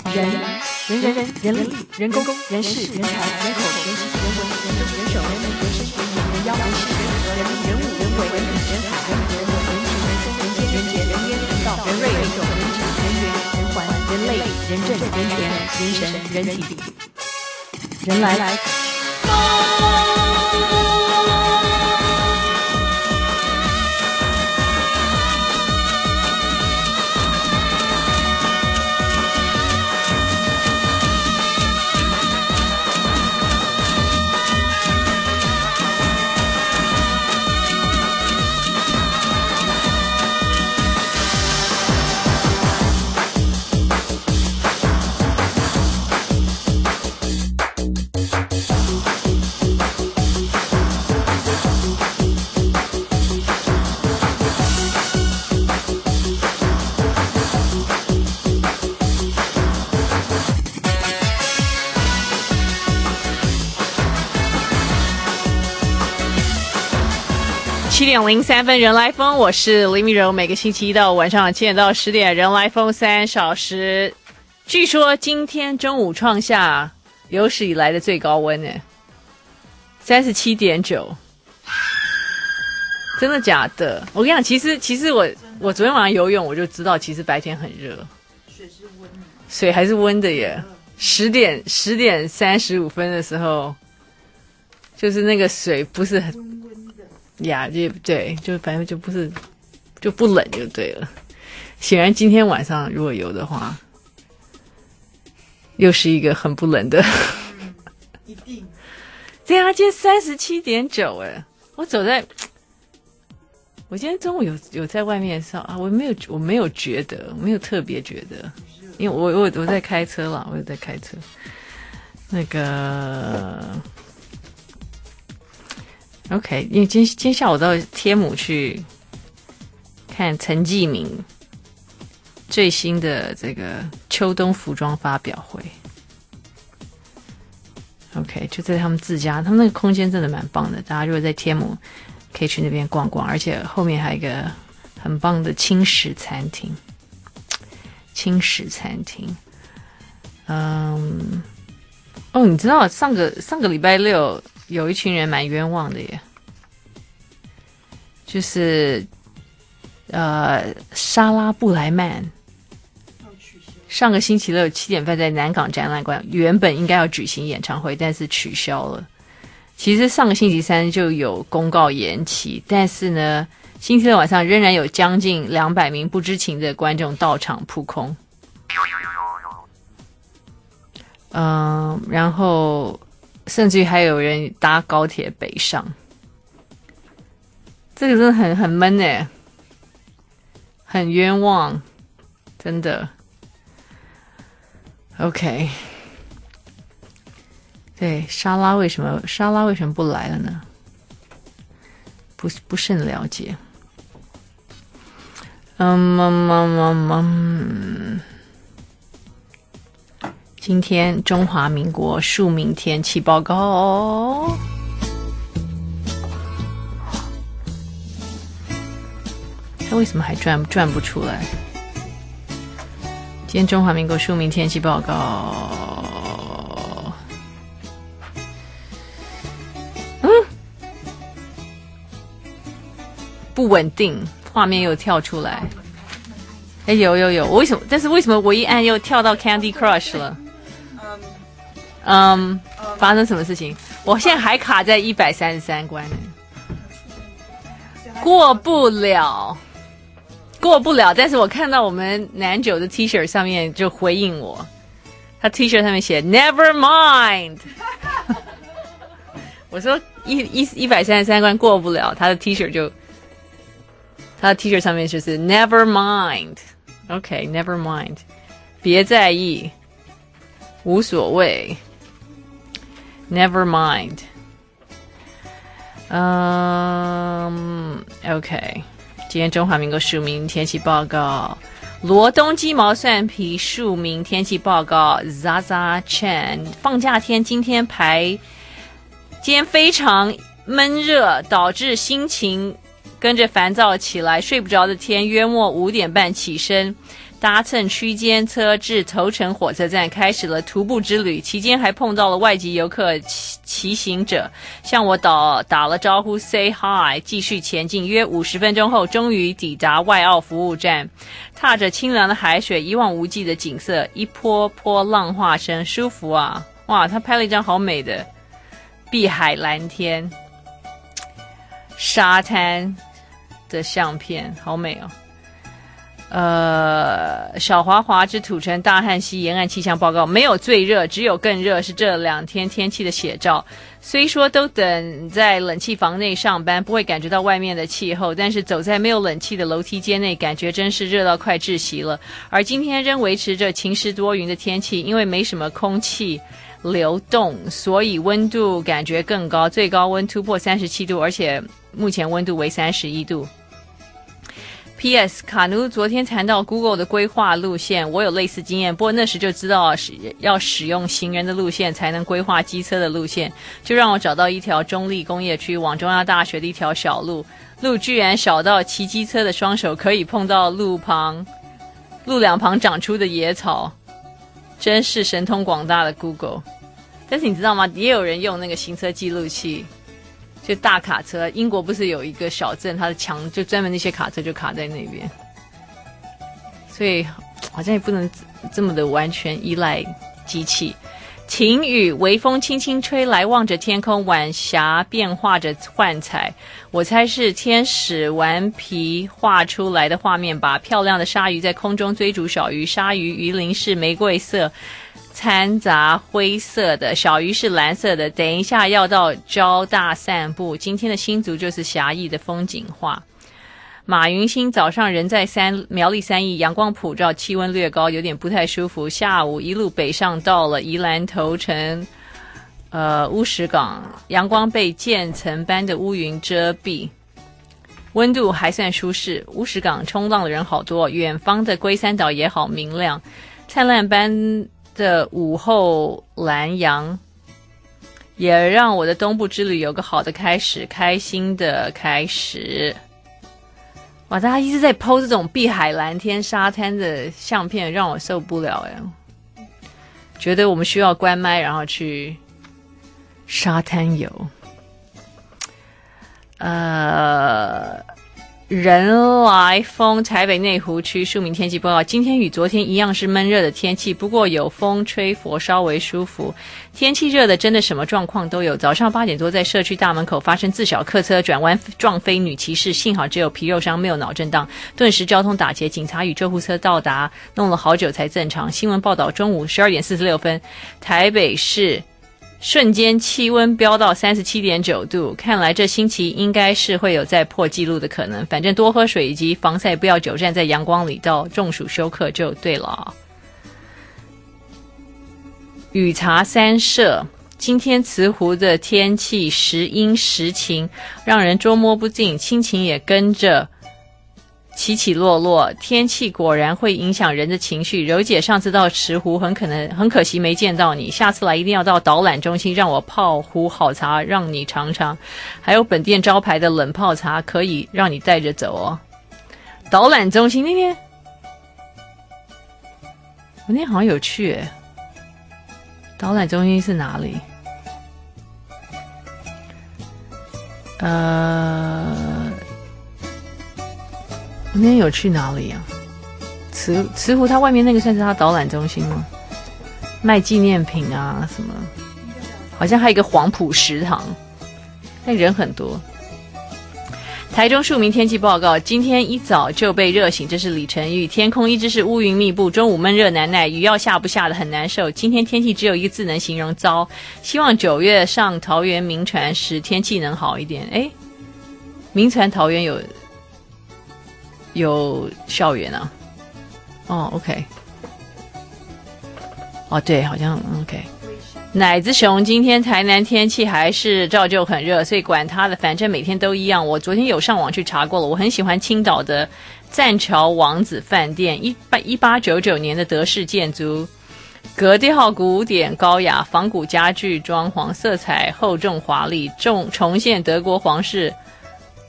人力、人工、人事、人才、人口、人情、人文、人政、人手、人民、人事、人民、人妖、人事、人和、人物、人物、人为、人理、人海、人和、人我、人情、人生、人间、人杰、人烟、人道、人瑞、人种、人质、人缘、人环、人类、人政、人权、人神、人体，人来。7:03人来疯，我是林密柔，每个星期一到晚上7点到10点，人来疯3小时。据说今天中午创下有史以来的最高温呢，37.9。真的假的？我跟你讲，其实我昨天晚上游泳，我就知道其实白天很热， 水是温的， 水还是温的耶。10点35分的时候，就是那个水不是很温温的呀，对，就反正就不是就不冷就对了。显然今天晚上如果有的话，又是一个很不冷的。 一定。 对啊，今天37.9哎，我今天中午有在外面上啊，我没有觉得，没有特别觉得，因为我在开车啦，我有在开车。那个 OK， 因为今天下午到天母去看陈纪明最新的这个秋冬服装发表会。OK， 就在他们自家，他们那个空间真的蛮棒的，大家如果在天母可以去那边逛逛，而且后面还有一个很棒的轻食餐厅。你知道上个礼拜六有一群人蛮冤枉的耶，就是莎拉布莱曼上个星期六7点半在南港展览馆原本应该要举行演唱会，但是取消了。其实上个星期三就有公告延期，但是呢星期六晚上仍然有将近200名不知情的观众到场扑空。然后甚至于还有人搭高铁北上，这个真的很闷耶，很冤枉，真的。OK， 对，莎拉为什么不来了呢？不甚了解。今天中华民国庶民天气报告。它为什么还转不出来？今天中华民国庶民天气报告，不稳定，画面又跳出来。哎，有，我为什么？但是为什么我一按又跳到 Candy Crush 了？发生什么事情？我现在还卡在133关呢，过不了。但是我看到我们南九的 T 恤上面就回应我，他 T 恤上面写 Never mind 我说133关过不了，他的 T 恤上面就是 Never mind OK Never mind 别在意，无所谓 Never mind OK， 今天中华民国庶民天气报告，罗东鸡毛蒜皮庶民天气报告 Zaza Chen 放假天今天非常闷热，导致心情跟着烦躁起来，睡不着的天约莫5点半起身， 搭乘区间车至头城火车站，开始了徒步之旅。期间还碰到了外籍游客骑行者，向我打了招呼 say hi， 继续前进。约50分钟后，终于抵达外澳服务站，踏着清凉的海水，一望无际的景色，一波波浪花声，舒服啊！哇，他拍了一张好美的碧海蓝天沙滩的相片，好美哦。小华华之土城大汉溪沿岸气象报告，没有最热，只有更热，是这2天天气的写照。虽说都等在冷气房内上班，不会感觉到外面的气候，但是走在没有冷气的楼梯间内，感觉真是热到快窒息了。而今天仍维持着晴时多云的天气，因为没什么空气流动，所以温度感觉更高，最高温突破37度，而且目前温度为31度。P.S. 卡奴昨天谈到 Google 的规划路线，我有类似经验，不过那时就知道要使用行人的路线才能规划机车的路线，就让我找到一条中立工业区往中央大学的一条小路，路居然小到骑机车的双手可以碰到路两旁长出的野草，真是神通广大的 Google。 但是你知道吗，也有人用那个行车记录器，就大卡车，英国不是有一个小镇，它的墙就专门那些卡车就卡在那边，所以好像也不能这么的完全依赖机器。晴雨，微风轻轻吹来，望着天空，晚霞变化着幻彩，我猜是天使顽皮画出来的画面吧。漂亮的鲨鱼在空中追逐小鱼，鲨鱼鱼鳞是玫瑰色掺杂灰色的，小鱼是蓝色的。等一下要到交大散步，今天的新竹就是狭义的风景画。马云兴早上人在苗栗3义，阳光普照，气温略高，有点不太舒服。下午一路北上到了宜兰头城乌石港，阳光被渐层般的乌云遮蔽，温度还算舒适。乌石港冲浪的人好多，远方的龟山岛也好明亮，灿烂般的午后蓝阳也让我的东部之旅有个好的开始，开心的开始。哇，大家一直在 po 这种碧海蓝天沙滩的相片，让我受不了呀！觉得我们需要关麦，然后去沙滩游。人来疯，台北内湖区庶民天气报告，今天与昨天一样是闷热的天气，不过有风吹拂，稍微舒服。天气热的真的什么状况都有。早上8点多在社区大门口发生自小客车转弯撞飞女骑士，幸好只有皮肉伤，没有脑震荡，顿时交通打结，警察与救护车到达，弄了好久才正常。新闻报道中午12点46分，台北市瞬间气温飙到 37.9 度，看来这星期应该是会有再破纪录的可能。反正多喝水以及防晒，不要久站在阳光里到中暑休克就对了。雨茶三社，今天慈湖的天气时阴时晴，让人捉摸不定，心情也跟着起起落落，天气果然会影响人的情绪。柔姐上次到池湖很可惜没见到你，下次来一定要到导览中心让我泡壶好茶让你尝尝，还有本店招牌的冷泡茶可以让你带着走哦。导览中心那天我那天好像有去耶，导览中心是哪里？我那天有去哪里啊？慈湖它外面那个算是它导览中心吗？卖纪念品啊什么，好像还有一个黄埔食堂，但人很多。台中庶民天气报告，今天一早就被热醒，这是李晨玉。天空一直是乌云密布，中午闷热难耐，雨要下不下的很难受。今天天气只有一个字能形容，糟。希望9月上桃园民传时天气能好一点。诶，民传桃园有校园啊？哦 ，OK。哦，对，好像 OK。奶子熊，今天台南天气还是照旧很热，所以管它的，反正每天都一样。我昨天有上网去查过了，我很喜欢青岛的栈桥王子饭店，1899年的德式建筑，格调古典高雅，仿古家具装潢，色彩厚重华丽，重现德国皇室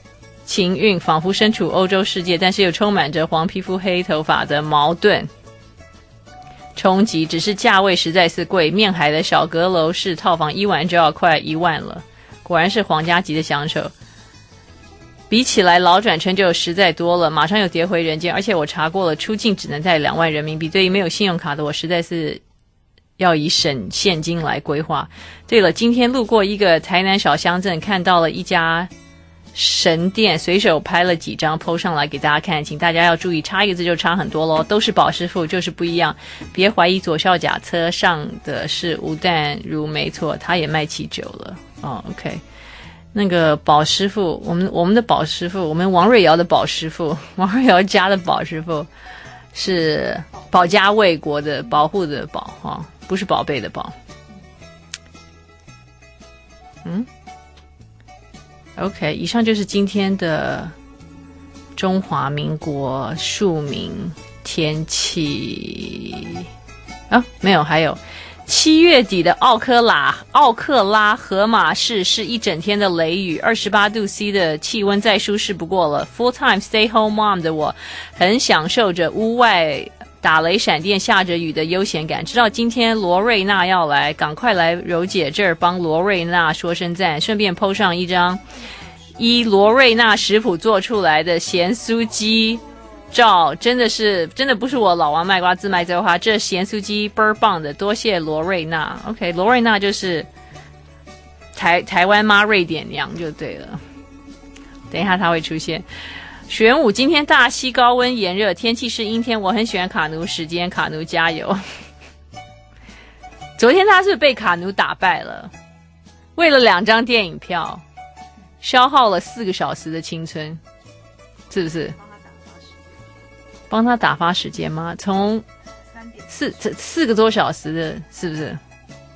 情韵，仿佛身处欧洲世界，但是又充满着黄皮肤黑头发的矛盾冲击，只是价位实在是贵，面海的小阁楼式套房一晚就要快1万了，果然是皇家级的享受。比起来劳转成就实在多了，马上又跌回人间，而且我查过了，出境只能带2万人民币，对于没有信用卡的我实在是要以省现金来规划。对了，今天路过一个台南小乡镇，看到了一家神店，随手拍了几张 po 上来给大家看，请大家要注意，差一个字就差很多咯，都是宝师傅，就是不一样，别怀疑左少甲车上的是吴淡如，没错，他也卖气酒了。OK， 那个宝师傅，我们的宝师傅，我们王瑞瑶的宝师傅，王瑞瑶家的宝师傅是保家卫国的保护的保不是宝贝的宝。OK， 以上就是今天的中华民国庶民天气没有，还有7月底的奥克拉荷马市是一整天的雷雨，28度 C 的气温再舒适不过了。Full time stay home mom 的我很享受着屋外打雷闪电下着雨的悠闲感，知道今天罗瑞娜要来，赶快来柔姐这儿帮罗瑞娜说声赞，顺便 po 上一张依罗瑞娜食谱做出来的咸酥鸡照，真的不是我老王卖瓜自卖这话，这咸酥鸡倍儿棒的，多谢罗瑞娜。 OK， 罗瑞娜就是台湾妈瑞典娘就对了，等一下她会出现。玄武今天大溪高温炎热，天气是阴天，我很喜欢卡奴时间，卡奴加油。昨天他是被卡奴打败了，为了2张电影票消耗了4个小时的青春，是不是帮他打发时间吗？从4个多小时的，是不是？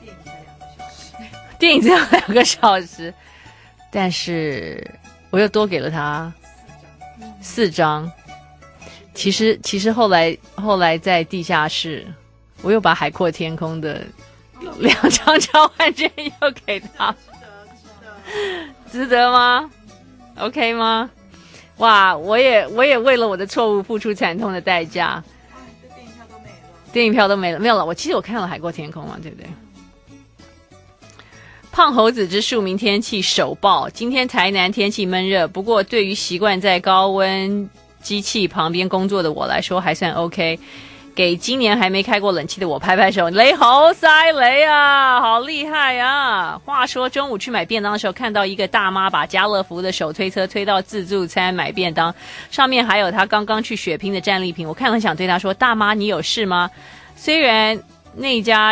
电影只有2个小时，但是我又多给了他4张。其实后来在地下室，我又把海阔天空的2张交换券又给他，值得吗 ？OK 吗？哇，我也为了我的错误付出惨痛的代价。电影票都没了，没有了。其实我看了海阔天空嘛，对不对？胖猴子之庶民天气首报，今天台南天气闷热，不过对于习惯在高温机器旁边工作的我来说还算 OK。给今年还没开过冷气的我拍拍手，雷猴塞雷啊，好厉害啊！话说中午去买便当的时候，看到一个大妈把家乐福的手推车推到自助餐买便当，上面还有她刚刚去血拼的战利品。我看了很想对她说，大妈你有事吗？虽然那家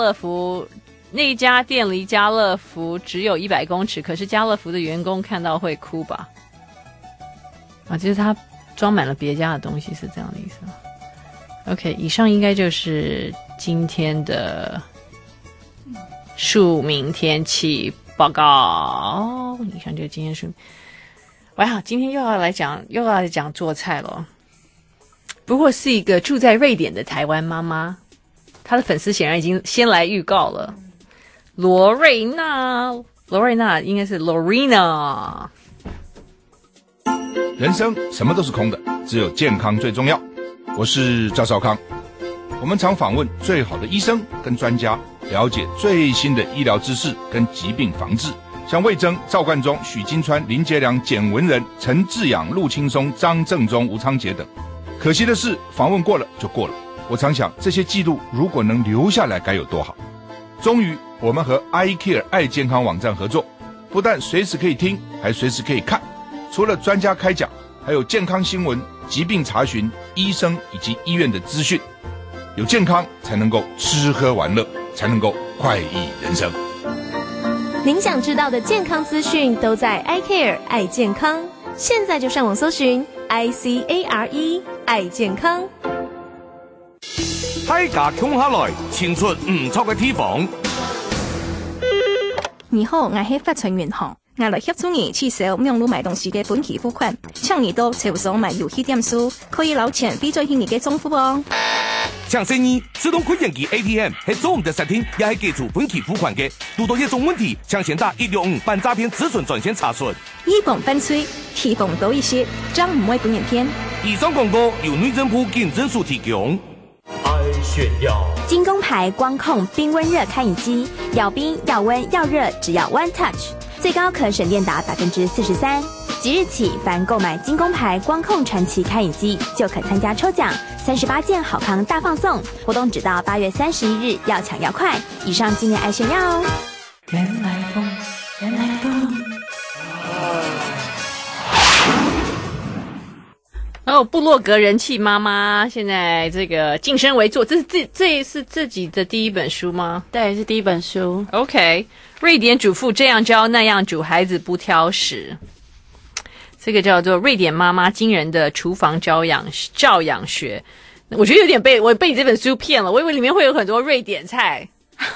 店离家乐福只有100公尺，可是家乐福的员工看到会哭吧？就是他装满了别家的东西，是这样的意思吗？OK， 以上应该就是今天的庶民天气报告。以上就是今天庶民。哇，今天又要来讲做菜了。不过是一个住在瑞典的台湾妈妈，她的粉丝显然已经先来预告了。罗瑞娜应该是 Lorena。 人生什么都是空的，只有健康最重要。我是赵少康，我们常访问最好的医生跟专家，了解最新的医疗知识跟疾病防治，像魏征、赵冠中、许金川、林杰良、简文仁、陈志仰、陆青松、张正中、吴昌杰等。可惜的是，访问过了就过了。我常想，这些记录如果能留下来该有多好。终于我们和 iCare 爱健康网站合作，不但随时可以听，还随时可以看，除了专家开讲，还有健康新闻、疾病查询、医生以及医院的资讯。有健康才能够吃喝玩乐，才能够快意人生。 您想知道的健康资讯都在 iCare 爱健康，现在就上网搜寻 ICARE 爱健康。 大家共下來，清出唔錯嘅地方。 你好，我係發財銀行。 我来协助你去少网络买东西嘅本期付款，像你都潮所买遊戲點數，可以攞錢俾再欠你嘅政府哦。 搶生意，自動開現機 ATM 係做唔得實體，也係記住本期付款嘅。遇到一種問題，請先打165反詐騙諮詢專線查詢。 以防犯罪，提防多一些，將唔會俾人騙。 以上廣告由內政部警政署提供。 爱炫耀精工牌光控冰温热开饮机，要冰要温要热，只要 One Touch， 最高可省电达43%。即日起，凡购买精工牌光控传奇开饮机，就可参加抽奖，38件好康大放送，活动直到8月31日，要抢要快。以上纪念爱炫耀哦。 原来风，原来风。 然后部落格人气妈妈现在这个晋升为作，这是自己的第一本书吗？ 对，是第一本书。 OK， 瑞典主妇这样教那样煮，孩子不挑食。这个叫做瑞典妈妈惊人的厨房照养学。我觉得有点被你这本书骗了，我以为里面会有很多瑞典菜，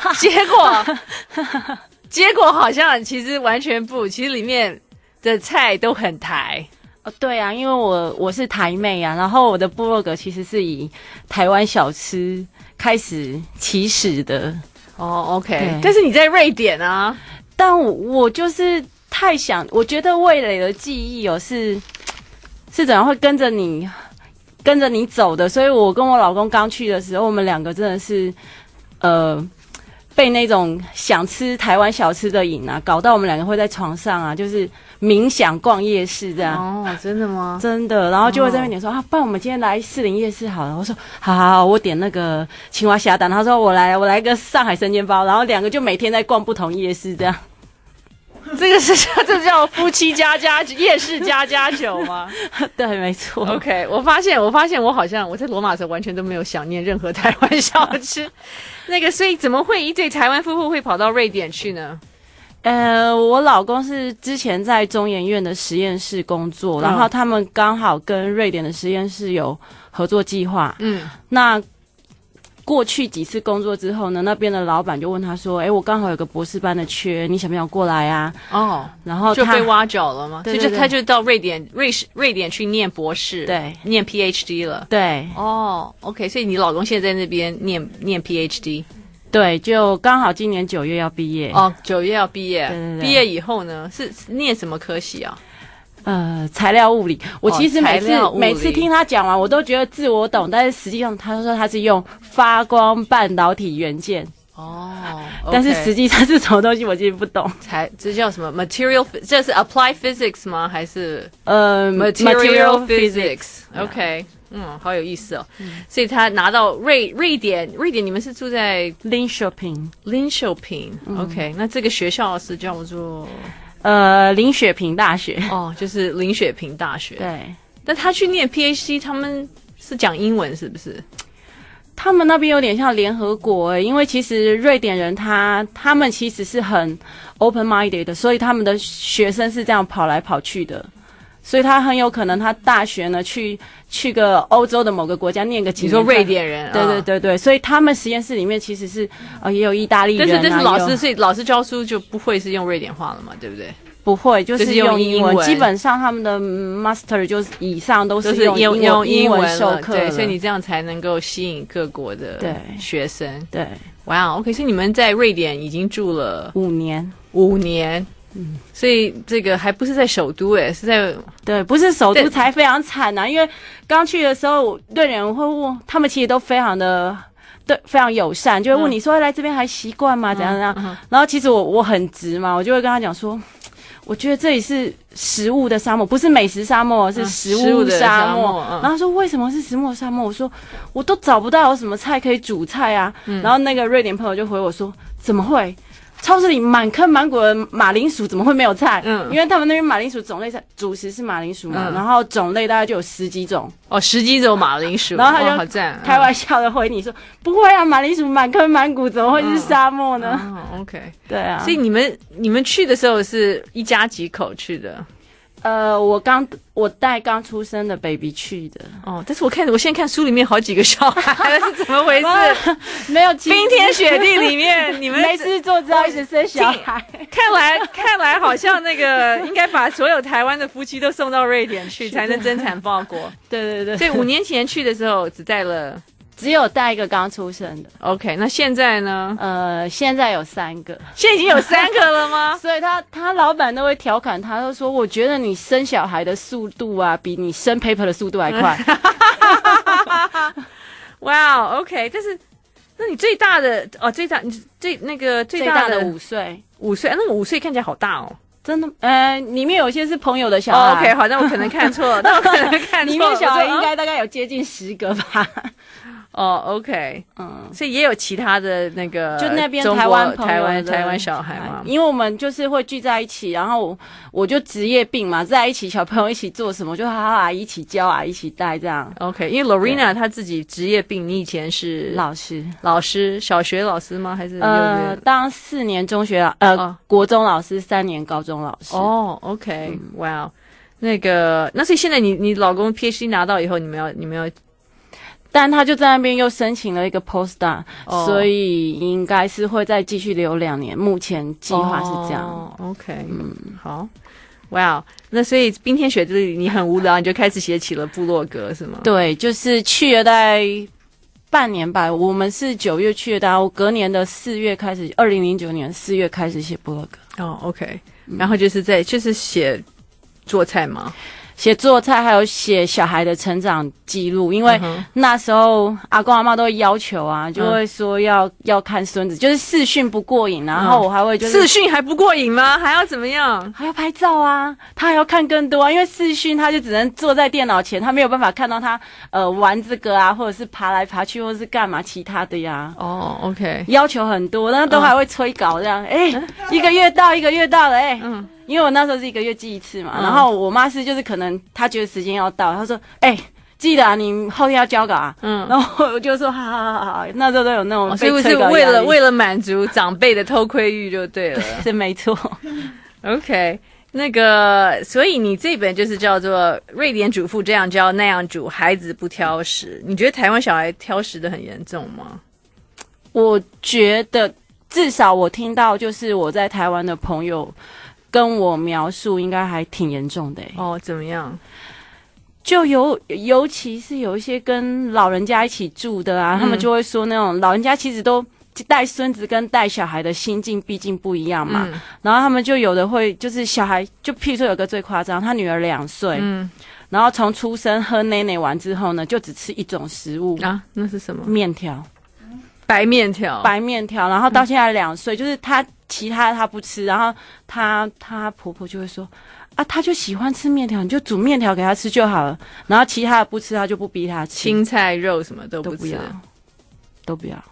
结果好像其实完全不，其实里面的菜都很台。 对啊，因为我是台妹啊，然后我的部落格其实是以台湾小吃开始起始的。 哦 ，OK， 但是你在瑞典啊， 但我就是太想，我觉得味蕾的记忆是怎样会跟着你走的，所以我跟我老公刚去的时候，我们两个真的是被那种想吃台湾小吃的瘾啊，搞到我们两个会在床上啊，就是冥想逛夜市这样。 哦，真的吗？ 真的，然后就会在那边点说啊，不然我们今天来士林夜市好了。我说好，我点那个青蛙虾蛋。他说我来个上海生煎包，然后两个就每天在逛不同夜市这样。 这叫夫妻夜市加酒吗？ 对，没错。 OK， 我发现我好像我在罗马的时候完全都没有想念任何台湾小吃。那个，所以怎么会一对台湾夫妇会跑到瑞典去呢？ 我老公是之前在中研院的实验室工作，然后他们刚好跟瑞典的实验室有合作计划。那过去几次工作之后呢，那边的老板就问他说：“我刚好有个博士班的缺，你想不想过来啊？”哦，然后就被挖角了吗？ 对， 所以他就到瑞典去念博士， 对， 念 PhD 了。 对， 哦 ，OK， 所以你老公现在在那边念 PhD。 对，就刚好今年9月要毕业。 哦，9月要毕业。 对。 毕业以后呢，是念什么科系啊？ 材料物理。我其实每次听他讲完，我都觉得自我懂，但是实际上他说他是用发光半导体元件。哦， okay， 但是实际上是什么东西我其实不懂。 这叫什么 material？ 这是 applied physics 吗？还是 material physics？OK， 好有意思哦。所以他拿到瑞典，你们是住在 Linköping。OK， 那这个学校是叫做林雪平大学。 哦，就是林雪平大学。 对， 但他去念 PhD， 他们是讲英文是不是？ 他们那边有点像联合国因为其实瑞典人他们其实是很 open-minded 的，所以他们的学生是这样跑来跑去的，所以他很有可能他大学呢去个欧洲的某个国家念个几年。 你说瑞典人？ 对，所以他们实验室里面其实是也有意大利人但是老师，所以老师教书就不会是用瑞典话了嘛，对不对？ 不会，就是用英文。基本上他们的 master 就是以上都是用英文授课， 对，所以你这样才能够吸引各国的学生。 对， 哇 ，OK， 所以你们在瑞典已经住了 5年。 所以这个还不是在首都是在对，不是首都才非常惨啊！因为刚去的时候，瑞典人会问他们，其实都非常友善，就会问你说来这边还习惯吗？怎样怎样？然后其实我很直嘛，我就会跟他讲说。我觉得这里是食物的沙漠，不是美食沙漠，是食物沙漠。然后他说为什么是食物沙漠？我说我都找不到有什么菜可以煮菜啊。然后那个瑞典朋友就回我说怎么会？超市里满坑满谷的马铃薯，怎么会没有菜？因为他们那边马铃薯种类主食是马铃薯嘛，然后种类大概就有10几种。 哦，10几种马铃薯。 然后他就开玩笑的回你说：“不会啊，马铃薯满坑满谷，怎么会是沙漠呢？” OK， 对啊。 所以你们去的时候是一家几口去的？ 我带刚出生的 baby 去的哦，但是我现在看书里面好几个小孩是怎么回事？ 没有冰天雪地里面，你们没事做，只要一直生小孩。 看来好像那个应该把所有台湾的夫妻都送到瑞典去，才能增产报国。 对对对， 所以5年前去的时候只有带一个刚出生的。 OK， 那现在呢？ 现在有3个， 现在已经有3个了吗？ 所以他老板都会调侃他，都说我觉得你生小孩的速度啊，比你生 paper 的速度还快。 哇 ，OK， 但是那你最大的最大的 5岁 ，5岁，那个5岁看起来好大哦。 真的，里面有些是朋友的小孩。 OK， 好，那我可能看错了， 里面小孩应该大概有接近10个吧。 OK， 所以也有其他的那个， 就那边台湾小孩嘛， 因为我们就是会聚在一起，然后我就职业病嘛，在一起小朋友一起做什么，就好好阿姨一起教啊，一起带这样。 OK， 因为 Lorena 她自己职业病，你以前是老师， 小学老师吗？还是当4年中学国中老师，3年高中老师。 OK， 哇，那所以现在你老公 PhD 拿到以后，你们要。 但他就在那边又申请了一个 postdoc，所以应该是会再继续留2年。目前计划是这样。 OK， 好，哇，那所以冰天雪地里你很无聊，你就开始写起了部落格是吗？ 对，就是去了大概半年吧。我们是9月去的，我隔年的4月开始，2009年4月开始写部落格。 OK， 然后就是写做菜吗？ 写做菜，还有写小孩的成长记录，因为那时候阿公阿嬷都会要求啊，就会说要看孙子，就是视讯不过瘾，然后我还会就是视讯还不过瘾吗？还要怎么样？ 还要拍照啊，他还要看更多啊，因为视讯他就只能坐在电脑前，他没有办法看到他玩这个啊，或者是爬来爬去，或者是干嘛其他的呀。 OK， 要求很多，但是都还会催稿这样，1个月到了，因为我那时候是1个月寄一次嘛，然后我妈是就是可能她觉得时间要到，她说记得啊，你后天要交稿啊，然后我就说好，那时候都有那种被催稿所以是为了满足长辈的偷窥欲就对了， 是没错。 OK， 所以你这本就是叫做《瑞典主妇这样教那样煮，孩子不挑食》，你觉得台湾小孩挑食的很严重吗？ 我觉得至少我听到就是我在台湾的朋友跟我描述应该还挺严重的。 怎么样？ 就尤其是有一些跟老人家一起住的啊，他们就会说那种老人家其实都带孙子跟带小孩的心境毕竟不一样嘛，然后他们就有的会就是小孩，就譬如说有个最夸张，他女儿2岁，然后从出生喝奶奶完之后呢，就只吃一种食物啊，那是什么？ 面条。 白面条， 然后到现在2岁，就是他其他的他不吃，然后他婆婆就会说啊，他就喜欢吃面条，你就煮面条给他吃就好了，然后其他的不吃，他就不逼他吃， 青菜肉什么都不吃， 都不要。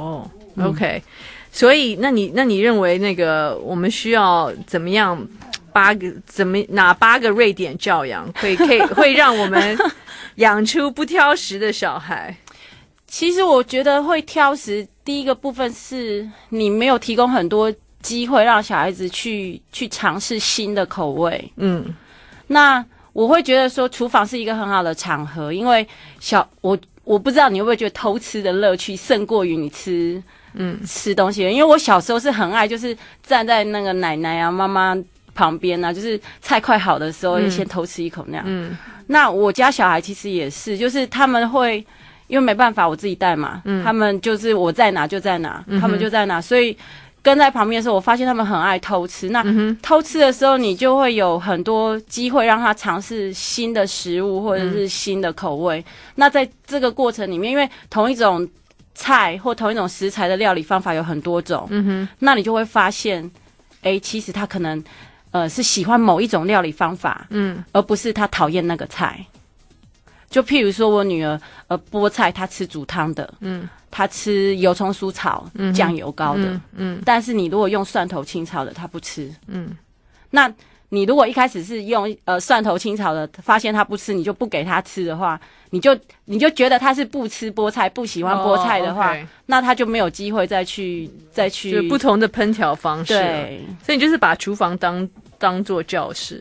OK， 所以那你认为那个我们需要怎么样哪8个瑞典教养会让我们养出不挑食的小孩？ 其实我觉得会挑食，第一个部分是你没有提供很多机会让小孩子去尝试新的口味。那我会觉得说厨房是一个很好的场合，因为我不知道你会不会觉得偷吃的乐趣胜过于你吃东西，因为我小时候是很爱就是站在那个奶奶啊妈妈旁边啊，就是菜快好的时候就先偷吃一口那样。那我家小孩其实也是，就是他们会因为没办法我自己带嘛，他们就是我在哪就在哪，他们就在哪，所以跟在旁边的时候，我发现他们很爱偷吃。那偷吃的时候，你就会有很多机会让他尝试新的食物或者是新的口味。那在这个过程里面，因为同一种菜或同一种食材的料理方法有很多种，那你就会发现，其实他可能是喜欢某一种料理方法，而不是他讨厌那个菜。就譬如说我女儿菠菜她吃煮汤的，她吃油葱酥炒酱油膏的，但是你如果用蒜头清炒的她不吃，那你如果一开始是用蒜头清炒的，发现她不吃，你就不给她吃的话，你就觉得她是不吃菠菜不喜欢菠菜的话，那她就没有机会再去就不同的烹调方式。 对， 所以你就是把厨房当做教室，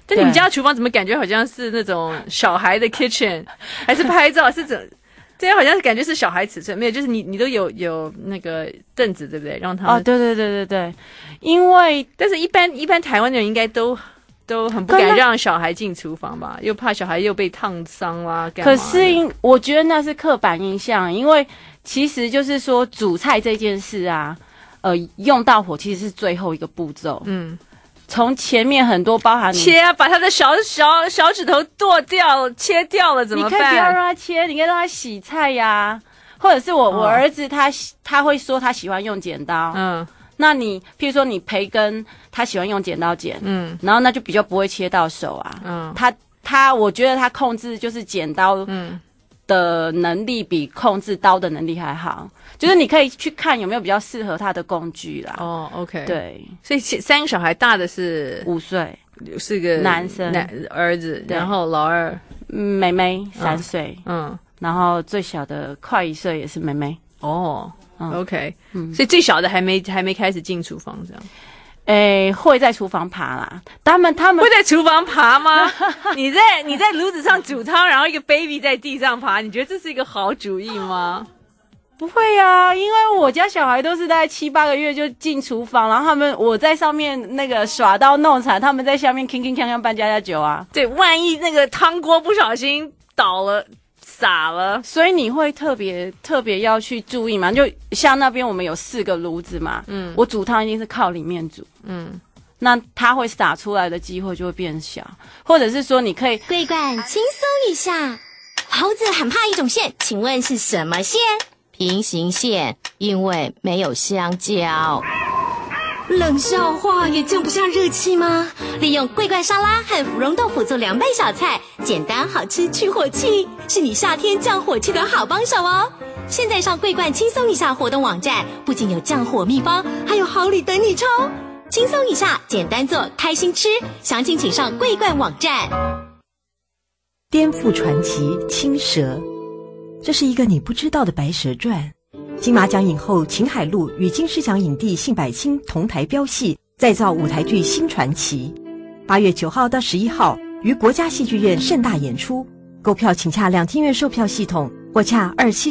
但你们家厨房怎么感觉好像是那种小孩的 kitchen， 还是拍照是怎？对，好像是感觉是小孩尺寸，没有，就是你都有那个凳子，对不对？让他们哦，对，因为但是一般台湾人应该都很不敢让小孩进厨房吧，又怕小孩又被烫伤啦。 可是我觉得那是刻板印象，因为其实就是说煮菜这件事啊，用到火其实是最后一个步骤。从前面很多包含切啊，把他的小指头剁掉、切掉了怎么办？ 你可以不要让他切，你可以让他洗菜呀，或者是我儿子他会说他喜欢用剪刀，那你譬如说你培根，他喜欢用剪刀剪，然后那就比较不会切到手啊，我觉得他控制就是剪刀，的能力比控制刀的能力还好，就是你可以去看有没有比较适合他的工具啦。 哦 ，OK， 对， 所以3个小孩，大的是 5岁， 是个男生儿子，然后老二妹妹3岁，然后最小的快1岁也是妹妹。 哦，OK，所以最小的还没开始进厨房这样。 会在厨房爬啦。他们会在厨房爬吗？你在炉子上煮汤，然后一个 baby 在地上爬，你觉得这是一个好主意吗？ 不会啊，因为我家小孩都是大概7、8个月就进厨房，然后我在上面那个耍刀弄铲，他们在下面铿铿锵锵扮家家酒啊。 对，万一那个汤锅不小心倒了。洒了， 所以你会特别要去注意嘛？就像那边我们有4个炉子嘛，我煮汤一定是靠里面煮，那它会洒出来的机会就会变小，或者是说你可以桂冠轻松一下。猴子很怕一种线，请问是什么线？平行线，因为没有香蕉。冷笑话也降不下热气吗？利用桂冠沙拉和芙蓉豆腐做凉拌小菜，简单好吃去火气，是你夏天降火气的好帮手哦。现在上桂冠轻松一下活动网站，不仅有降火秘方，还有好礼等你抽。轻松一下，简单做，开心吃，详情请上桂冠网站。 颠覆传奇青蛇，这是一个你不知道的白蛇传。金马奖影后秦海璐与金狮奖影帝信百清同台飙戏，再造舞台剧新传奇。8月9号到11号于国家戏剧院盛大演出，购票请洽两厅院售票系统或洽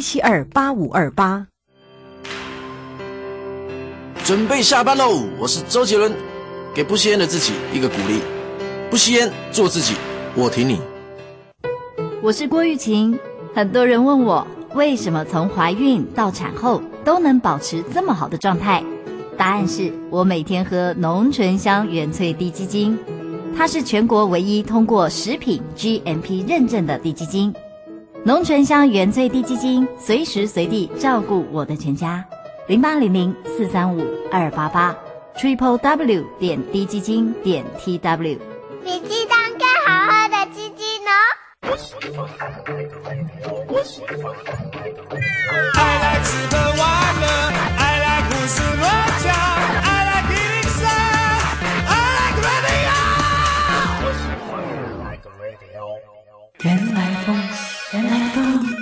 27728528。 准备下班喽！我是周杰伦，给不吸烟的自己一个鼓励，不吸烟，做自己，我挺你。 我是郭玉琴，很多人问我为什么从怀孕到产后都能保持这么好的状态？答案是我每天喝浓醇香原萃滴鸡精，它是全国唯一通过食品 GMP 认证的滴鸡精。浓醇香原萃滴鸡精，随时随地照顾我的全家。0800-435-288 www.dg精.tw。 比鸡蛋更好喝的鸡精呢。 I like Super Wonder, I like 胡思乱想 I like eating sad, I like radio. 原来风，原来风。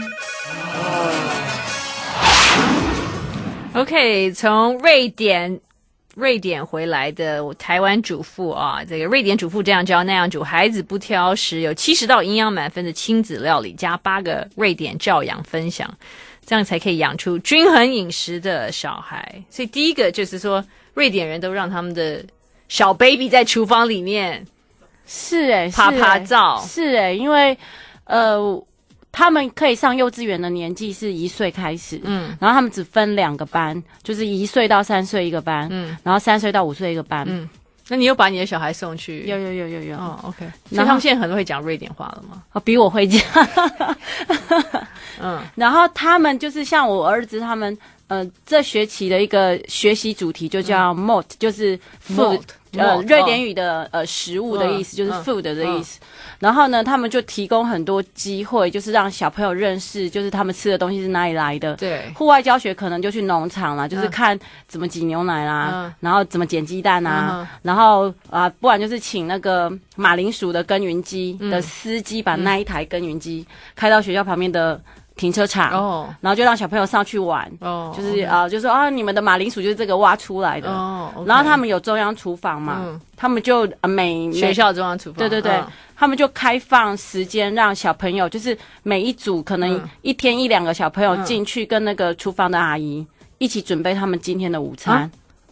OK， 从瑞典回来的台湾主妇啊，这个瑞典主妇这样教那样煮，孩子不挑食，有70道营养满分的亲子料理，加8个瑞典教养分享，这样才可以养出均衡饮食的小孩。所以第一个就是说，瑞典人都让他们的小 baby 在厨房里面啪啪照， 因为他们可以上幼稚园的年纪是1岁开始，然后他们只分2个班，就是1岁到3岁一个班，然后3岁到5岁一个班。 那你有把你的小孩送去？有。哦 ，OK。所以他们现在很多会讲瑞典话了吗？ 比我会讲。然后他们就是像我儿子他们，这学期的一个学习主题就叫 Mat，就是 food。瑞典语的食物的意思，就是 food 的意思。然后呢，他们就提供很多机会，就是让小朋友认识，就是他们吃的东西是哪里来的。 对， 户外教学可能就去农场啦，就是看怎么挤牛奶啦，然后怎么捡鸡蛋啊，然后不然就是请那个马铃薯的耕耘机的司机把那一台耕耘机开到学校旁边的停车场哦， 然后就让小朋友上去玩哦， 就是就说啊，你们的马铃薯就是这个挖出来的哦， 然后他们有中央厨房嘛，他们就每学校中央厨房， 对对对，他们就开放时间让小朋友，就是每一组可能一天1-2个小朋友进去跟那个厨房的阿姨一起准备他们今天的午餐。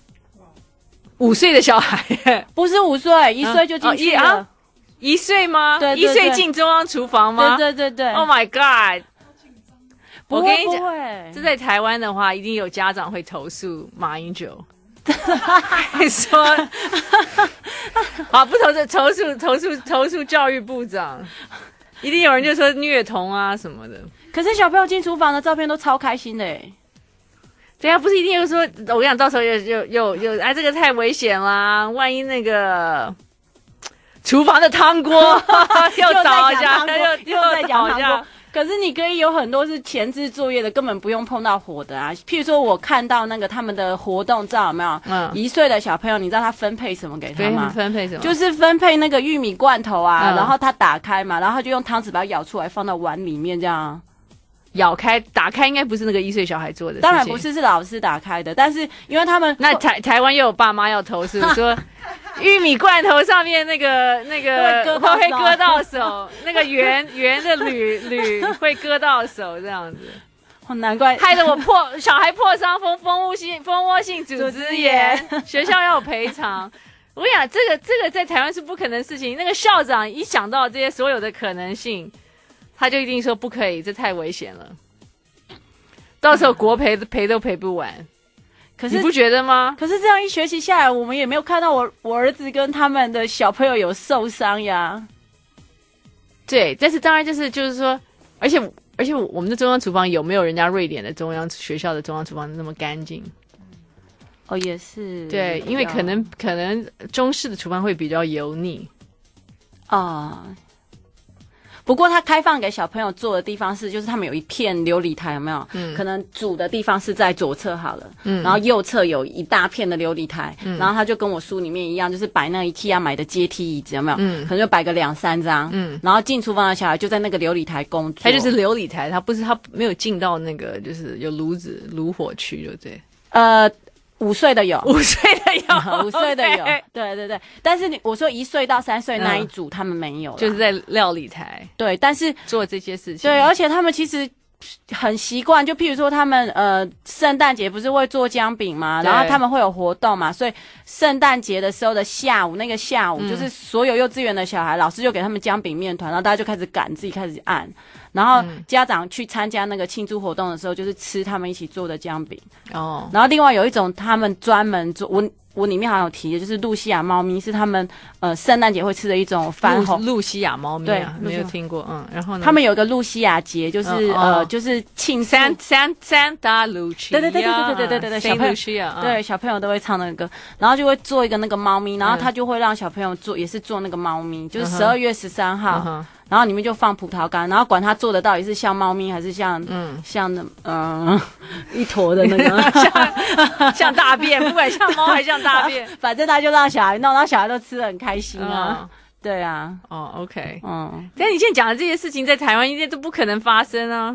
5岁的小孩不是5岁，1岁就进去了。 1岁吗？ 对 ，1岁进中央厨房吗？ 对对对对。 Oh my god！ 我跟你讲， 这在台湾的话，一定有家长会投诉马英九，说啊，不投诉教育部长，一定有人就说虐童啊什么的。 可是小朋友进厨房的照片都超开心的哎。 对啊，不是一定又说，我跟你讲，到时候又哎，这个太危险啦，万一那个厨房的汤锅又倒下，又在讲汤锅。可是你可以有很多是前置作业的，根本不用碰到火的啊。譬如说，我看到那个他们的活动照有没有？1岁的小朋友，你知道他分配什么给他吗？ 分配什么？ 就是分配那个玉米罐头啊，然后他打开嘛，然后他就用汤匙把它舀出来，放到碗里面这样。 打开应该不是那个1岁小孩做的事情， 当然不是，是老师打开的。但是因为他们那台湾又有爸妈要投诉说，玉米罐头上面那个会割到手，那个圆的铝会割到手这样子。 难怪害得我小孩破伤蜂窝性组织炎，学校要有赔偿。我跟你讲，这个在台湾是不可能的事情。那个校长一想到这些所有的可能性，他就一定说不可以，这太危险了。到时候国赔都赔不完，可是你不觉得吗？ 可是这样一学期下来，我们也没有看到我儿子跟他们的小朋友有受伤呀。 对，但是当然就是说，而且我们的中央厨房有没有人家瑞典的中央学校的中央厨房那么干净？ 哦，也是。 对，因为可能中式的厨房会比较油腻啊。不过它开放给小朋友坐的地方就是他们有一片琉璃台，有没有？可能煮的地方是在左侧好了，然后右侧有一大片的琉璃台，然后他就跟我书里面一样，就是摆那 IKEA 买的阶梯椅子，有没有？可能就摆个2-3张，然后进厨房的小孩就在那个琉璃台工作。 它就是琉璃台，他没有进到那个就是有炉火区，对不对 ？5岁的有 ，5岁的有 ，5岁的有，对对对。但是我说1岁到3岁那一组他们没有， 就是在料理台。 对，但是做这些事情。 对，而且他们其实很习惯，就譬如说他们圣诞节不是会做姜饼嘛，然后他们会有活动嘛，所以圣诞节的时候的下午，就是所有幼稚园的小孩，老师就给他们姜饼面团，然后大家就开始擀，自己开始按。然后家长去参加那个庆祝活动的时候，就是吃他们一起做的姜饼。哦。然后另外有一种他们专门做，我里面好像有提的，就是露西亚猫咪，是他们圣诞节会吃的一种番红。 露西亚猫咪啊，对，没有听过。然后呢？ 他们有个露西亚节，就是就是庆祝。 Santa Lucia。 对，小朋友对小朋友都会唱那个歌，然后就会做一个那个猫咪，然后他就会让小朋友也是做那个猫咪，就是12月13号。然后里面就放葡萄干，然后管它做的到底是像猫咪还是像一坨的那个像大便，不管像猫还像大便， 反正他就让小孩弄，然后小孩都吃得很开心啊。对啊， OK，但你现在讲的这些事情在台湾一定都不可能发生啊。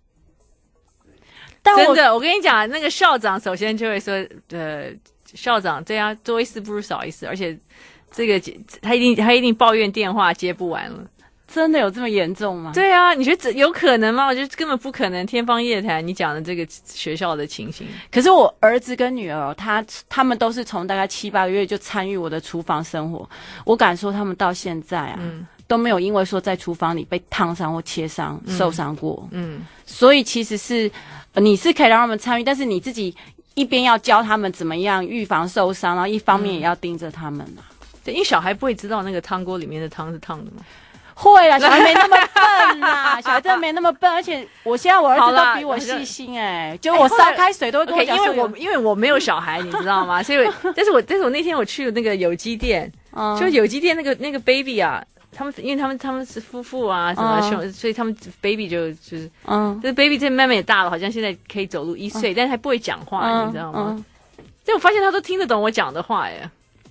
真的，我跟你讲，那个校长首先就会说，校长对啊，多一事不如少一事，而且这个他一定抱怨电话接不完了。 真的有这么严重吗？ 对啊，你觉得有可能吗？我觉得根本不可能。天方夜谭，你讲的这个学校的情形。 可是我儿子跟女儿，他们都是从大概7-8个月就参与我的厨房生活。我敢说，他们到现在啊，都没有因为说在厨房里被烫伤或切伤、受伤过。所以其实是你是可以让他们参与，但是你自己一边要教他们怎么样预防受伤，然后一方面也要盯着他们啊。 对，因为小孩不会知道那个汤锅里面的汤是烫的嘛。 会啦，小孩没那么笨啦，小孩真的没那么笨，而且我现在我儿子都比我细心就我烧开水都会跟我讲因为我没有小孩，你知道吗？所以但是我那天我去那个有机店，就有机店那个 baby 啊，因为他们是夫妇啊什么，所以他们 baby 就是这 baby 这慢慢也大了，好像现在可以走路1岁，但是还不会讲话，你知道吗？所以我发现他都听得懂我讲的话耶。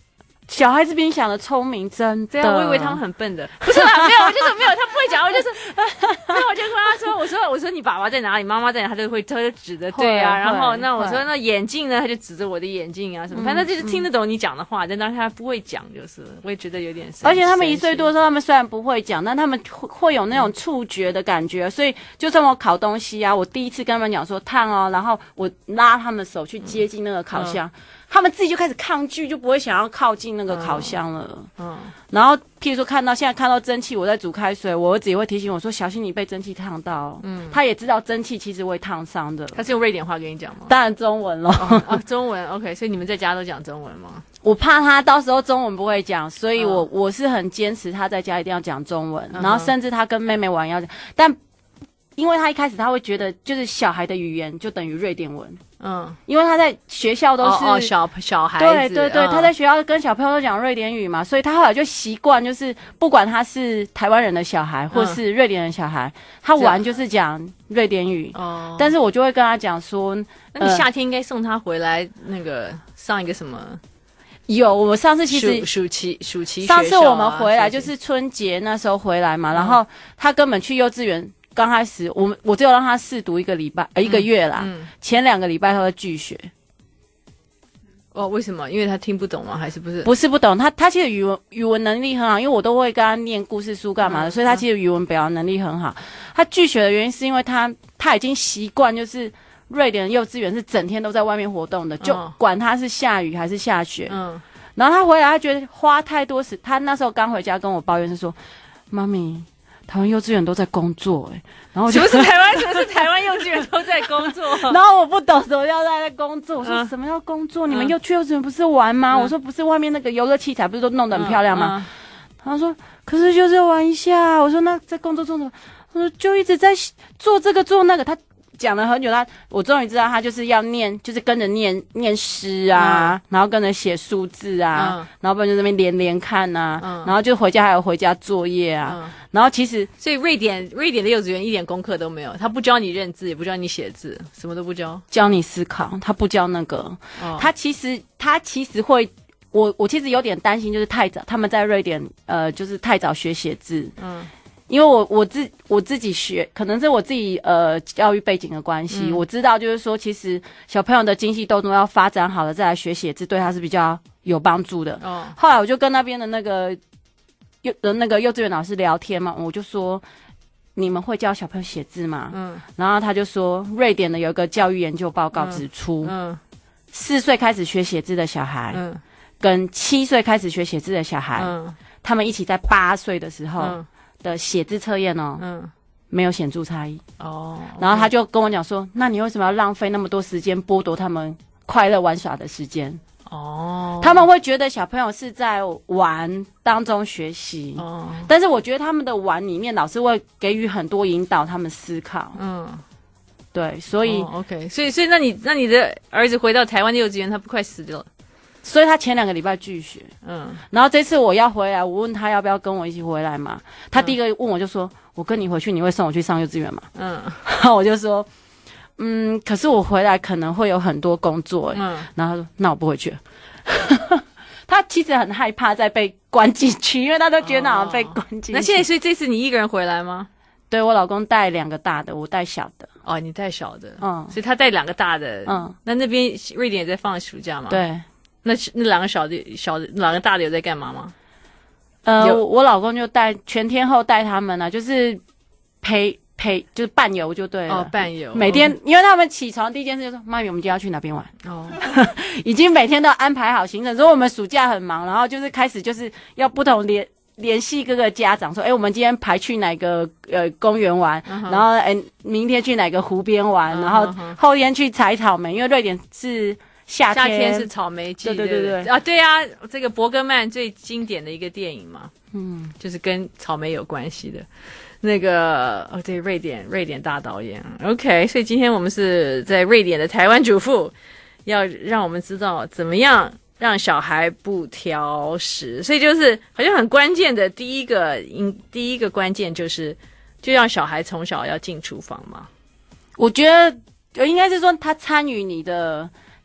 小孩子比你想的聪明，真的。 对啊，我以为他们很笨的，不是啦，没有，我就是没有，他不会讲，我就是，那我就跟他说，我说你爸爸在哪里，妈妈在哪，他就指着对啊，然后那我说那眼镜呢，他就指着我的眼镜啊什么，反正就是听得懂你讲的话，但当时他不会讲，就是我也觉得有点神奇。 而且他们1岁多的时候，他们虽然不会讲，但他们会有那种触觉的感觉，所以就算我烤东西啊，我第一次跟他们讲说烫哦，然后我拉他们手去接近那个烤箱。他们自己就开始抗拒，就不会想要靠近那个烤箱了。然后譬如说现在看到蒸汽，我在煮开水，我儿子也会提醒我说小心你被蒸汽烫到。他也知道蒸汽其实会烫伤的。 他是用瑞典话跟你讲吗？ 当然中文咯。 中文 OK， 所以你们在家都讲中文吗？ 我怕他到时候中文不会讲，所以我是很坚持他在家一定要讲中文，然后甚至他跟妹妹玩要讲，但因为他一开始他会觉得就是小孩的语言就等于瑞典文。因为他在学校都是小孩子， 对，他在学校跟小朋友都讲瑞典语嘛，所以他后来就习惯，就是不管他是台湾人的小孩或是瑞典人小孩，他玩就是讲瑞典语。但是我就会跟他讲说， 那你夏天应该送他回来那个上一个什么？ 有，我上次其实暑期上次我们回来就是春节那时候回来嘛，然后他根本去幼稚园。刚开始我只有让他试读1个月啦，前2个礼拜他会拒学。 为什么？因为他听不懂吗？还是不是？ 不是不懂，他其实语文能力很好，因为我都会跟他念故事书干嘛的，所以他其实语文表达能力很好。他拒学的原因是因为他已经习惯，就是瑞典的幼稚园是整天都在外面活动的，就管他是下雨还是下雪。然后他回来，他觉得花太多时，他那时候刚回家跟我抱怨是说，妈咪。台湾幼稚园都在工作然后什么是台湾幼稚园都在工作？ 然后我不懂什么叫在工作，我说什么叫工作？你们去幼稚园不是玩吗？我说不是，外面那个游乐器材不是都弄得很漂亮吗？他说可是就是玩一下。我说那在工作做什么？我说就一直在做这个做那个。他讲了很久，我终于知道他就是要念，就是跟着念诗啊，然后跟着写数字啊，然后不然就在那边连看啊，然后就回家还有回家作业啊，然后其实所以瑞典的幼稚园一点功课都没有，他不教你认字，也不教你写字，什么都不教， 教你思考，他不教那个，他其实会。我其实有点担心，就是太早，他们在瑞典就是太早学写字，因为我自己学，可能是我自己教育背景的关系，我知道就是说，其实小朋友的精细动作要发展好了再来学写字，对他是比较有帮助的。后来我就跟那边的那个幼稚园老师聊天嘛，我就说你们会教小朋友写字吗？然后他就说，瑞典的有一个教育研究报告指出，4岁开始学写字的小孩，跟7岁开始学写字的小孩，他们一起在8岁的时候。的写字测验没有显著差异然后他就跟我讲说，那你为什么要浪费那么多时间剥夺他们快乐玩耍的时间？他们会觉得小朋友是在玩当中学习但是我觉得他们的玩里面，老师会给予很多引导他们思考对，所以 OK， 所以那你的儿子回到台湾的幼稚园，他不快死了？ 所以他前2个礼拜拒学，然后这次我要回来，我问他要不要跟我一起回来嘛，他第一个问我就说，我跟你回去，你会送我去上幼稚园吗？然后我就说，可是我回来可能会有很多工作，然后他说，那我不回去了。他其实很害怕再被关进去，因为他都觉得好像被关进去。 那现在所以这次你一个人回来吗？ 对，我老公带2个大的，我带小的。 你带小的，所以他带2个大的，那边瑞典也在放暑假吗？ 对。 那2个小的2个大的有在干嘛吗？ 我老公就全天候带他们就是陪就是伴游就对了。 伴游。 每天，因为他们起床第一件事就说，妈咪，我们今天要去哪边玩？已经每天都安排好行程。所以我们暑假很忙，然后就是开始就是要不同联系各个家长说，我们今天排去哪个公园玩，然后明天去哪个湖边玩，然后后天去采草莓，因为瑞典是。夏天是草莓季， 对对啊，这个伯格曼最经典的一个电影嘛，就是跟草莓有关系的，那个对，瑞典大导演 ，OK， 所以今天我们是在瑞典的台湾主妇，要让我们知道怎么样让小孩不挑食，所以就是好像很关键的第一个关键就让小孩从小要进厨房嘛， 我觉得应该是说他参与你的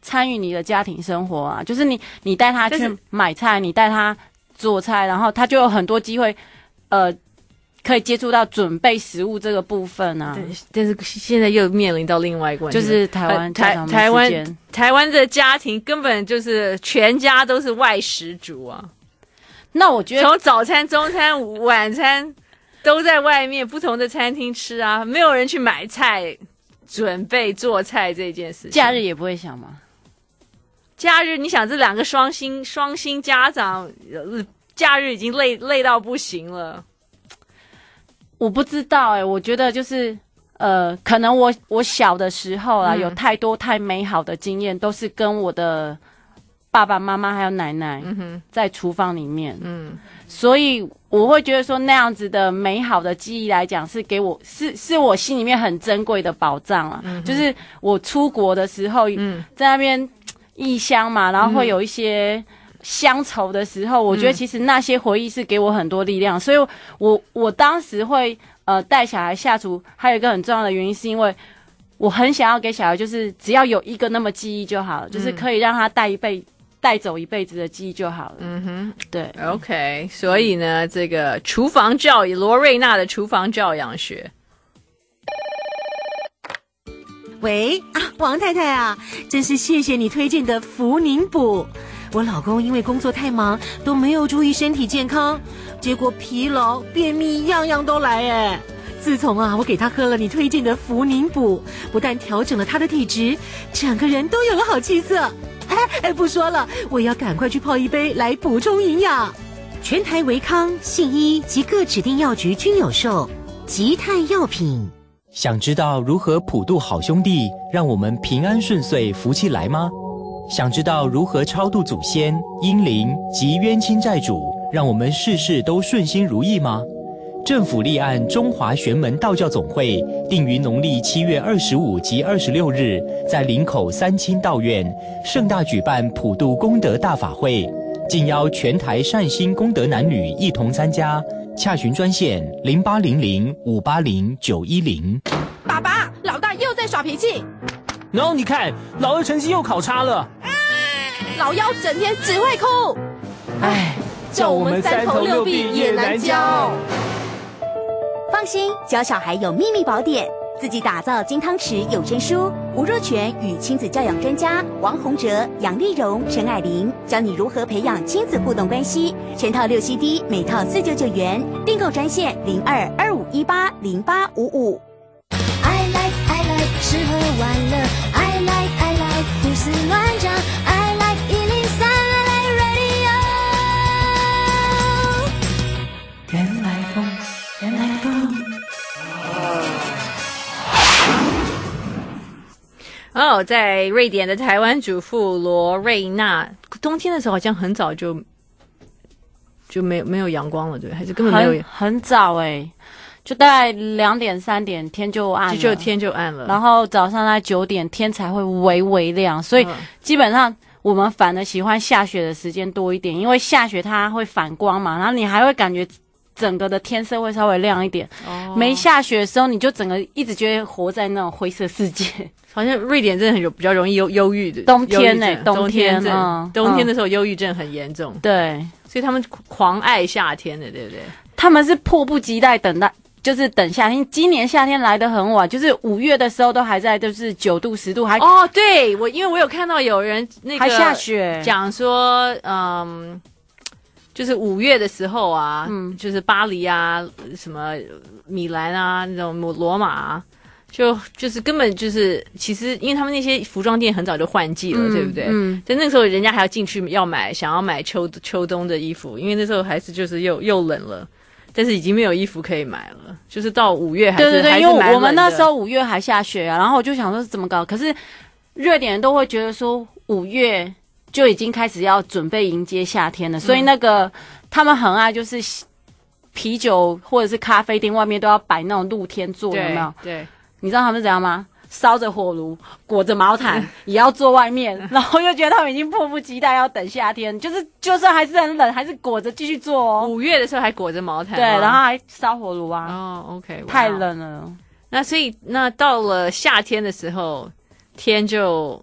参与你的家庭生活啊，就是你带他去买菜，你带他做菜，然后他就有很多机会，可以接触到准备食物这个部分啊。 对，但是现在又面临到另外一个问题， 就是台湾的家庭根本就是全家都是外食族啊。 那我觉得从早餐、中餐、晚餐都在外面不同的餐厅吃啊，没有人去买菜、准备做菜这件事情。 假日也不会想吗？ 假日，你想这两个双薪家长，假日已经累到不行了。 我不知道我觉得就是可能我小的时候啊，有太多太美好的经验，都是跟我的爸爸妈妈还有奶奶在厨房里面，所以我会觉得说那样子的美好的记忆来讲，是给我是我心里面很珍贵的宝藏啊。就是我出国的时候，在那边异乡嘛，然后会有一些乡愁的时候，我觉得其实那些回忆是给我很多力量，所以我当时会带小孩下厨，还有一个很重要的原因是因为我很想要给小孩，就是只要有一个那么记忆就好了，就是可以让他带走一辈子的记忆就好了。对 ，OK， 所以呢，这个厨房教育，罗瑞娜的厨房教养学。 喂王太太啊，真是谢谢你推荐的福宁补。我老公因为工作太忙，都没有注意身体健康，结果疲劳、便秘样样都来自从我给他喝了你推荐的福宁补，不但调整了他的体质，整个人都有了好气色。不说了，我要赶快去泡一杯来补充营养。全台维康、信医及各指定药局均有售，吉泰药品。 想知道如何普渡好兄弟，让我们平安顺遂、福气来吗？想知道如何超度祖先、阴灵及冤亲债主，让我们事事都顺心如意吗？政府立案中华玄门道教总会定于农历7月25及26日，在林口三清道院盛大举办普渡功德大法会，敬邀全台善心功德男女一同参加。洽询专线0800-580-910。 爸爸，老大又在耍脾气。 然后你看，老二成绩又考差了。 老幺整天只会哭。 叫我们三头六臂也难教。 放心，教小孩有秘密宝典，自己打造金汤匙有声书，吴若权与亲子教养专家王洪哲、杨丽蓉、陈霭玲教你如何培养亲子互动关系。全套6 CD， 每套499元，订购专线02-2518-0855。 I like 吃喝玩乐 I like 胡思乱想 I like 103 I like radio。 原来风，原来风。 在瑞典的台湾主妇罗瑞娜，冬天的时候好像很早就没有阳光了，对，还是根本没有？ 很早就大概2点3点天就暗了， 天就暗了， 然后早上在9点天才会微亮，所以基本上我们反而喜欢下雪的时间多一点，因为下雪它会反光嘛，然后你还会感觉整个的天色会稍微亮一点。没下雪的时候，你就整个一直觉得活在那种灰色世界。 好像瑞典真的比较容易忧郁的冬天冬天的时候忧郁症很严重。 对， 所以他们狂爱夏天的，对不对？ 他们是迫不及待等夏天。今年夏天来得很晚，就是5月的时候都还在就是9度10度还。 对，因为我有看到有人那个还下雪，讲说就是5月的时候啊，就是巴黎啊、什么米兰啊、那种罗马啊，就是根本就是其实因为他们那些服装店很早就换季了，对不对？但那个时候人家还要进去想要买秋冬的衣服，因为那时候还是就是又冷了。但是已经没有衣服可以买了，就是到5月还是对，因为我们那时候5月还下雪啊，然后我就想说怎么搞，可是瑞典人都会觉得说5月就已经开始要准备迎接夏天了，所以那个他们很爱就是啤酒或者是咖啡店外面都要摆那种露天座，有没有？ 对， 你知道他们怎样吗？烧着火炉，裹着毛毯，也要坐外面，然后又觉得他们已经迫不及待要等夏天，就算还是很冷，还是裹着继续坐 5月的时候还裹着毛毯， 对，然后还烧火炉啊。 OK， 太冷了。 那所以到了夏天的时候，天就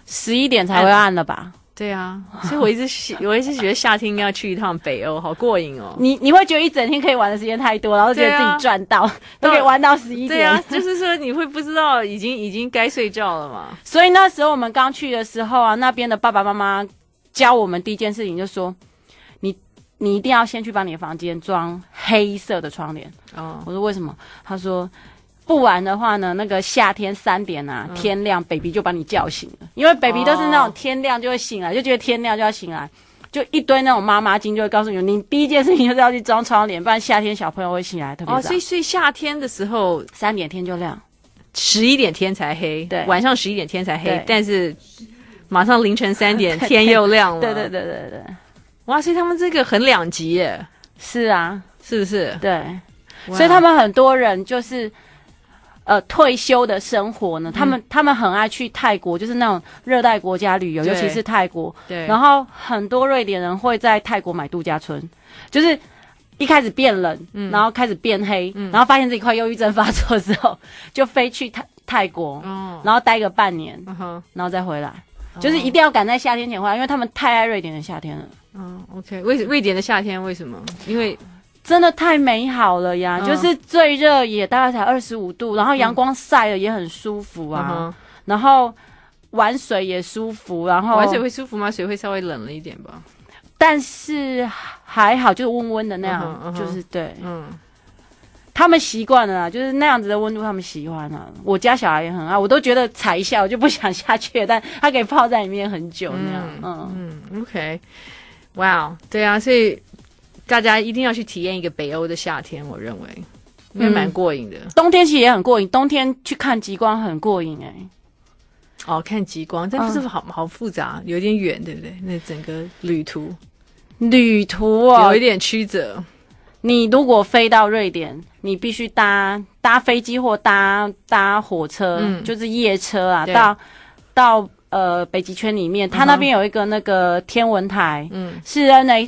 11点才会暗了吧？ 对啊，所以我一直觉得夏天应该要去一趟北欧，好过瘾哦。 你会觉得一整天可以玩的时间太多，然后觉得自己赚到，都可以玩到11点。 对啊，就是说你会不知道已经该睡觉了嘛。 所以那时候我们刚去的时候啊，那边的爸爸妈妈教我们第一件事情就说，你一定要先去把你的房间装黑色的窗帘。哦，我说为什么？他说不然的话呢，那个夏天3点啊，天亮 ，baby 就把你叫醒了，因为 baby 都是那种天亮就会醒来，就觉得天亮就要醒来，就一堆那种妈妈经就会告诉你第一件事情就是要去装窗帘，不然夏天小朋友会醒来特别早。 所以夏天的时候 3点天就亮 ，11点天才黑， 对， 晚上11点天才黑，但是马上凌晨3点天又亮了。 对， 哇，所以他们这个很两极耶。 是啊， 是不是？ 对，所以他们很多人就是退休的生活呢，他们很爱去泰国，就是那种热带国家旅游，尤其是泰国。 对。 然后很多瑞典人会在泰国买度假村，就是一开始变冷，然后开始变黑，然后发现自己快忧郁症发作之后，就飞去泰国，然后待个半年，然后再回来，就是一定要赶在夏天前回来，因为他们太爱瑞典的夏天了。 OK， 瑞典的夏天为什么？因为真的太美好了呀！就是最热也大概才25度，然后阳光晒了也很舒服啊。然后玩水也舒服，然后玩水会舒服吗？水会稍微冷了一点吧， 但是还好，就是温温的那样，就是对，他们习惯了啦，就是那样子的温度，他们喜欢啊。我家小孩也很爱，我都觉得踩一下我就不想下去了，但他可以泡在里面很久那样。 OK， 哇，对啊，所以大家一定要去体验一个北欧的夏天，我认为因为蛮过瘾的。 冬天其实也很过瘾，冬天去看极光很过瘾看极光，但不是好复杂，有点远，对不对？那整个旅途有一点曲折。 你如果飞到瑞典，你必须搭飞机或搭火车，就是夜车啊，到北极圈里面，它那边有一个那个天文台，是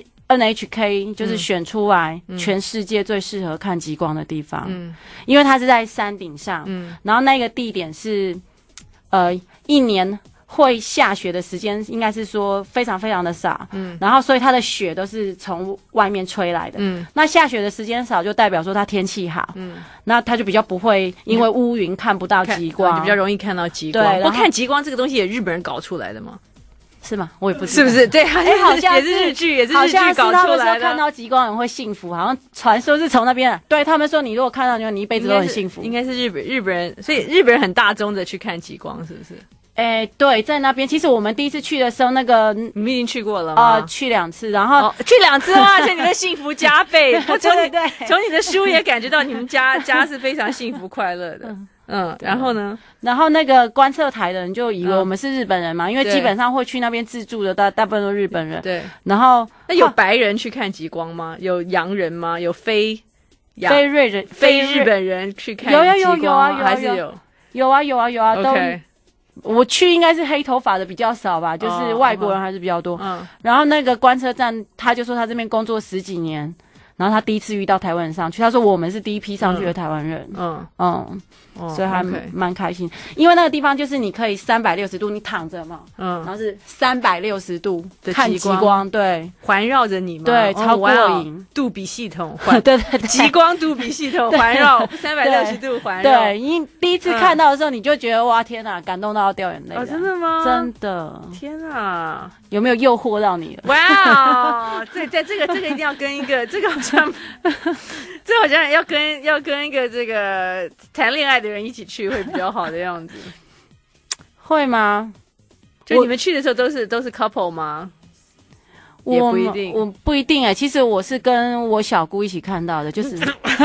NHK 就是选出来全世界最适合看极光的地方，因为它是在山顶上，然后那个地点是一年会下雪的时间应该是说非常非常的少，然后所以它的雪都是从外面吹来的，那下雪的时间少就代表说它天气好，那它就比较不会因为乌云看不到极光， 就比较容易看到极光。 对， 不过看极光这个东西也日本人搞出来的吗？ 是吗？我也不知道， 是不是？对， 好像也是日剧， 好像是他们说的。 看到极光人会幸福，好像传说是从那边。对他们说，你如果看到，你一辈子都很幸福。 应该是日本人，所以日本人很大宗的去看极光，是不是？ 对，在那边。其实我们第一次去的时候，那个你们已经去过了吗？ 去2次，然后去2次哇，而且你的幸福加倍。我从你的书也感觉到你们家是非常幸福快乐的。然后呢？ 然后那个观测台的人就以为我们是日本人嘛，因为基本上会去那边自助的大部分都是日本人。 对。 然后那有白人去看极光吗？有洋人吗？有非日本人去看极光吗？还是有啊，都。我去应该是黑头发的比较少吧，就是外国人还是比较多。然后那个观测站他就说他这边工作10几年，然后他第一次遇到台湾人上去，他说我们是第一批上去的台湾人。所以还蛮开心，因为那个地方就是你可以360度你躺着嘛，然后是360度的看极光，对， 环绕着你嘛， 对，超过瘾。 杜比系统， 对， 极光杜比系统环绕360度环绕。 对，因第一次看到的时候，你就觉得哇天哪，感动到要掉眼泪。 真的吗？ 真的， 天啊！ 有没有诱惑到你了？ 哇，这个一定要跟一个，这好像要跟一个这个谈恋爱的人一起去会比较好的样子。 会吗？ 就你们去的时候都是 couple 吗？也不一定， 我不一定其实我是跟我小姑一起看到的，就是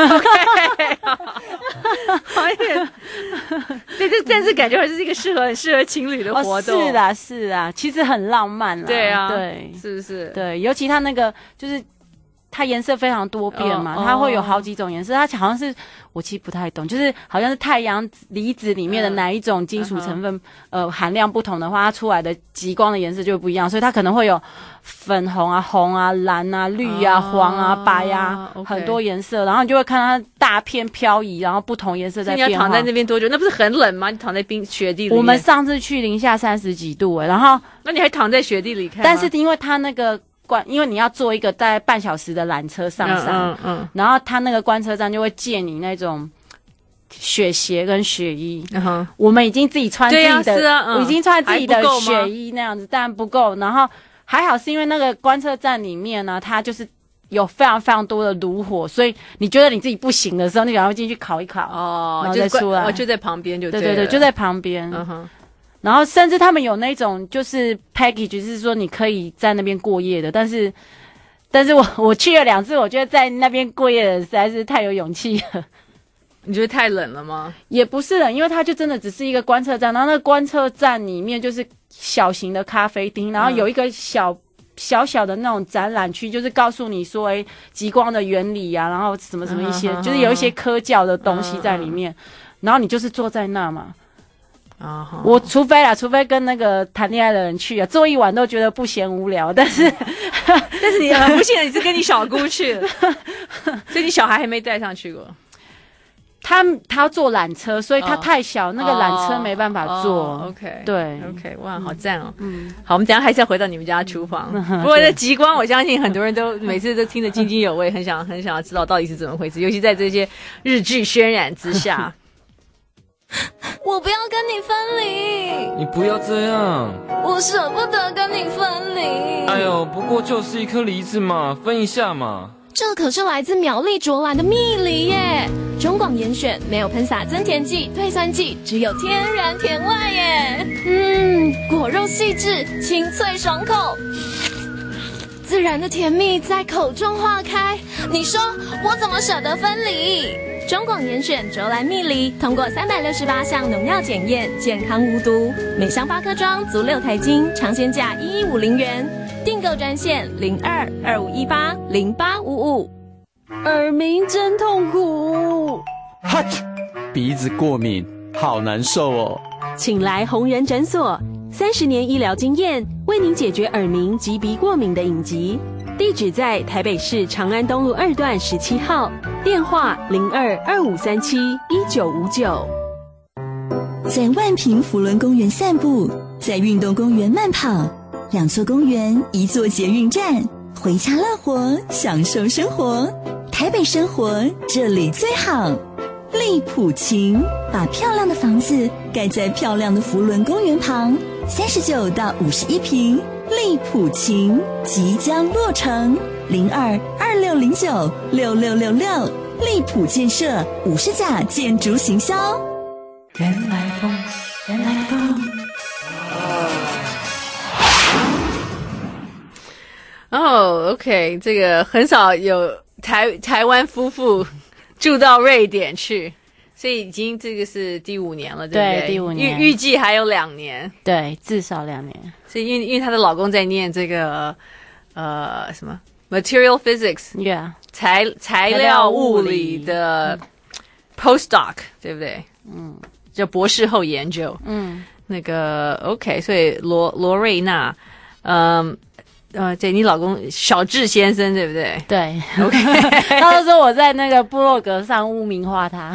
对，但是感觉还是一个很适合情侣的活动。 是啊，其实很浪漫啦。 对啊， 对， 是不是？ 对，尤其他那个就是它颜色非常多变嘛，它会有好几种颜色。它好像是我其实不太懂，就是好像是太阳离子里面的哪一种金属成分，含量不同的话，它出来的极光的颜色就不一样。所以它可能会有粉红啊、红啊、蓝啊、绿啊、黄啊、白啊，很多颜色。然后你就会看它大片漂移，然后不同颜色在变化。 你要躺在那边多久？那不是很冷吗？你躺在雪地里面。 我们上次去零下30几度然后那你还躺在雪地里看吗？ 但是因为它那个因为你要坐一个大概半小时的缆车上山，然后他那个观测站就会借你那种雪鞋跟雪衣，我们已经自己穿自己的，我已经穿自己的雪衣那样子，但不够。然后还好是因为那个观测站里面呢，它就是有非常非常多的炉火，所以你觉得你自己不行的时候，你赶快进去烤一烤，然后再出来， 就在旁边就对，就在旁边。然后甚至他们有那种就是 package， 就是说你可以在那边过夜的，但是我去了2次，我觉得在那边过夜的实在是太有勇气了。 你觉得太冷了吗？ 也不是冷，因为它就真的只是一个观测站，然后那个观测站里面就是小型的咖啡厅，然后有一个小小的那种展览区，就是告诉你说，极光的原理啊，然后什么什么一些，就是有一些科教的东西在里面，然后你就是坐在那嘛。我除非跟那个谈恋爱的人去坐一晚都觉得不嫌无聊，但是你很不幸的你是跟你小姑去的，所以你小孩还没带上去过。 他要坐缆车，所以他太小，那个缆车没办法坐。 OK， 对 ，OK， 哇，好赞哦。好，我们等一下还是要回到你们家厨房。不过这极光，我相信很多人都每次都听得津津有味，很想要知道到底是怎么回事，尤其在这些日剧渲染之下。 我不要跟你分离， 你不要这样， 我舍不得跟你分离。 哎呦，不过就是一颗梨子嘛，分一下嘛。 这可是来自苗栗卓兰的蜜梨耶，中广严选，没有喷洒增甜剂、退酸剂，只有天然甜味耶。果肉细致，清脆爽口，自然的甜蜜在口中化开。你说我怎么舍得分离？中广严选卓兰蜜梨，通过368项农药检验，健康无毒，每箱8颗装，足6台斤，尝鲜价1150元。订购专线0225180855。耳鸣真痛苦， 哈啾，鼻子过敏，好难受哦。 请来红人诊所，30年医疗经验，为您解决耳鸣及鼻过敏的隐疾。地址在台北市长安东路2段17号，电话0225371959。 在万平福伦公园散步，在运动公园慢跑，2座公园，1座捷运站，回家乐活，享受生活。台北生活，这里最好。利普琴把漂亮的房子盖在漂亮的福伦公园旁，39到51坪。利普琴即将落成，0226096666。利普建设50甲建筑行销。 原来风，原来风。 OK， 这个很少有台湾夫妇住到瑞典去，所以已经这个是第5年了，对不对？ 对，第5年， 预计还有2年， 对，至少2年。 所以因为她的老公在念这个什么 material physics， 材料物理的 postdoc， 对不对？就博士后研究。那个 OK， 所以罗瑞娜，对，你老公小智先生，对不对？ 对 ，OK， 他都说我在那个部落格上污名化他。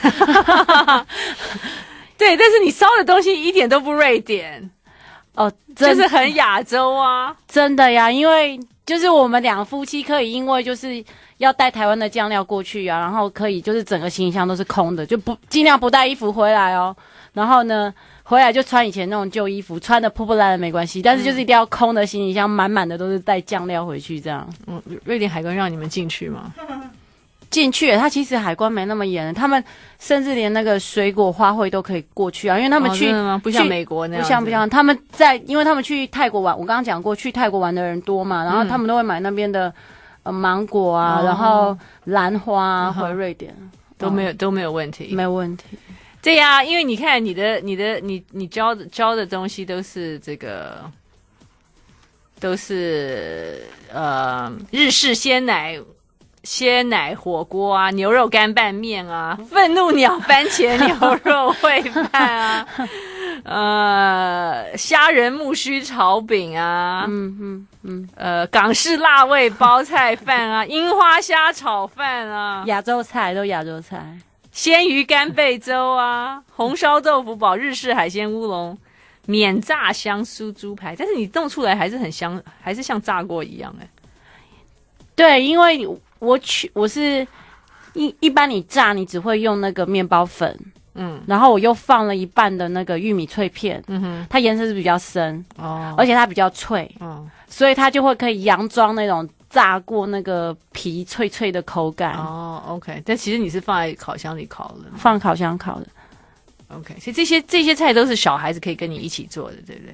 对，但是你烧的东西一点都不瑞典哦， 就是很亚洲啊， 真的呀，因为就是我们2夫妻可以因为就是要带台湾的酱料过去啊，然后可以就是整个行李箱都是空的，就不尽量不带衣服回来哦，然后呢。回来就穿以前那种旧衣服，穿的破破烂烂没关系，但是就是一定要空的行李箱满满的都是带酱料回去这样。 瑞典海关让你们进去吗？ 进去，他其实海关没那么严，他们甚至连那个水果花卉都可以过去啊，因为他们去， 不像美国那样， 不像，他们因为他们去泰国玩，我刚刚讲过，去泰国玩的人多嘛，然后他们都会买那边的芒果啊，然后兰花啊，回瑞典都没有问题， 没有问题。 对呀，因为你看你教的东西都是这个都是日式鲜奶火锅啊，牛肉干拌面啊，愤怒鸟番茄牛肉烩饭啊，虾仁木须炒饼啊，港式辣味包菜饭啊，樱花虾炒饭啊， 亚洲菜都亚洲菜， 鲜鱼干贝粥啊，红烧豆腐煲，日式海鲜乌龙，免炸香酥猪排，但是你弄出来还是很香，还是像炸过一样对，因为我是一般你炸你只会用那个面包粉，然后我又放了一半的那个玉米脆片，它颜色是比较深而且它比较脆，所以它就会可以佯装那种炸过那个皮脆脆的口感。 OK， 但其实你是放在烤箱里烤的， 放烤箱烤的。 OK， 所以这些菜都是小孩子可以跟你一起做的，对不对？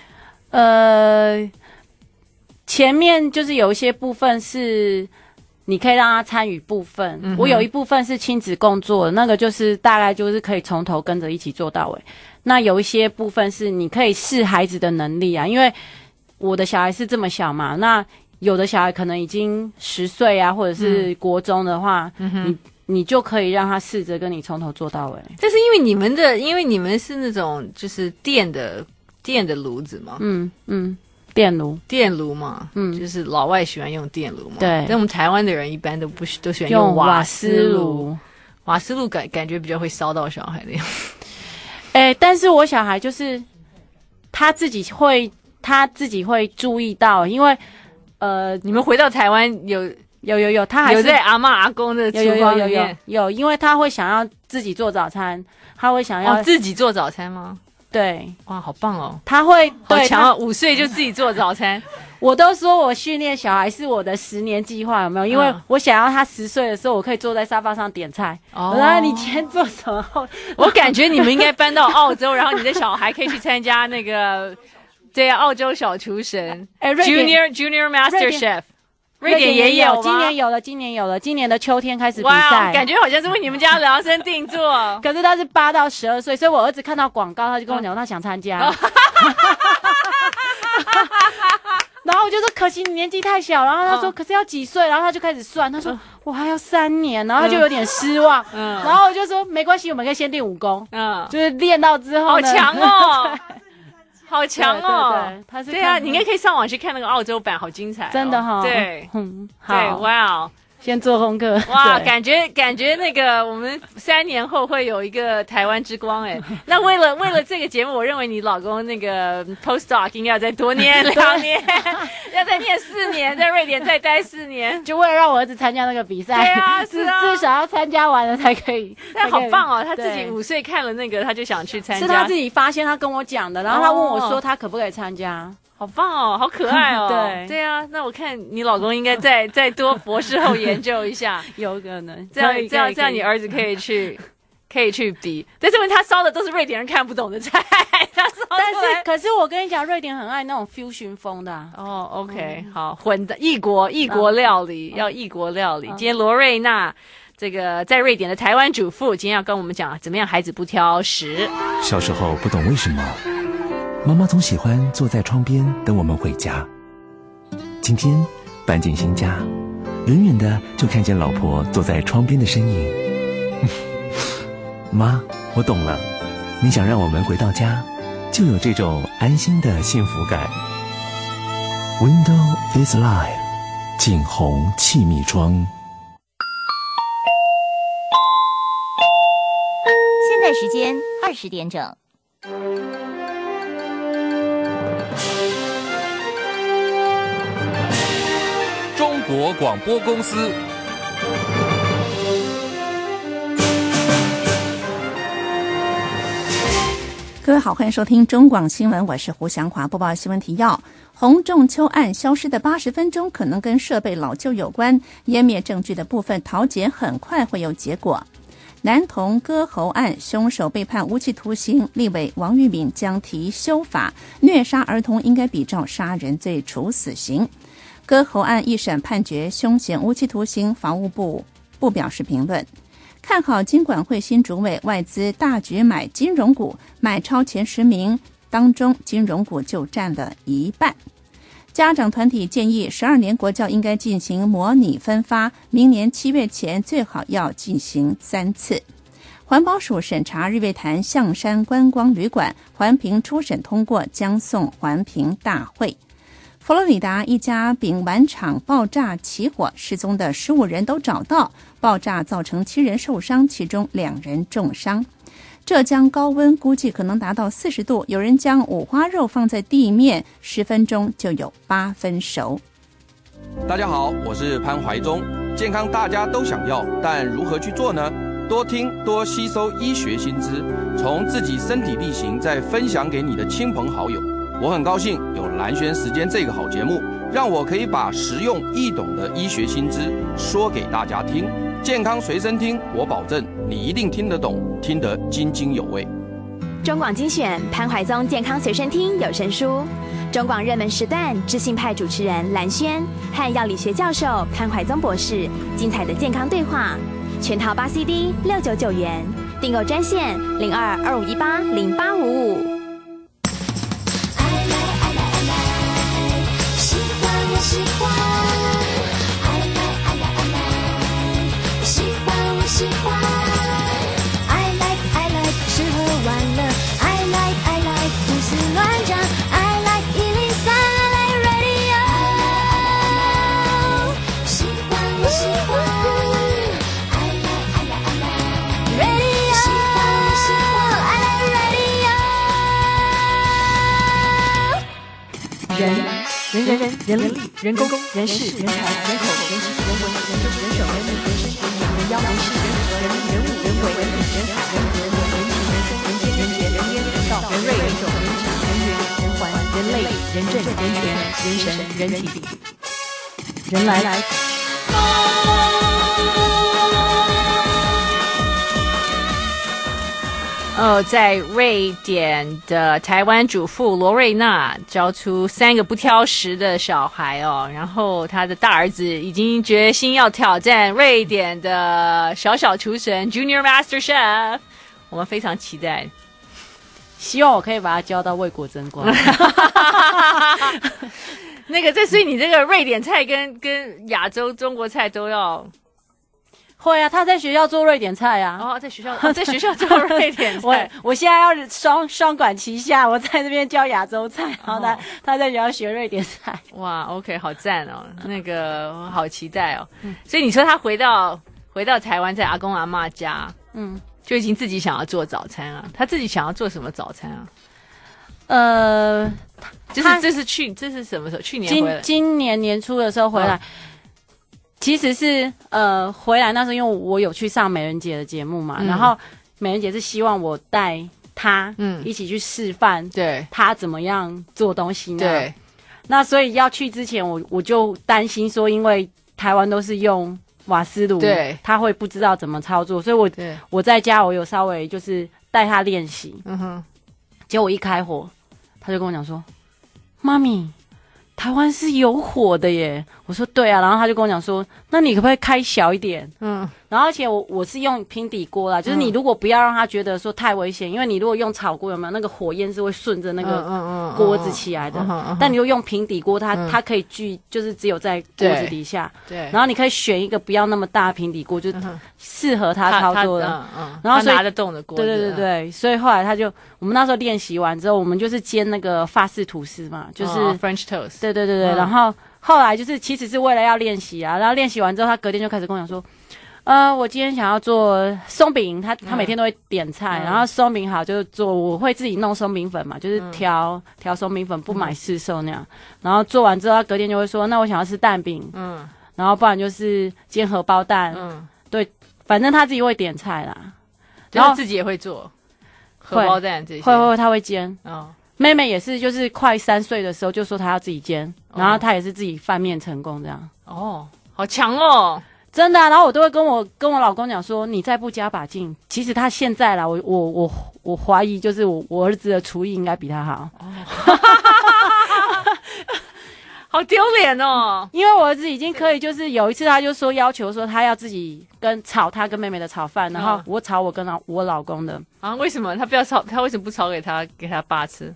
前面就是有一些部分是你可以让他参与部分，我有一部分是亲子共做的，那个就是大概就是可以从头跟着一起做到尾。那有一些部分是你可以试孩子的能力啊，因为我的小孩是这么小嘛，那有的小孩可能已经10岁啊，或者是国中的话，你就可以让他试着跟你从头做到尾。 但是因为你们是那种就是电的炉子嘛， 电炉嘛，就是老外喜欢用电炉嘛， 对。 但我们台湾的人一般都喜欢用瓦斯炉，瓦斯炉感觉比较会烧到小孩的样子。 但是我小孩就是他自己会注意到，因为你们回到台湾有， 他还是有在阿嬷阿公的厨房里面有，因为他会想要自己做早餐，他会想要自己做早餐吗？ 对， 哇，好棒哦！ 他会好强哦，5岁就自己做早餐。 我都说我训练小孩是我的10年计划，有没有？因为我想要他10岁的时候，我可以坐在沙发上点菜。我说你今天做什么？ 我感觉你们应该搬到澳洲，然后你的小孩可以去参加那个澳洲小厨神Junior Master Chef。瑞典也有， 今年有了，今年的秋天开始比赛。 哇，感觉好像是为你们家量身定做。 可是他是8到12岁，所以我儿子看到广告，他就跟我讲他想参加。然后我就说可惜你年纪太小，然后他说可是要几岁，然后他就开始算，他说我还要3年，然后他就有点失望。然后我就说没关系，我们可以先练武功，就是练到之后呢。 好强哦。好强哦！ 对，他是对啊，你应该可以上网去看那个澳洲版，好精彩， 真的哈。 对， 好， 对，哇， 先做功课。 哇，感觉那个我们3年后会有一个台湾之光哎。那为了这个节目，我认为你老公那个 postdoc 应该要再多念2年，要再念4年，在瑞典再待4年， 就为了让我儿子参加那个比赛。 对啊，是啊， 至少要参加完了才可以。 但好棒哦，他自己5岁看了那个，他就想去参加。 是他自己发现，他跟我讲的，然后他问我说他可不可以参加。 好棒哦，好可爱哦！对啊，那我看你老公应该再多博士后研究一下， 有可能这样你儿子可以去比。但是他烧的都是瑞典人看不懂的菜， 可是我跟你讲，瑞典很爱那种 fusion 风的 OK， 好，混的异国料理，要异国料理。今天罗瑞娜这个在瑞典的台湾主妇，今天要跟我们讲怎么样孩子不挑食。 小时候不懂为什么。妈妈总喜欢坐在窗边等我们回家。今天搬进新家，远远的就看见老婆坐在窗边的身影。妈，我懂了，你想让我们回到家，就有这种安心的幸福感。Window is life， 景宏气密窗。 现在时间20点整。 中国广播公司。 各位好，欢迎收听中广新闻，我是胡祥华。播报新闻提要：洪仲丘案消失的80分钟可能跟设备老旧有关，湮灭证据的部分桃检很快会有结果。男童割喉案凶手被判无期徒刑，立委王玉敏将提修法，虐杀儿童应该比照杀人罪处死刑。割喉案一审判决凶嫌无期徒刑，法务部不表示评论。看好金管会新主委，外资大举买金融股，买超前10名当中金融股就占了一半。 家长团体建议12年国教应该进行模拟分发，明年7月前最好要进行3次。环保署审查日月潭象山观光旅馆，环评初审通过，将送环评大会。佛罗里达一家饼丸厂爆炸起火，失踪的15人都找到，爆炸造成7人受伤，其中2人重伤。浙江高温估计可能达到40度，有人将五花肉放在地面，10分钟就有8分熟。 大家好，我是潘怀忠。健康大家都想要，但如何去做呢？多听多吸收医学新知，从自己身体力行，再分享给你的亲朋好友。我很高兴有蓝轩时间这个好节目，让我可以把实用易懂的医学新知说给大家听。健康随身听，我保证你一定听得懂，听得津津有味。 中广精选潘怀宗健康随身听有声书，中广热门时段知性派主持人蓝轩和药理学教授潘怀宗博士精彩的健康对话，全套8 CD 699元，订购专线0225180855。 喜欢，爱来爱来爱来，喜欢我喜欢，爱来爱来吃喝玩乐，爱来爱来胡思乱想，爱来103，爱来 radio， 喜欢我喜欢，爱来爱来爱来 radio， 喜欢我喜欢，爱来 radio。 人力、人工、人事、人才、人口、人情、人文、人政、人手、人民、人生、人妖、人事、人和、人力、人物、人为、人品、人才、人和、人情、人生、人间、人杰、人烟、人道、人瑞、人种、人情、人缘、人环、人类、人政、人权、人神、人体、人来。 在瑞典的台湾主妇罗瑞娜教出3个不挑食的小孩哦，然后她的大儿子已经决心要挑战瑞典的小厨神 Junior Master Chef， 我们非常期待， 希望我可以把他教到为国争光。 所以你这个瑞典菜跟亚洲中国菜都要。 会啊，他在学校做瑞典菜啊。 哦，在学校做瑞典菜。 我现在要双管齐下，我在这边教亚洲菜，然后他在学校学瑞典菜。 哇 ，OK， 好赞哦，我好期待哦。所以你说他回到台湾，在阿公阿嬷家，就已经自己想要做早餐啊。他自己想要做什么早餐啊？这是什么时候？去年回来？ 今年年初的时候回来。其实是回来那时候，因为我有去上美人姐的节目嘛，然后美人姐是希望我带她一起去示范， 对， 她怎么样做东西呢？ 对， 那所以要去之前，我就担心说，因为台湾都是用瓦斯炉， 对， 她会不知道怎么操作，所以我在家我有稍微就是带她练习，结果我一开火，她就跟我讲说，妈咪。台湾是有火的耶，我说对啊，然后他就跟我讲说，那你可不可以开小一点？然后而且我是用平底锅啦，就是你如果不要让他觉得说太危险，因为你如果用炒锅有没有那个火焰是会顺着那个锅子起来的，但你如果用平底锅，它可以就是只有在锅子底下，对，然后你可以选一个不要那么大的平底锅，就适合他操作的，然后他拿得动的锅子， 对，所以后来我们那时候练习完之后，我们就是煎那个法式吐司嘛，就是 French toast， 对，然后后来就是其实是为了要练习啊，然后练习完之后，他隔天就开始跟我讲说，我今天想要做松饼，他每天都会点菜，然后松饼好就做，我会自己弄松饼粉嘛，就是调松饼粉，不买市售那样，然后做完之后，他隔天就会说，那我想要吃蛋饼，然后不然就是煎荷包蛋，对，反正他自己会点菜啦， 然后自己也会做荷包蛋这些， 会他会煎妹妹也是，就是快3岁的时候就说她要自己煎，然后她也是自己翻面成功这样。 哦，好强哦， 真的啊！然后我都会跟我老公讲说，你再不加把劲，其实他现在啦，我怀疑就是我儿子的厨艺应该比他好。 好丢脸哦！ 因为我儿子已经可以，就是有一次他就说要求说他要自己炒他跟妹妹的炒饭，然后我炒我跟我老公的啊？为什么他不要炒？他为什么不炒给他爸吃？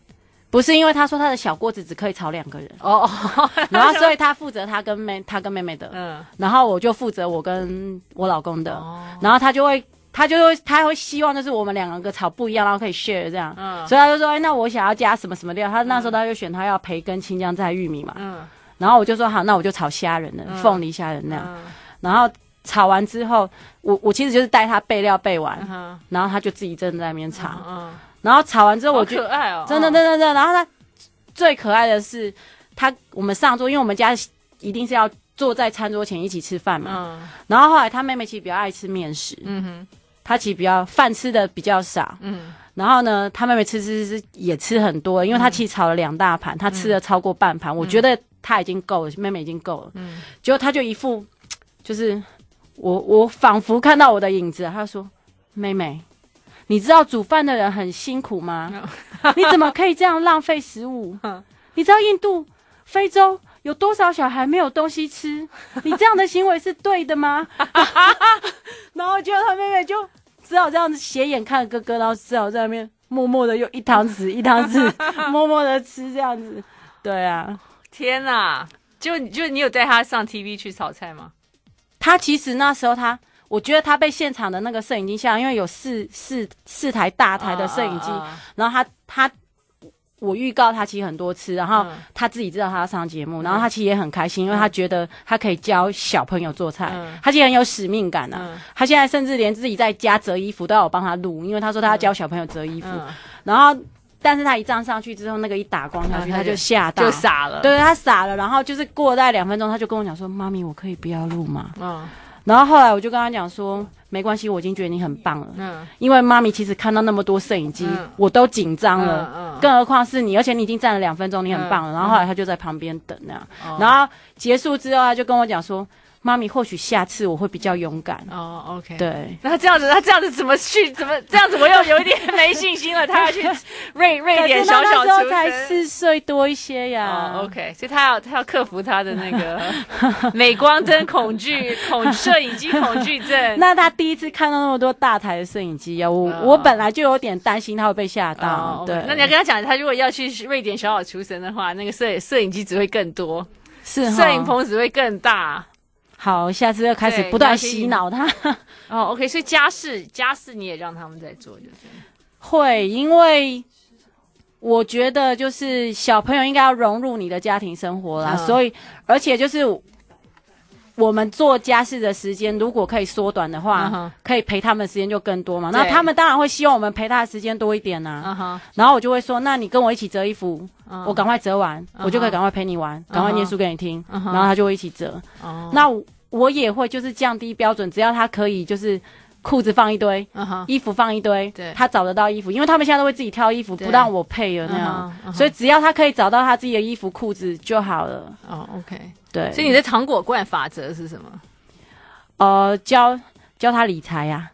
不是因为他说他的小锅子只可以炒2个人哦， 然后所以他负责他跟妹妹的，然后我就负责我跟我老公的，然后他会希望就是我们2个炒不一样，然后可以 share 这样，所以他就说，那我想要加什么什么料，他那时候他就选他要培根、青江菜、玉米嘛，然后我就说好，那我就炒虾仁的，凤梨虾仁那样，然后炒完之后，我其实就是带他备料备完，然后他就自己真的在那边炒，然后炒完之后我就好可爱哦， 真的，然后他最可爱的是我们上桌，因为我们家一定是要坐在餐桌前一起吃饭嘛，然后后来他妹妹其实比较爱吃面食，他其实比较饭吃的比较少，然后呢，他妹妹吃也吃很多，因为他其实炒了2大盘，他吃了超过半盘，我觉得他已经够了，妹妹已经够了，结果他就一副就是我仿佛看到我的影子，他说：“妹妹，你知道煮饭的人很辛苦吗？你怎么可以这样浪费食物？你知道印度、非洲有多少小孩没有东西吃？你这样的行为是对的吗？”然后结果他妹妹就只好这样子斜眼看哥哥，然后只好在那边默默的用一汤匙默默的吃这样子。对啊， 天哪！就你有带他上 TV 去炒菜吗？ 他其实那时候我觉得他被现场的那个摄影机吓，因为有四台大台的摄影机，然后我预告他其实很多次，然后他自己知道他要上节目，然后他其实也很开心，因为他觉得他可以教小朋友做菜，他其实很有使命感啊。他现在甚至连自己在家折衣服都要我帮他录，因为他说他要教小朋友折衣服，然后但是他一站上去之后，那个一打光下去，他就吓到， 就傻了。 对，他傻了，然后就是过了大概2分钟，他就跟我讲说：“妈咪，我可以不要录吗？”然后后来我就跟他讲说，没关系，我已经觉得你很棒了。因为妈咪其实看到那么多摄影机，我都紧张了，更何况是你，而且你已经站了2分钟，你很棒了。然后后来他就在旁边等那样，然后结束之后他就跟我讲说，妈咪，或许下次我会比较勇敢。 OK。 对。 那他这样子怎么这样子？我又有一点没信心了。他要去瑞典小小厨神， 才4岁多一些呀。 OK， 所以他要克服他的那个镁光灯恐惧、摄影机恐惧症。 那他第一次看到那么多大台的摄影机啊，我本来就有点担心他会被吓到。对。 那你要跟他讲，他如果要去瑞典小小厨神的话，那个摄影机只会更多， 是摄影棚只会更大。 好，下次要开始不断洗脑他。 OK， 所以家事你也让他们在做，就是会，因为我觉得就是小朋友应该要融入你的家庭生活啦，所以而且就是我们做家事的时间如果可以缩短的话，可以陪他们的时间就更多嘛。那他们当然会希望我们陪他的时间多一点啊。然后我就会说，那你跟我一起折衣服，我赶快折完，我就可以赶快陪你玩，赶快念书给你听，然后他就会一起折。那我也会就是降低标准，只要他可以就是裤子放一堆，衣服放一堆，他找得到衣服，因为他们现在都会自己挑衣服，不让我配了那样，所以只要他可以找到他自己的衣服裤子就好了。 OK。 对， 所以你的糖果罐法则是什么？ 教他理财呀。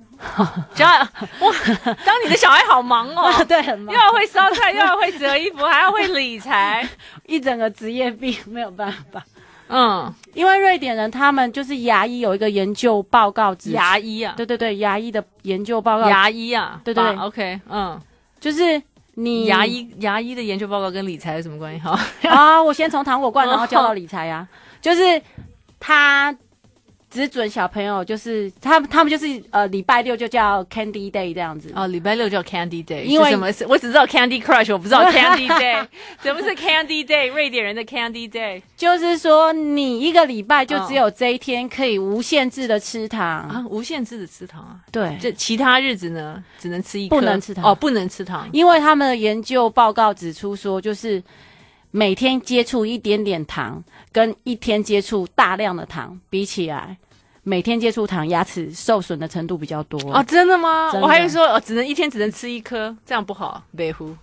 当你的小孩好忙哦， 对，很忙， 又要会烧菜，又要会折衣服，还要会理财， 一整个职业病，没有办法。因为瑞典人他们就是牙医有一个研究报告指出， 牙医啊， 对，牙医的研究报告， 牙医啊， 对 ，OK， 就是你牙医的研究报告跟理财有什么关系？ 好我先从糖果罐然后教到理财啊，就是他只准小朋友，就是他们就是礼拜六就叫 Candy Day 这样子。 礼拜六叫 Candy Day， 因为什么？我只知道 Candy Crush， 我不知道 Candy Day。什么是 Candy Day？ 瑞典人的 Candy Day， 就是说你一个礼拜就只有这一天可以无限制的吃糖啊，无限制的吃糖啊。 对， 这其他日子呢，只能吃一颗， 不能吃糖不能吃糖， 因为他们的研究报告指出说，就是每天接触一点点糖，跟一天接触大量的糖比起来。每天接触糖，牙齿受损的程度比较多。 真的吗？我还以为说一天只能吃一颗，这样不好，北湖。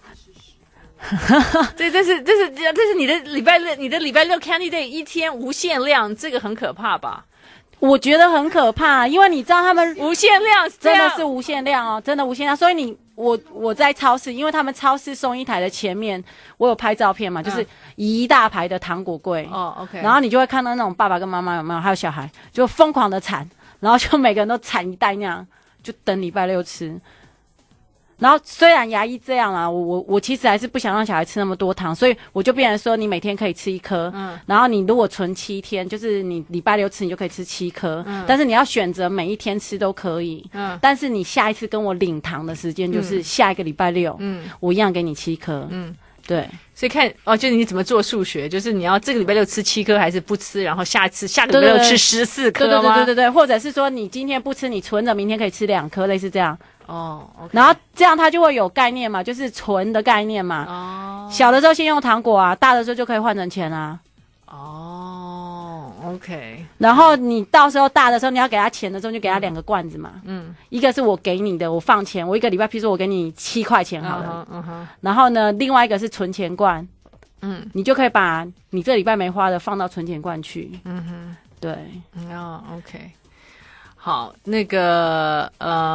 这是你的礼拜六 Candy Day 一天无限量，这个很可怕吧？ 我觉得很可怕，因为你知道他们无限量真的是无限量哦，真的无限量。所以我在超市，因为他们超市送一台的前面，我有拍照片嘛，就是一大排的糖果柜。 OK。 然后你就会看到那种爸爸跟妈妈有没有，还有小孩，就疯狂的铲，然后就每个人都铲一袋那样，就等礼拜六吃。 然后虽然牙医这样啦，我其实还是不想让小孩吃那么多糖，所以我就变成说你每天可以吃1颗，然后你如果存7天，就是你礼拜6吃，你就可以吃7颗，但是你要选择每一天吃都可以，但是你下一次跟我领糖的时间就是下一个礼拜6，我一样给你7颗，对。 所以看就是你怎么做数学，就是你要这个礼拜6吃7颗还是不吃，然后下个礼拜6吃14颗吗？ 对，或者是说你今天不吃，你存着明天可以吃2颗，类似这样。OK。然后这样它就会有概念嘛，就是存的概念嘛。小的时候先用糖果啊，大的时候就可以换成钱啊。 OK。 然后你到时候大的时候，你要给他钱的时候，就给他2个罐子嘛。一个是我给你的，我放钱，我一个礼拜，譬如说我给你7块钱好了。然后呢，另外一个是存钱罐。你就可以把你这礼拜没花的放到存钱罐去。对。 OK。好，那个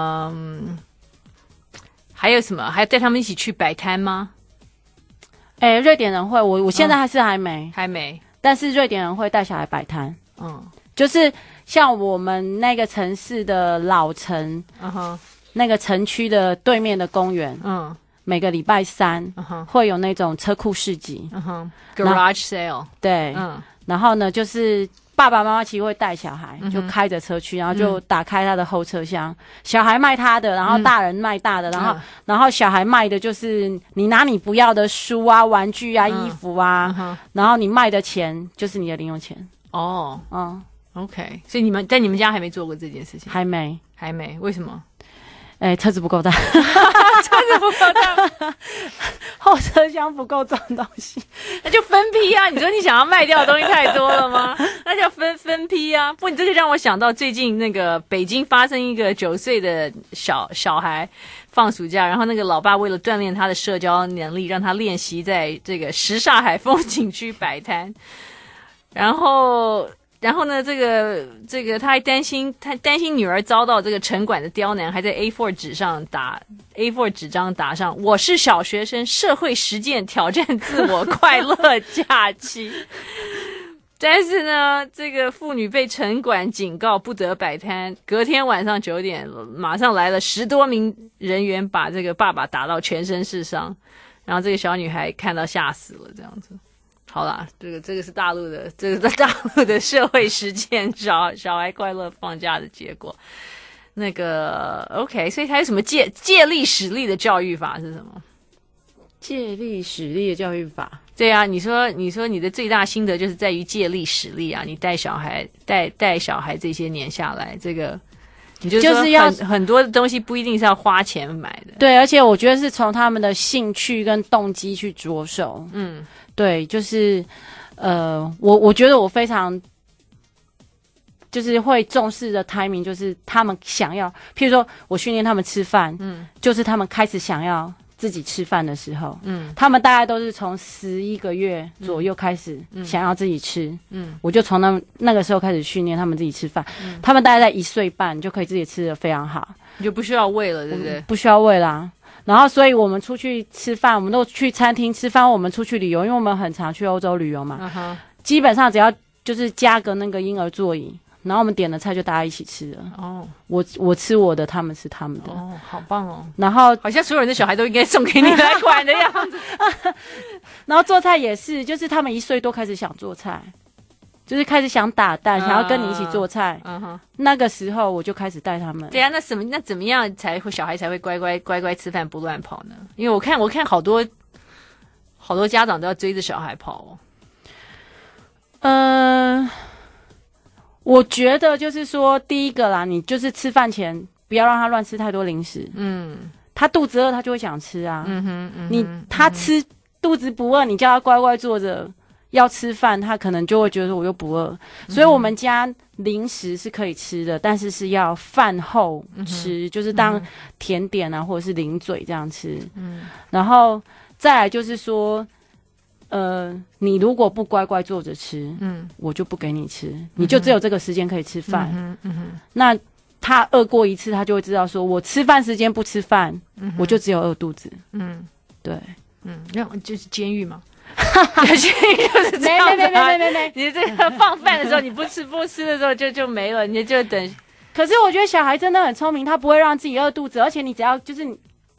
还有什么？还带他们一起去摆摊吗？ 瑞典人会，我现在还没，但是瑞典人会带小孩摆摊。就是像我们那个城市的老城，那个城区的对面的公园，每个礼拜3会有那种车库市集 ，garage sale。 对，然后呢，就是爸爸妈妈其实会带小孩，就开着车去，然后就打开他的后车厢，小孩卖他的，然后大人卖大的，然后小孩卖的就是你拿你不要的书啊、玩具啊、衣服啊，然后你卖的钱就是你的零用钱。 OK。所以你们家还没做过这件事情？ 还没， 为什么？ 车子不够大， 车子不够大， 后车厢不够装东西， 那就分批啊！你说你想要卖掉的东西太多了吗？那就分批啊！不，你这个让我想到最近那个北京发生一个9岁的小孩放暑假，然后那个老爸为了锻炼他的社交能力，让他练习在这个什刹海风景区摆摊，然后呢，这个他还担心女儿遭到这个城管的刁难，还在 A4 纸张打上我是小学生，社会实践挑战自我，快乐假期。但是呢，这个妇女被城管警告不得摆摊，隔天晚上9点，马上来了10多名人员，把这个爸爸打到全身是伤，然后这个小女孩看到吓死了，这样子。好啦，这个是大陆的社会实践，小孩快乐放假的结果。那个 OK， 所以他有什么借力使力的教育法是什么？ 借力使力的教育法？ 对啊，你说你的最大心得就是在于借力使力啊！你带小孩这些年下来，这个你就是要很多的东西不一定是要花钱买的。 对，而且我觉得是从他们的兴趣跟动机去着手。对，就是我觉得我非常就是会重视的 timing， 就是他们想要，譬如说我训练他们吃饭，就是他们开始想要自己吃饭的时候，他们大概都是从11个月左右开始想要自己吃，我就从那个时候开始训练他们自己吃饭，他们大概在1岁半就可以自己吃得非常好， 你就不需要喂了，对不对？ 不需要喂啦。然后，所以我们出去吃饭，我们都去餐厅吃饭。我们出去旅游，因为我们很常去欧洲旅游嘛，基本上只要就是加个那个婴儿座椅，然后我们点了菜就大家一起吃了。我吃我的，他们吃他们的。 好棒哦！ 然后好像所有人的小孩都应该送给你来管的样子。 然后做菜也是，就是他们1岁多开始想做菜。就是开始想打蛋，想要跟你一起做菜。那个时候我就开始带他们。 对啊，那怎么样小孩才会乖乖吃饭不乱跑呢？因为我看好多家长都要追着小孩跑我觉得就是说，第一个啦，你就是吃饭前不要让他乱吃太多零食。他肚子饿他就会想吃啊。他吃肚子不饿，你叫他乖乖坐着。要吃饭，他可能就会觉得我又不饿，所以我们家零食是可以吃的，但是是要饭后吃，就是当甜点啊，或者是零嘴这样吃。然后再来就是说，你如果不乖乖坐着吃，我就不给你吃，你就只有这个时间可以吃饭。那他饿过一次，他就会知道说，我吃饭时间不吃饭，我就只有饿肚子。对， 那就是监狱嘛。就是这样子啊，没，你这个放饭的时候你不吃的时候就没了，你就等。 可是我觉得小孩真的很聪明，他不会让自己饿肚子，而且你只要就是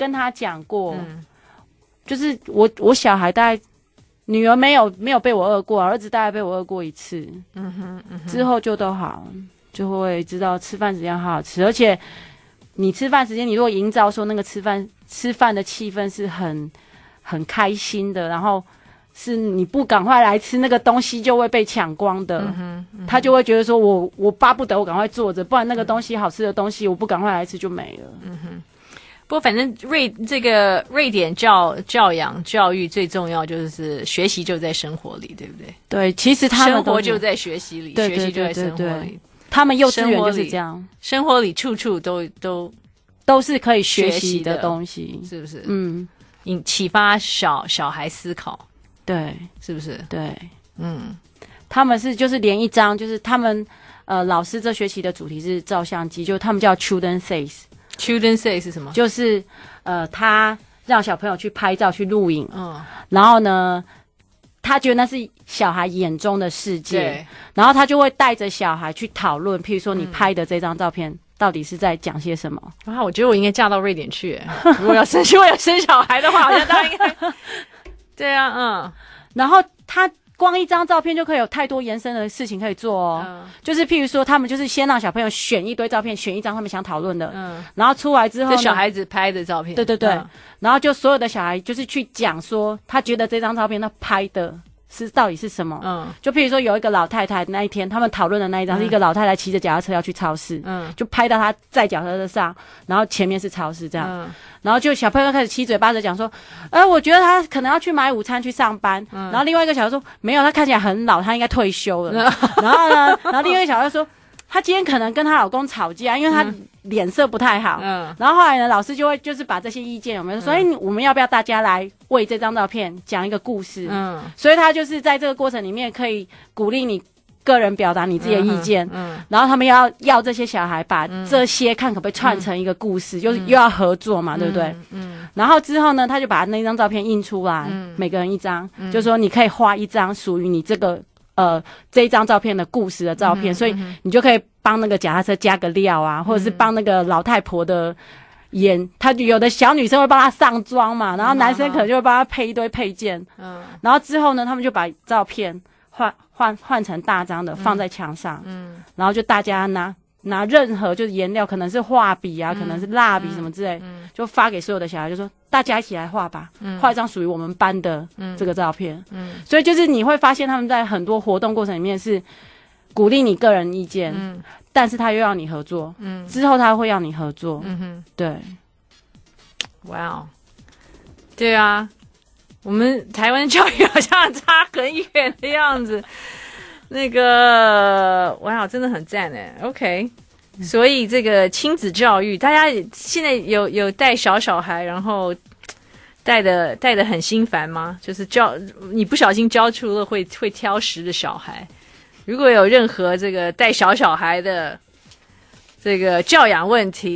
跟他讲过，就是我小孩大概女儿没有被我饿过，儿子大概被我饿过一次，之后就都好，就会知道吃饭时间好好吃，而且你吃饭时间，你如果营造说那个吃饭的气氛是很开心的，然后是你不赶快来吃那个东西就会被抢光的，他就会觉得说我巴不得我赶快坐着，不然那个东西好吃的东西我不赶快来吃就没了。 不过反正瑞典教养教育最重要就是学习就在生活里，对不对？ 对，其实他们生活就在学习里， 对学习就在生活里。 他们幼稚园就是这样， 生活里处处都是可以学习的东西， 是不是？启发小孩思考， 对， 是不是？ 对，他们就是连一张，就是他们老师这学期的主题是照相机，就他们叫 Children Says。Children Say 是什么？ 就是他让小朋友去拍照去录影，然后呢，他觉得那是小孩眼中的世界，然后他就会带着小孩去讨论，譬如说你拍的这张照片到底是在讲些什么。 我觉得我应该嫁到瑞典去，如果有生小孩的话，好像大家应该对啊， 然后他光一张照片就可以有太多延伸的事情可以做哦，就是譬如说他们就是先让小朋友选一堆照片，选一张他们想讨论的，然后出来之后呢， 这小孩子拍的照片， 对，然后就所有的小孩就是去讲说他觉得这张照片他拍的是到底是什么，就譬如说有一个老太太那一天他们讨论的那一张是一个老太太骑着脚踏车要去超市，就拍到她在脚踏车上，然后前面是超市这样，然后就小朋友开始七嘴八舌讲说，我觉得他可能要去买午餐去上班，然后另外一个小孩说没有，他看起来很老，他应该退休了，然后呢，然后另外一个小孩说他今天可能跟她老公吵架，因为他脸色不太好，然后后来呢，老师就会就是把这些意见有没有说，我们要不要大家来为这张照片讲一个故事？所以他就是在这个过程里面可以鼓励你个人表达你自己的意见，然后他们要这些小孩把这些看可不可以串成一个故事，就是又要合作嘛，对不对？然后之后呢，他就把那张照片印出来，每个人一张，就说你可以画一张属于你这一张照片的故事的照片，所以你就可以帮那个脚踏车加个料啊，或者是帮那个老太婆的她有的小女生会帮她上妆嘛，然后男生可能就会帮她配一堆配件，然后之后呢，他们就把照片换成大张的放在墙上，然后就大家拿任何就是颜料，可能是画笔啊，可能是蜡笔什么之类，就发给所有的小孩，就说大家一起来画吧，画一张属于我们班的这个照片。所以就是你会发现他们在很多活动过程里面是鼓励你个人意见，但是他又要你合作，之后他会要你合作，对。 哇哦，对啊，我们台湾教育好像差很远的样子。那个，哇，真的很赞哎 ，OK。所以这个亲子教育，大家现在有带小孩，然后带的很心烦吗？就是你不小心教出了会挑食的小孩。如果有任何这个带小孩的这个教养问题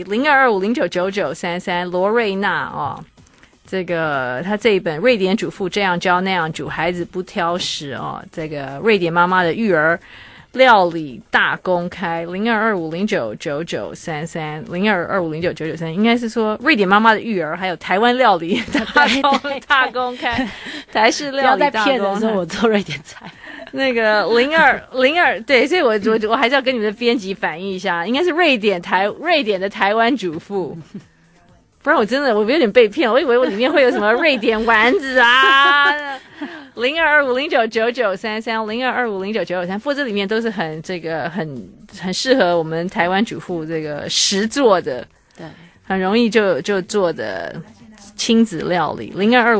，0225099933罗瑞娜哦。这个他这一本《瑞典主妇这样教那样煮，孩子不挑食》哦，这个瑞典妈妈的育儿料理大公开，0225099933，0225099933，应该是说瑞典妈妈的育儿，还有台湾料理大公开，台式料理大公开。不要再骗人说我做瑞典菜。那个0202，对，所以我还是要跟你们的编辑反映一下，应该是瑞典的台湾主妇。不然我有点被骗，我以为我里面会有什么瑞典丸子啊，0225099933，0225099933，不过这里面都是很适合我们台湾主妇这个实做的，对，很容易就做的亲子料理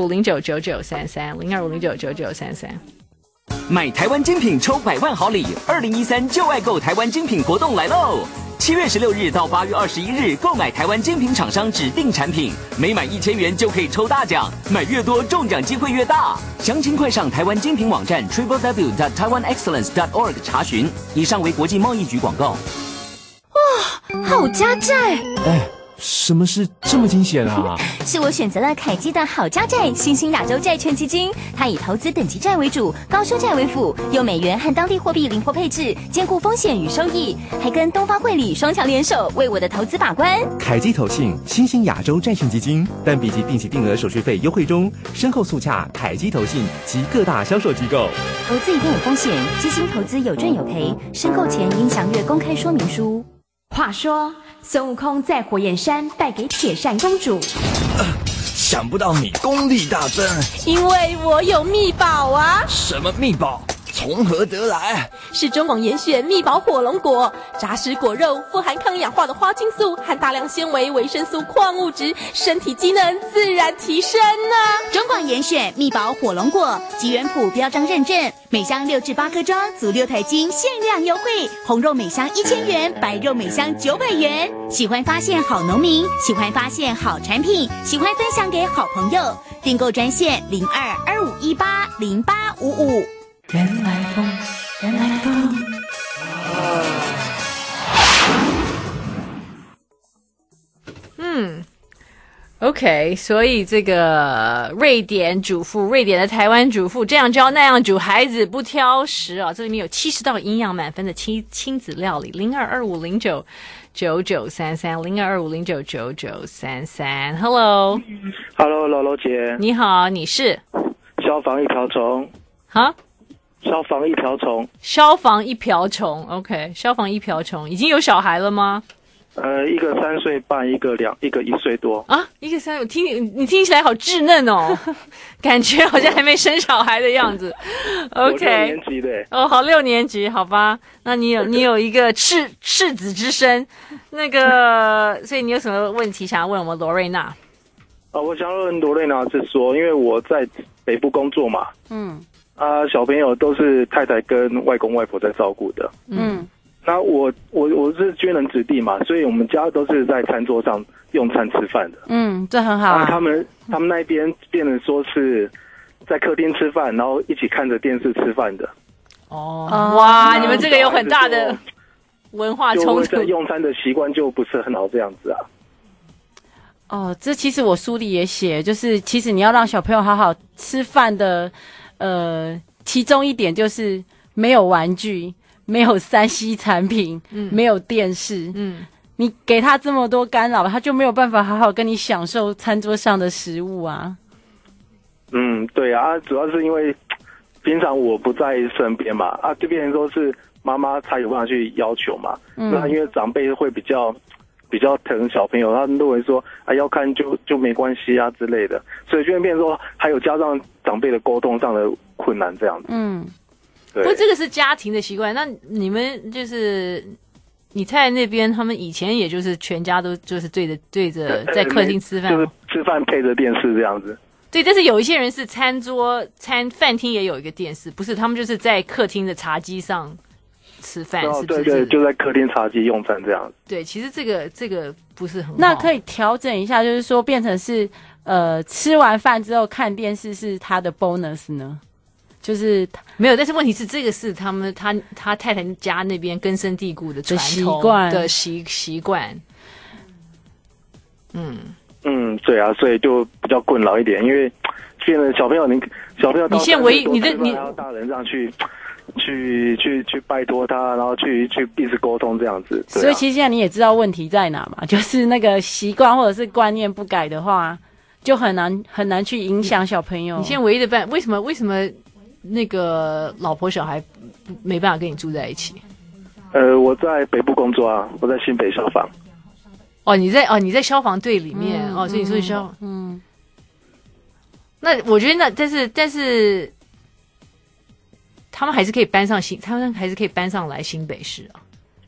，0225099933，0225099933。 买台湾精品抽100万好礼，2013就爱购台湾精品活动来喽！7月16日到8月21日，购买台湾精品厂商指定产品，每满1000元就可以抽大奖，买越多中奖机会越大。详情快上台湾精品网站 www.taiwanexcellence.org 查询。以上为国际贸易局广告。 哇，好家债！ 什么是这么惊险啊？ 是我选择了凯基的好家债新兴亚洲债券基金，它以投资等级债为主，高收债为辅，用美元和当地货币灵活配置，兼顾风险与收益，还跟东方汇理双强联手，为我的投资把关。 凯基投信新兴亚洲债券基金，单笔及定期定额手续费优惠中，申购速洽凯基投信及各大销售机构。 投资一定有风险，基金投资有赚有赔，申购前应详阅公开说明书。 话说，孙悟空在火焰山败给铁扇公主， 想不到你功力大增， 因为我有秘宝啊！ 什么秘宝？从何得来？ 是中广严选秘宝火龙果，扎实果肉，富含抗氧化的花青素和大量纤维、维生素、矿物质，身体机能自然提升啊！ 中广严选秘宝火龙果，吉原谱标章认证，每箱6至8颗装，足6台斤，限量优惠，红肉每箱1000元，白肉每箱900元。喜欢发现好农民，喜欢发现好产品，喜欢分享给好朋友，订购专线0225180855。 人来疯，人来疯。 OK， 所以这个瑞典主妇，瑞典的台湾主妇这样教那样煮，孩子不挑食啊！这里面有70道营养满分的亲子料理，0225099933，0225099933。Hello， 柔柔姐， 你好，你是消防一瓢虫哈？ 消防一瓢虫， 消防一瓢虫 ，OK， 消防一瓢虫，已经有小孩了吗？ 一个3岁半，一个1岁多啊，一个3，你听起来好稚嫩哦，感觉好像还没生小孩的样子。OK， 我6年级的哦，好，6年级，好吧？那你有一个赤子之身，那个，所以你有什么问题想要问我们罗瑞娜？ 我想问罗瑞娜是说，因为我在北部工作嘛，小朋友都是太太跟外公外婆在照顾的，那我是军人子弟嘛，所以我们家都是在餐桌上用餐吃饭的。 这很好啊。 他们那边变成说是在客厅吃饭，然后一起看着电视吃饭的。 哇，你们这个有很大的文化冲突， 用餐的习惯就不是很好这样子啊。 这其实我书里也写，就是其实你要让小朋友好好吃饭的，其中一点就是没有玩具。没有3C 产品，没有电视，你给他这么多干扰，他就没有办法好好跟你享受餐桌上的食物啊。 对啊，主要是因为平常我不在身边嘛，这边都是妈妈才有办法去要求嘛。那因为长辈会比较疼小朋友，他们认为说要看就没关系啊之类的，所以就会变成说还有加上长辈的沟通上的困难这样子。 不过这个是家庭的习惯，那你们就是你太太那边，他们以前也就是全家都就是对着在客厅吃饭， 就是吃饭配着电视这样子。 对，但是有一些人是饭厅也有一个电视，不是他们就是在客厅的茶几上吃饭，是不是？ 对，就在客厅茶几用餐这样。 对，其实这个不是很好。 那可以调整一下，就是说变成是吃完饭之后看电视是他的 bonus 呢？就是没有，但是问题是这个是他太太家那边根深蒂固的传统习惯的习惯。 对啊，所以就比较困扰一点，因为变成小朋友，你现在唯一你要大人这样去拜托他，然后去一直沟通这样子。 所以其实现在你也知道问题在哪嘛，就是那个习惯或者是观念不改的话，就很难去影响小朋友。 你现在唯一的为什么？那个老婆小孩没办法跟你住在一起。 我在北部工作啊，我在新北消防。 你在消防队里面所以你说那我觉得但是他们还是可以搬上来新北市啊。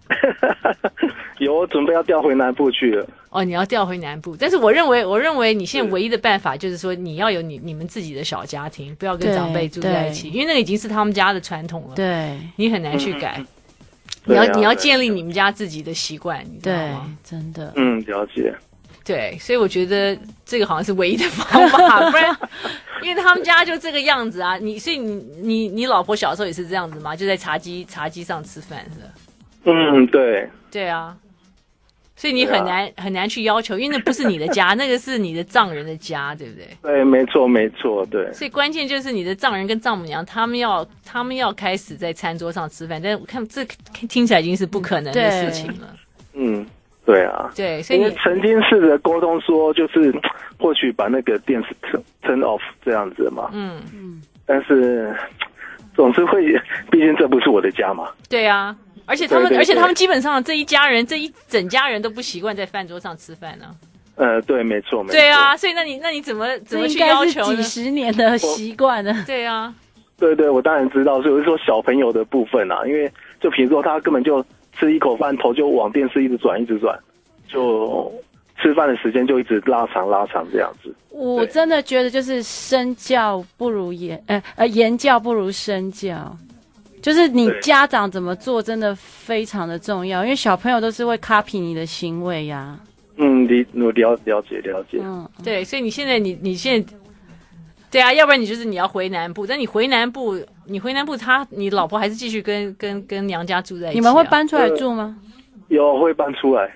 有准备要调回南部去了。 你要调回南部，但是我认为你现在唯一的办法就是说你要有你们自己的小家庭，不要跟长辈住在一起，因为那个已经是他们家的传统了。 对， 你很难去改。你要建立你们家自己的习惯，你知道吗？ 真的。 了解。 对，所以我觉得这个好像是唯一的方法，不然因为他们家就这个样子啊。所以你老婆小时候也是这样子吗？就在茶几上吃饭是吧？ 对。 对啊。 所以你很难去要求，因为那不是你的家，那个是你的丈人的家，对不对？ 对，没错，对。 所以关键就是你的丈人跟丈母娘，他们要开始在餐桌上吃饭，但是我看这听起来已经是不可能的事情了。 对啊。 对，所以你曾经试着沟通说，就是或许把那个电视 turn off 这样子嘛。但是总是会，毕竟这不是我的家嘛。 对啊。而且他们基本上这一整家人都不习惯在饭桌上吃饭呢。 对，没错。 对啊，所以那你怎么去要求呢？ 几十年的习惯了。 对啊。 对，我当然知道，所以我是说小朋友的部分啊，因为就比如说他根本就吃一口饭，头就往电视一直转，就吃饭的时间就一直拉长这样子。 我真的觉得就是身教不如言教不如身教。就是你家长怎么做真的非常的重要，因为小朋友都是会 copy 你的行为呀。 我了解。 对，所以你现在对啊，要不然你要回南部，但你回南部你老婆还是继续跟娘家住在一起。 你们会搬出来住吗？ 有，会搬出来。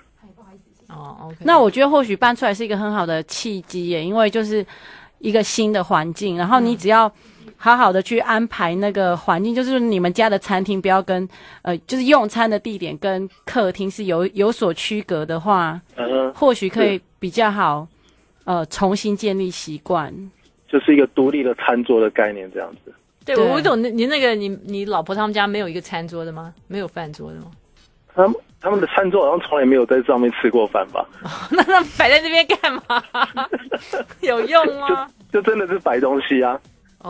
OK。 那我觉得或许搬出来是一个很好的契机耶，因为就是一个新的环境，然后你只要好好的去安排那个环境，就是你们家的餐厅不要跟就是用餐的地点跟客厅是有所区隔的话，或许可以比较好重新建立习惯， 就是一个独立的餐桌的概念这样子。 对，我懂。你老婆他们家没有一个餐桌的吗？没有饭桌的吗？ 他们的餐桌好像从来没有在上面吃过饭吧？ 那摆在那边干嘛？有用吗？ 就真的是摆东西啊。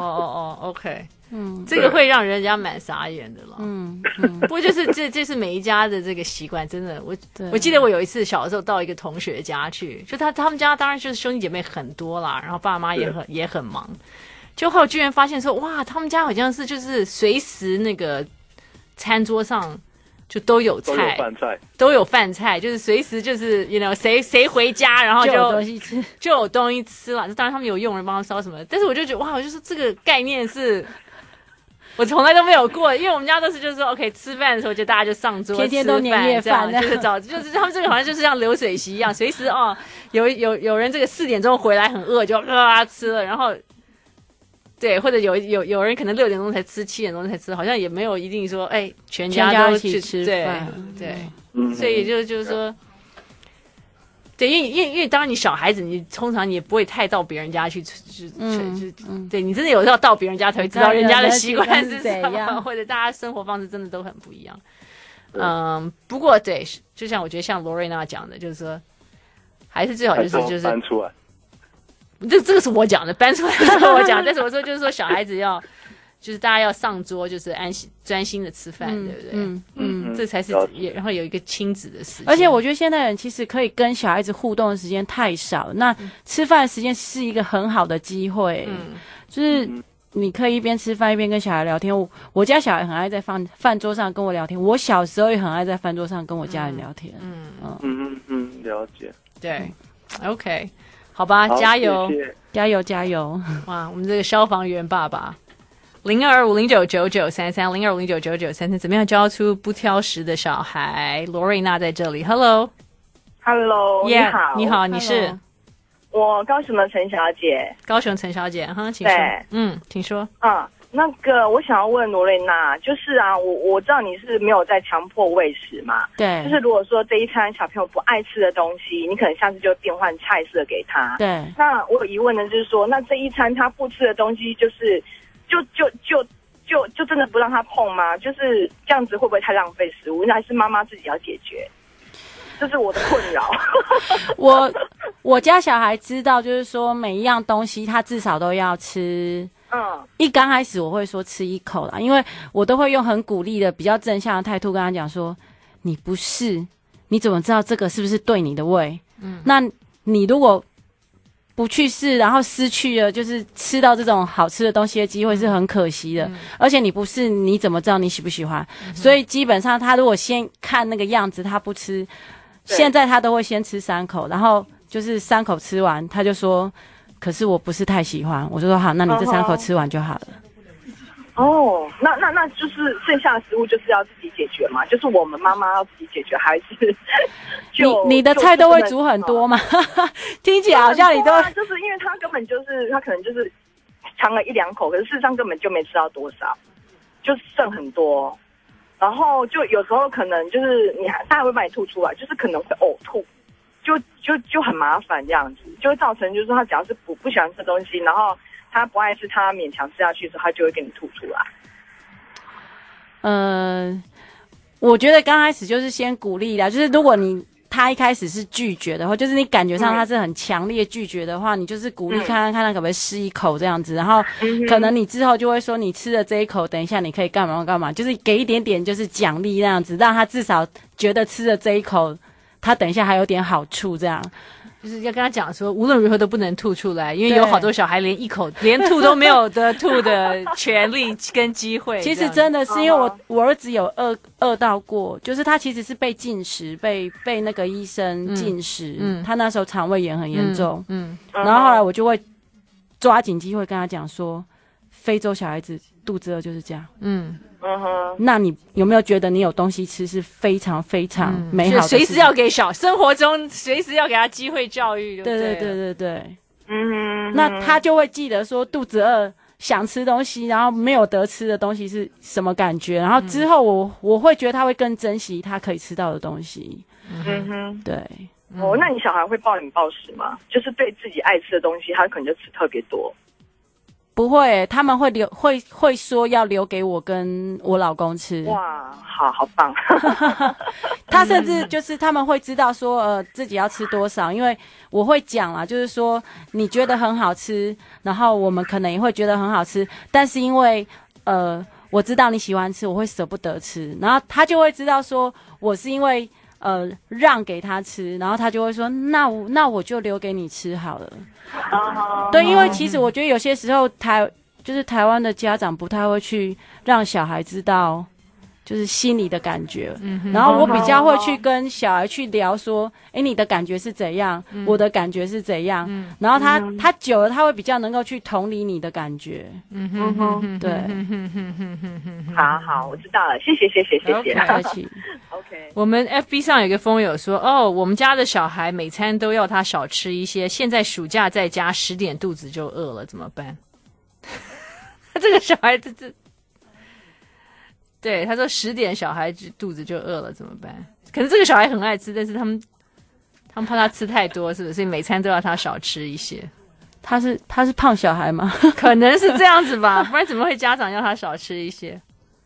OK， 这个会让人家蛮傻眼的了。不过就是这是每一家的这个习惯，真的。我记得我有一次小的时候到一个同学家去，就他们家当然就是兄弟姐妹很多啦，然后爸妈也很忙。就后来居然发现说，哇，他们家好像是就是随时那个餐桌上就都有菜，都有饭菜，就是随时就是谁回家，然后就有东西吃了。当然他们有佣人帮他烧什么，但是我就觉得哇，我就说这个概念是我从来都没有过，因为我们家都是就是说 OK 吃饭的时候就大家就上桌， 天天都年夜饭， 就是他们这个好像就是像流水席一样，随时有人这个4点钟回来很饿就吃了，然后。对，或者有人可能6点钟才吃，7点钟才吃，好像也没有一定说，全家都去吃饭，对，所以就是说，对，因为当然你小孩子，你通常你也不会太到别人家去，对你真的有要到别人家才会知道人家的习惯是什么，或者大家生活方式真的都很不一样。不过对，就像我觉得像罗瑞娜讲的，就是说，还是最好就是搬出来。 这个是我讲的，搬出来是我讲，但是我说就是说小孩子就是大家要上桌，就是专心的吃饭，对不对？这才是然后有一个亲子的时间。 而且我觉得现代人其实可以跟小孩子互动的时间太少了，那吃饭的时间是一个很好的机会，就是你可以一边吃饭一边跟小孩聊天。我家小孩很爱在饭桌上跟我聊天，我小时候也很爱在饭桌上跟我家人聊天。 了解。 对 ，OK。好吧，加油， 谢谢加油，加油！ 哇，我们这个消防员爸爸，0250999933，0250999933，怎么样教出不挑食的小孩？罗瑞娜在这里 ，Hello， 你好， 你好，你是？ 我高雄的陈小姐。 高雄陈小姐，请说。请说。 那个我想要问罗瑞娜，就是啊，我知道你是没有在强迫喂食嘛， 对， 就是如果说这一餐小朋友不爱吃的东西，你可能下次就变换菜色给他， 对。 那我有疑问的就是说，那这一餐他不吃的东西，就是就真的不让他碰吗？就是这样子会不会太浪费食物？那还是妈妈自己要解决？这是我的困扰。 我家小孩知道，就是说每一样东西他至少都要吃。一刚开始我会说吃一口啦，因为我都会用很鼓励的比较正向的态度跟他讲说，你不试，你怎么知道这个是不是对你的胃？那你如果不去试，然后失去了就是吃到这种好吃的东西的机会，是很可惜的。而且你不试，你怎么知道你喜不喜欢？所以基本上他如果先看那个样子，他不吃，现在他都会先吃3口，然后就是3口吃完，他就说。可是我不是太喜欢，我就说好，那你这3口吃完就好了。 哦，那就是剩下的食物就是要自己解决嘛？就是我们妈妈要自己解决，还是你的菜都会煮很多吗？听起来好像你都就是因为他根本就是他可能就是尝了1-2口，可是事实上根本就没吃到多少，就剩很多。然后就有时候可能就是他还会把你吐出来，就是可能会呕吐，就很麻烦这样子，就会造成就是说他只要是不喜欢吃东西，然后他不爱吃，他勉强吃下去的时候，他就会给你吐出来。 我觉得刚开始就是先鼓励啦，就是如果他一开始是拒绝的话，就是你感觉上他是很强烈拒绝的话，你就是鼓励看他可不可以吃一口这样子，然后可能你之后就会说你吃了这一口，等一下你可以干嘛干嘛，就是给一点点就是奖励那样子，让他至少觉得吃了这一口，他等一下还有点好处这样。 就是要跟他讲说，无论如何都不能吐出来，因为有好多小孩连一口连吐都没有的吐的权利跟机会。 其实真的是因为我儿子有饿到过，就是他其实是被禁食，被那个医生禁食，他那时候肠胃炎很严重，然后后来我就会抓紧机会跟他讲说，非洲小孩子肚子饿就是这样，那你有没有觉得你有东西吃是非常非常美好的事情？ 随时要给生活中随时要给他机会教育， 对，那他就会记得说肚子饿想吃东西，然后没有得吃的东西是什么感觉，然后之后我会觉得他会更珍惜他可以吃到的东西。对。 那你小孩会暴饮暴食吗？就是对自己爱吃的东西，他可能就吃特别多。 不会，他们会说要留给我跟我老公吃。 哇，好棒！ 他甚至就是他们会知道说自己要吃多少，因为我会讲啦，就是说你觉得很好吃，然后我们可能也会觉得很好吃，但是因为我知道你喜欢吃，我会舍不得吃，然后他就会知道说我是因为让给他吃，然后他就会说那我就留给你吃好了。对，因为其实我觉得有些时候台湾的家长不太会去让小孩知道就是心里的感觉，然后我比较会去跟小孩去聊说，你的感觉是怎样，我的感觉是怎样，然后他久了他会比较能够去同理你的感觉。对， 好，我知道了，谢谢。 OK， 我们 FB 上有一个风友说，我们家的小孩每餐都要他少吃一些，现在暑假在家10点肚子就饿了，怎么办？这个小孩子对他说10点小孩子肚子就饿了怎么办？可是这个小孩很爱吃，但是他们怕他吃太多，是不是？所以每餐都要他少吃一些。 他是胖小孩吗？ 可能是这样子吧，不然怎么会家长要他少吃一些？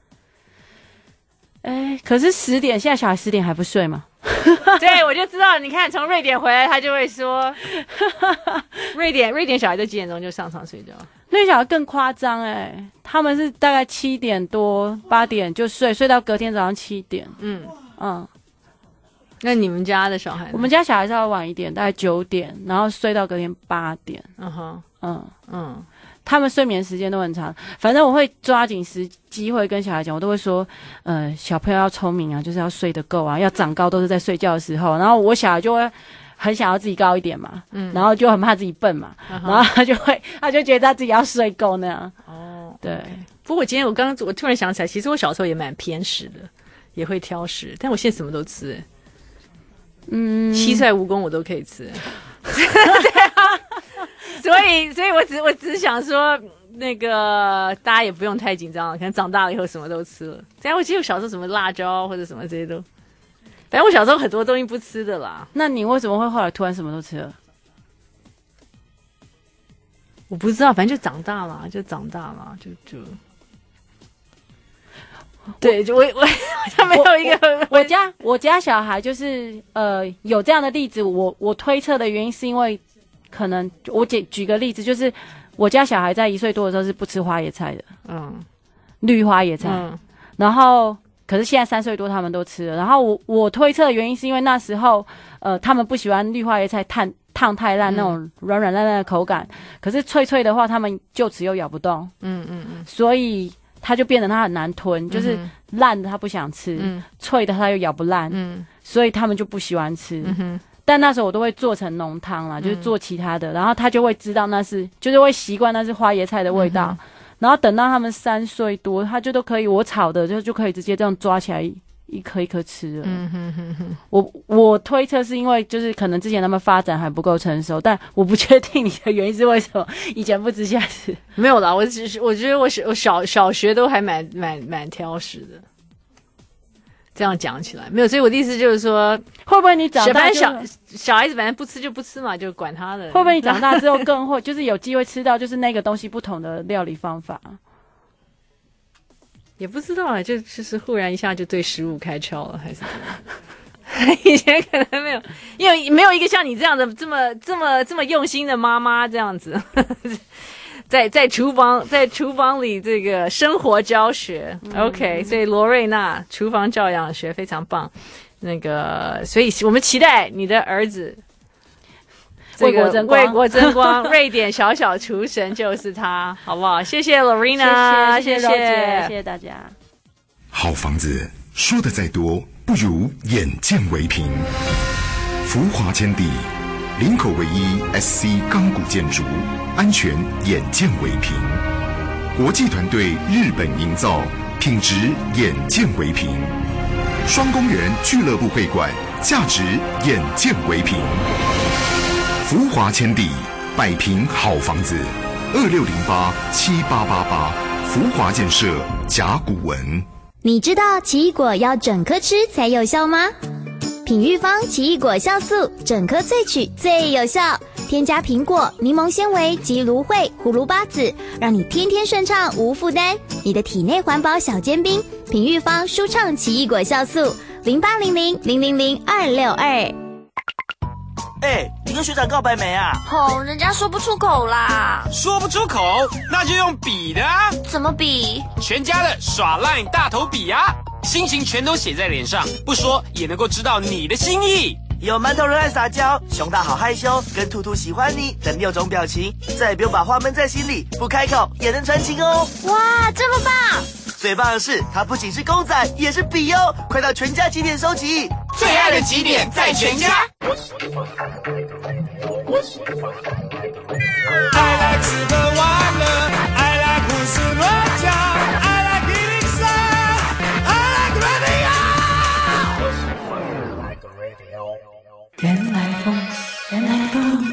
可是10点，现在小孩10点还不睡吗？ 对，我就知道，你看从瑞典回来，他就会说，瑞典小孩都几点钟就上床睡觉？ 瑞典小孩更夸张他们是大概7点多8点就睡到隔天早上7点。 那你们家的小孩呢？ 我们家小孩稍微晚一点，大概9点，然后睡到隔天8点。他们睡眠时间都很长，反正我会抓紧机会跟小孩讲，我都会说，小朋友要聪明啊，就是要睡得够啊，要长高都是在睡觉的时候。然后我小孩就会很想要自己高一点嘛，然后就很怕自己笨嘛，然后他就觉得他自己要睡够那样。对。 不过我突然想起来，其实我小时候也蛮偏食的，也会挑食，但我现在什么都吃。蟋蟀蜈蚣我都可以吃。对啊。所以我只是想说，那个大家也不用太紧张了，可能长大了以后什么都吃了。这样我记得我小时候什么辣椒或者什么这些都，反正我小时候很多东西不吃的啦。 那你为什么会后来突然什么都吃了？ 我不知道，反正就长大了，就对，就我好像没有一个我家小孩就是有这样的例子，我推测的原因是因为。可能我举个例子，就是我家小孩在1岁多的时候是不吃花椰菜的，绿花椰菜，然后可是现在3岁多他们都吃了，然后我推测的原因是因为那时候他们不喜欢绿花椰菜烫太烂那种软软烂烂的口感，可是脆脆的话他们就只有咬不动，所以他就变得他很难吞，就是烂的他不想吃，脆的他又咬不烂，所以他们就不喜欢吃。但那时候我都会做成浓汤啦，就是做其他的，然后他就会知道就是会习惯那是花椰菜的味道， 然后等到他们3岁多，他就都可以，我炒的就可以直接这样抓起来一颗一颗吃了。我推测是因为就是可能之前他们发展还不够成熟，但我不确定你的原因是为什么以前不吃下吃。 没有啦，我觉得我小学都还蛮挑食的。这样讲起来没有，所以我的意思就是说， 会不会你长大小孩子反正不吃就不吃嘛，就管他的。 会不会你长大之后更会就是有机会吃到就是那个东西不同的料理方法？ 也不知道啊，就是忽然一下就对食物开窍了，还是怎么样？以前可能没有，因为没有一个像你这样的这么用心的妈妈这样子。在厨房里这个生活教学，OK， 所以罗瑞娜厨房教养学非常棒。那个，所以我们期待你的儿子为国争光， 瑞典小厨神就是他，好不好？谢谢 Lorena， 谢谢大家。 好房子说的再多，不如眼见为凭。福华天地，林口唯一 SC 钢骨建筑，安全眼见为凭。国际团队日本营造，品质眼见为凭。双公园俱乐部会馆，价值眼见为凭。福华天地，百平好房子，26087888，福华建设甲骨文。 你知道奇异果要整颗吃才有效吗？品玉坊奇异果酵素整颗萃取最有效，添加苹果、柠檬纤维及芦荟、葫芦巴籽，让你天天顺畅无负担。你的体内环保小尖兵，品玉坊舒畅奇异果酵素，0800000262。 你跟学长告白没啊？ 人家说不出口啦。 说不出口，那就用笔的啊。 怎么比？ 全家的耍赖大头笔啊，心情全都写在脸上，不说也能够知道你的心意。 有馒头人爱撒娇，熊大好害羞，跟兔兔喜欢你等6种表情，再也不用把话闷在心里，不开口也能传情哦。 哇，这么棒！ 最棒的是，它不仅是公仔，也是笔哦！快到全家集点收集， 最爱的集点在全家。I like 吃喝玩乐 ，I like 胡思乱想 ，I like 103 ，I like radio。 原来风，原来风。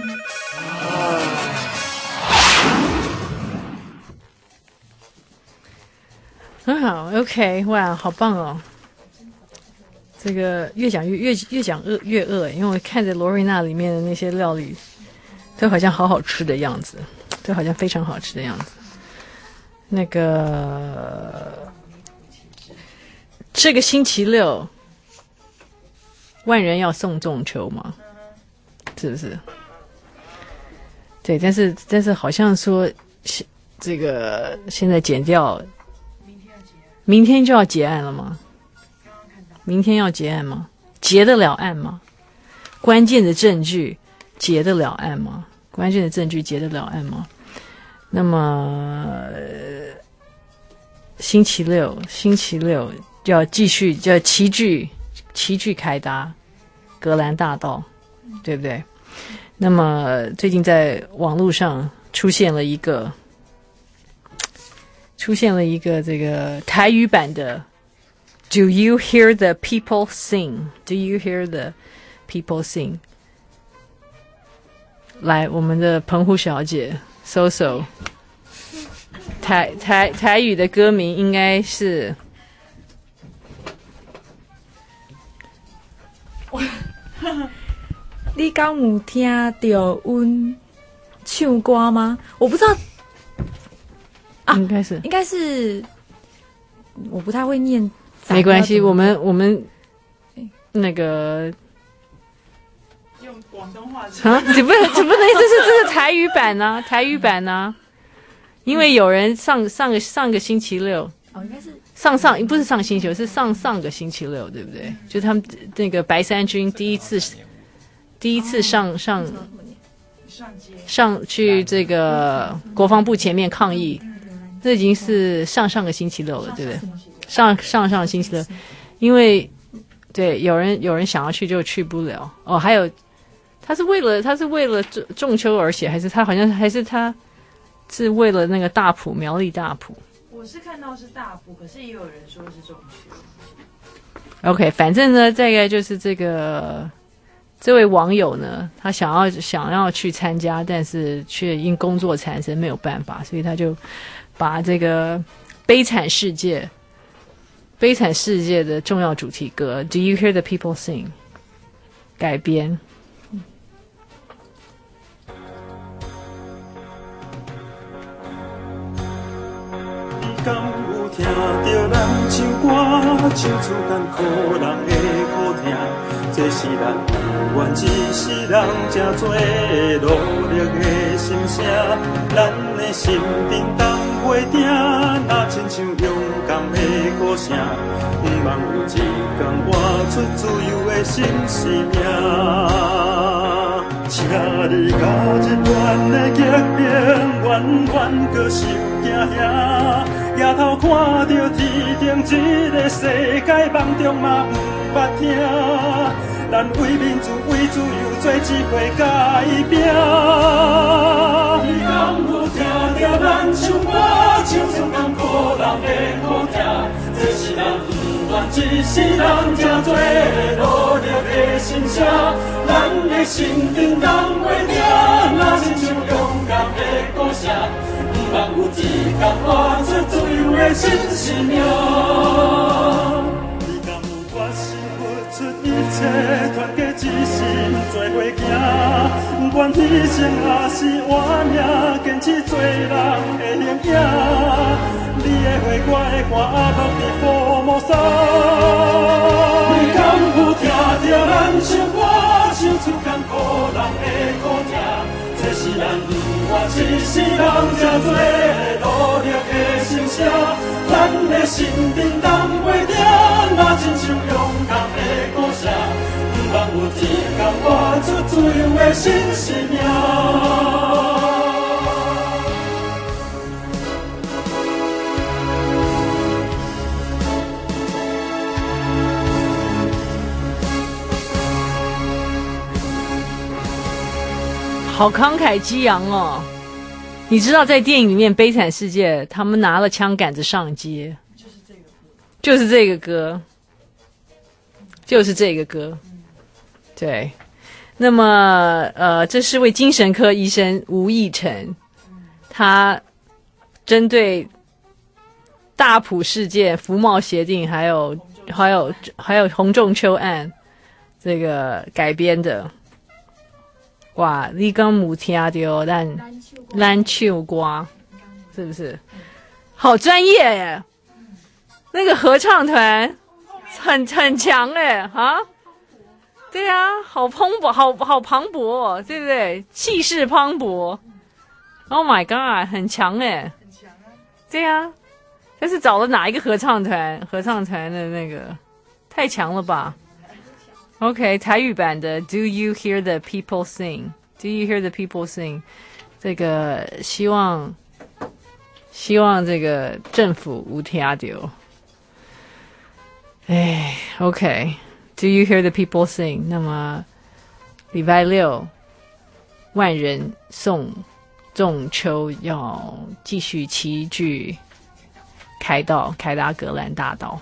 很好 ，OK， 哇，好棒哦！这个越讲越讲越饿，因为我看着罗瑞娜里面的那些料理，都好像好好吃的样子，都好像非常好吃的样子。那个这个星期六，万人要送众筹嘛，是不是？对，但是好像说这个现在减掉。明天就要结案了吗？明天要结案吗？结得了案吗？关键的证据结得了案吗？关键的证据结得了案吗？那么星期六要继续要齐聚凯达格兰大道，对不对？那么最近在网络上出现了一个这个台语版的 Do you hear the people sing? Do you hear the people sing? 来，我们的澎湖小姐搜搜台语的歌名应该是你敢有听到阮唱歌吗？我不知道啊，应该是，我不太会念。 没关系，我们那个用广东话啊， 这不能，这是台语版啊，台语版啊，因为有人上个星期六， 应该是不是上星期六，是上个星期六，对不对？就他们那个白衫军第一次上去这个国防部前面抗议。这已经是上个星期六了，对不对？上星期六，因为对有人想要去就去不了哦。还有他是为了仲秋而写，还是他好像还是他是为了那个大埔苗栗大埔。 我是看到是大埔，可是也有人说是中秋。 OK， 反正呢，大概就是这位网友呢，他想要去参加，但是却因工作缠身没有办法，所以他就把这个悲惨世界的重要主题歌《Do You Hear the People Sing》改编。 敢有听到人唱歌，唱出艰苦人的苦痛？这是咱有缘一世人正多努力的心声，咱的心振动袂定，若亲像勇敢的鼓声，不茫有一天活出自由的新生命。请你甲日恋的激情，远远搁受惊吓。抬头看到天顶一个世界，梦中嘛不捌听。咱为民主、为自由做一回改变。你敢有听到咱唱歌，唱出艰苦人的苦痛？这是咱不愿一世人正多努力的心声，咱的心振动袂定，若亲像勇敢的鼓声。不茫有一天活出自由的新生命。你敢有决心付出一切，团结一心做伙行？不管牺牲也是活命，坚持做人的形影。你的花，我的歌，落在父母山。你敢有听到咱唱歌，唱出艰苦人的苦痛？这是咱不愿一世人正多努力的心声，咱的心振动袂定，若亲像勇敢的鼓声，不茫有一天活出自由的新生命。 好慷慨激昂哦！你知道在电影里面《悲惨世界》，他们拿了枪杆子上街，就是这个歌，对。那么这是位精神科医生吴义成，他针对大埔事件、服贸协定，还有洪仲丘案这个改编的。哇，你刚冇听到咱唱歌，是不是？好专业耶！那个合唱团很强哎啊！对啊，好磅礴，好磅礴哦，对不对？气势磅礴。Oh my god， 很强哎！对啊，但是找了哪一个合唱团？合唱团的那个太强了吧？ OK， 台语版的 Do you hear the people sing? Do you hear the people sing? 这个希望这个政府有听到。哎 ，OK， Do you hear the people sing? 那么礼拜六万人送仲秋要继续齐聚凯达格兰大道。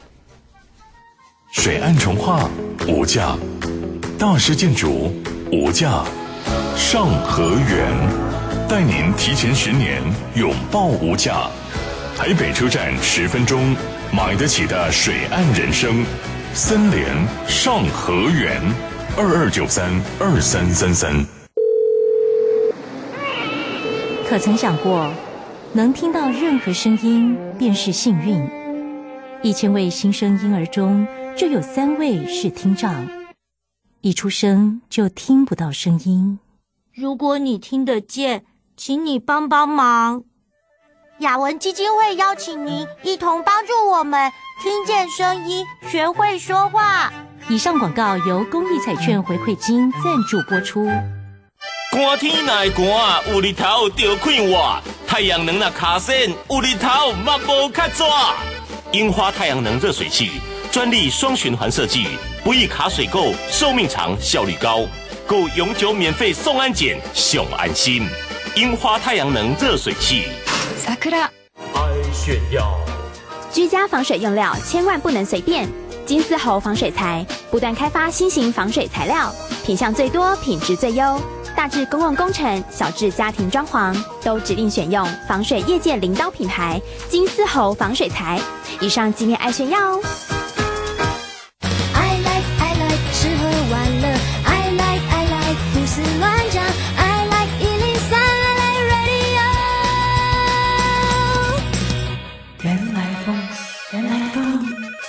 水岸重画无价，大师建筑无价，上河园带您提前10年拥抱无价。台北车站10分钟买得起的水岸人生，森联上河园22932333。 可曾想过，能听到任何声音便是幸运？1000位新生婴儿中，就有3位是听障，一出生就听不到声音。 如果你听得见，请你帮帮忙。雅文基金会邀请您一同帮助我们听见声音，学会说话。 以上广告由公益彩券回馈金赞助播出。 寒天若会寒，有日头就快活；太阳能若卡线，有日头嘛无卡纸。樱花太阳能热水器，专利双循环设计，不易卡水垢，寿命长，效率高，够永久免费送安检，上安心。 樱花太阳能热水器。 桜爱炫耀。 居家防水用料千万不能随便。金丝猴防水材不断开发新型防水材料，品项最多，品质最优。大至公共工程，小至家庭装潢，都指定选用防水业界领导品牌金丝猴防水材。以上纪念爱炫耀哦。 I like 吃喝玩乐 I like 胡思乱想 I like 103 I like radio 原来风，原来风。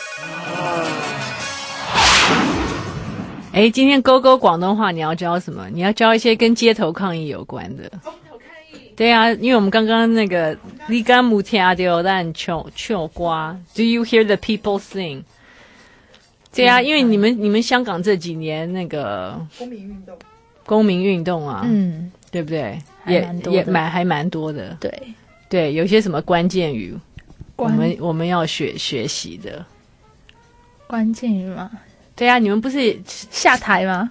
哎，今天勾勾广东话你要教什么？你要教一些跟街头抗议有关的。对啊，因为我们刚刚那个你敢有听到咱唱歌 ？Do you hear the people sing？ 对啊，因为你们香港这几年那个公民运动啊，对不对？还蛮多的。对，有些什么关键语，我们要学习的关键语吗？ 对啊，你们不是下台吗？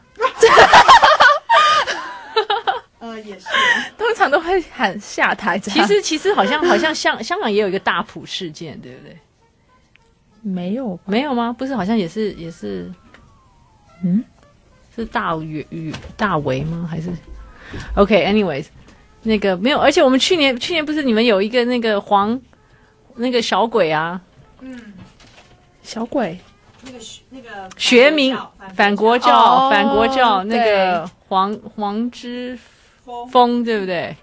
也是，通常都会喊下台。 其实好像香港也有一个大埔事件，对不对？ 没有吗？不是，好像也是，是大围吗？还是 ？OK，anyways， 那个没有，而且我们去年不是你们有一个那个那个小鬼啊？ 小鬼。 那个学名反国教，那个黄之锋，对不对？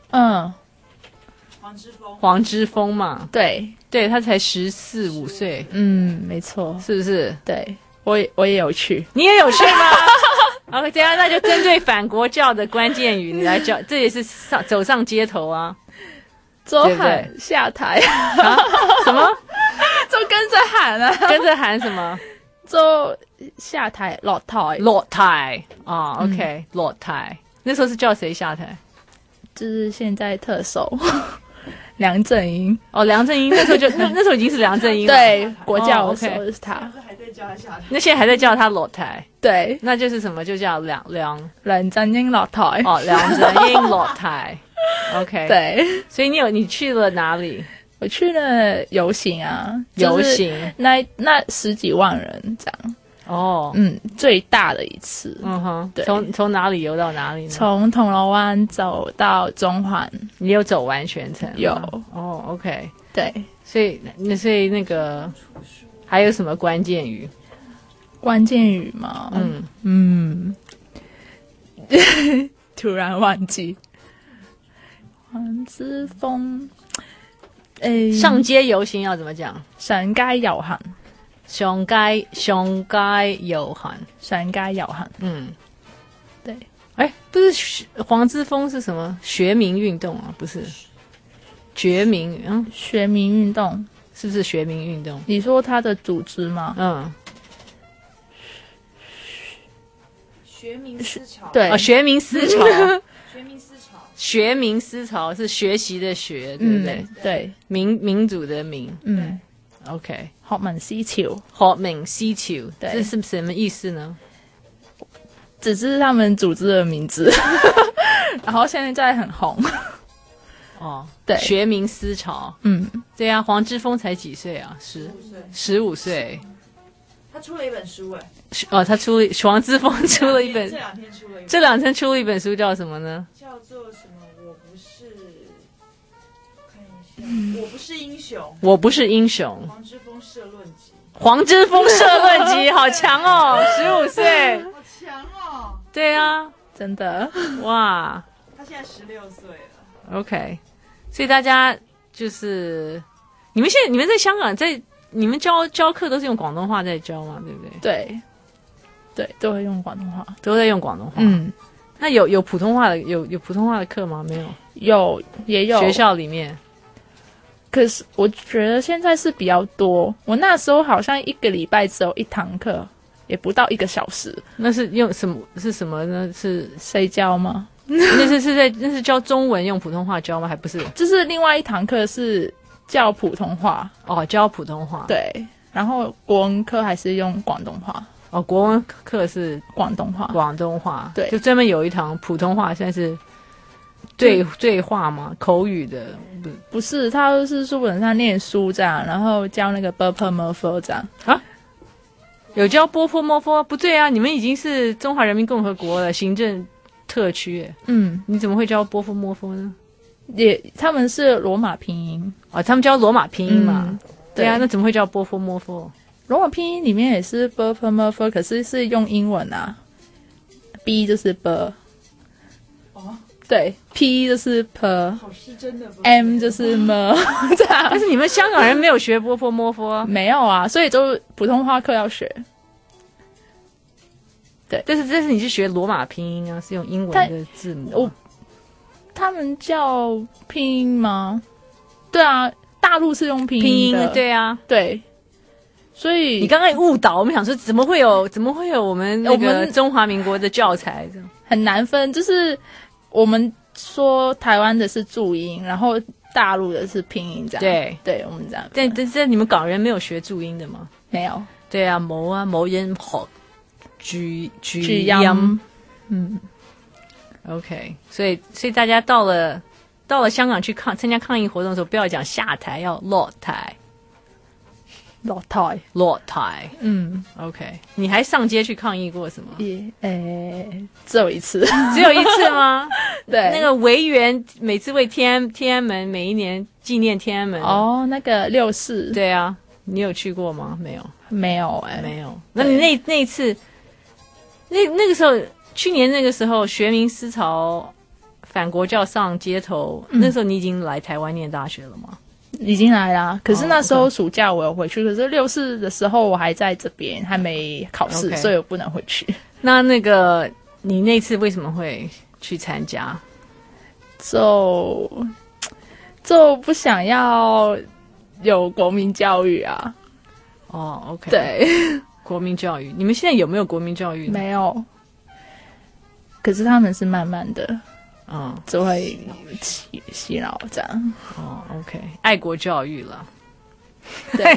黄之锋嘛， 对， 他才14、15岁， 没错， 是不是？ 对，我也有去， 你也有去吗？OK， 这样那就针对反国教的关键语，你来教，这也是走上街头啊， 周喊下台啊？什么？ 就跟着喊啊？ 跟着喊什么？ 就下台落台啊 ，OK， 落台。那时候是叫谁下台？ 就是现在特首梁振英。 梁振英那时候那时候已经是梁振英了。 对，国教的时候是他。 还在叫他下台。那现在还在叫他落台。 对， 那就是什么？就叫梁振英落台。 梁振英落台。OK， 对。 所以你去了哪里？ 我去了游行啊， 游行， 那10几万人这样。最大的一次。 对。从哪里游到哪里呢？ 从铜锣湾走到中环。 你有走完全程？ 有。 OK。 对。 所以那个还有什么关键语？ 关键语吗？突然忘记。黄之锋。 上街游行要怎么讲？ 上街遊行， 上街遊行， 上街遊行。对。 不是黄之锋是什么学民运动啊？不是学民运动是不是学民运动？ 你说他的组织吗？ 学民思潮。 对， 学民思潮。学民思潮是学习的学，对不对？ 对， 民主的民。OK， 學民思潮， 學民思潮， 对， 这是什么意思呢？ 只是他们组织的名字，然后现在很红。 对，学民思潮。对啊，黄之锋才几岁啊？15岁。 他出了一本书黄之锋出了一本，这两天出了一本书，叫什么呢？ 叫做什么？我不是英雄。 我不是英雄。 黄之锋社论集。 黄之锋社论集，好强哦！15岁， 好强哦！ 对啊， 真的哇！ 他现在16岁了。 OK， 所以大家就是你们在香港你们教课都是用广东话在教吗？对不对？ 对，都会用广东话， 都在用广东话。那有普通话的有普通话的课吗？没有， 也有学校里面。 可是我觉得现在是比较多，我那时候好像1个礼拜只有1堂课，也不到1个小时。 那是用什么？是什么呢？是谁教吗？ 那是教中文用普通话教吗？还不是？ 就是另外1堂课是教普通话。 教普通话。 对，然后国文课还是用广东话。 国文课是广东话。 广东话。 对， 就专门有一堂普通话，现在是对话吗？口语的？ 不是，他就是书本上念书这样，然后教那个 bopomorpho 这样啊。有教波泼摩佛？不对啊，你们已经是中华人民共和国了，行政特区。你怎么会教波泼摩佛呢？ 他们是罗马拼音哦，他们教罗马拼音嘛。对啊，那怎么会叫波泼摩佛？ 罗马拼音里面也是 bopomorpho， 可是用英文啊 ，b 就是 b。对 ，P 就是 P，M 就是 M， 这样。 但是你们香港人没有学波泼摩佛， 没有啊，所以就普通话课要学。对， 但是你是学罗马拼音啊，是用英文的字母。 他们叫拼音吗？对啊，大陆是用拼音的。 对啊， 对。所以你刚刚误导我们，想说怎么会有我们那个中华民国的教材？ 很难分，就是我们说台湾的是注音，然后大陆的是拼音，这样。对，我们这样。 但你们港人没有学注音的吗？ 没有。 对啊，冇人學注音。OK， 所以大家到了香港去参加抗议活动的时候，不要讲下台，要落台。落台。OK， 你还上街去抗议过什么？ 只有一次。 只有一次吗？ 对， 那个维园每次为天安门每一年纪念天安门。 哦，那个6·4。 对啊，你有去过吗？没有。 没有。 那你那一次，那个时候，去年那个时候，学民思潮反国教上街头，那时候你已经来台湾念大学了吗？ 已经来啦，可是那时候暑假我有回去，可是6·4的时候我还在这边，还没考试，所以我不能回去。 那个你那次为什么会去参加？ 就不想要有国民教育啊。 哦 ，OK， 对， 国民教育，你们现在有没有国民教育呢？ 没有，可是他们是慢慢的。就会洗脑这样。 OK， 爱国教育了。 对，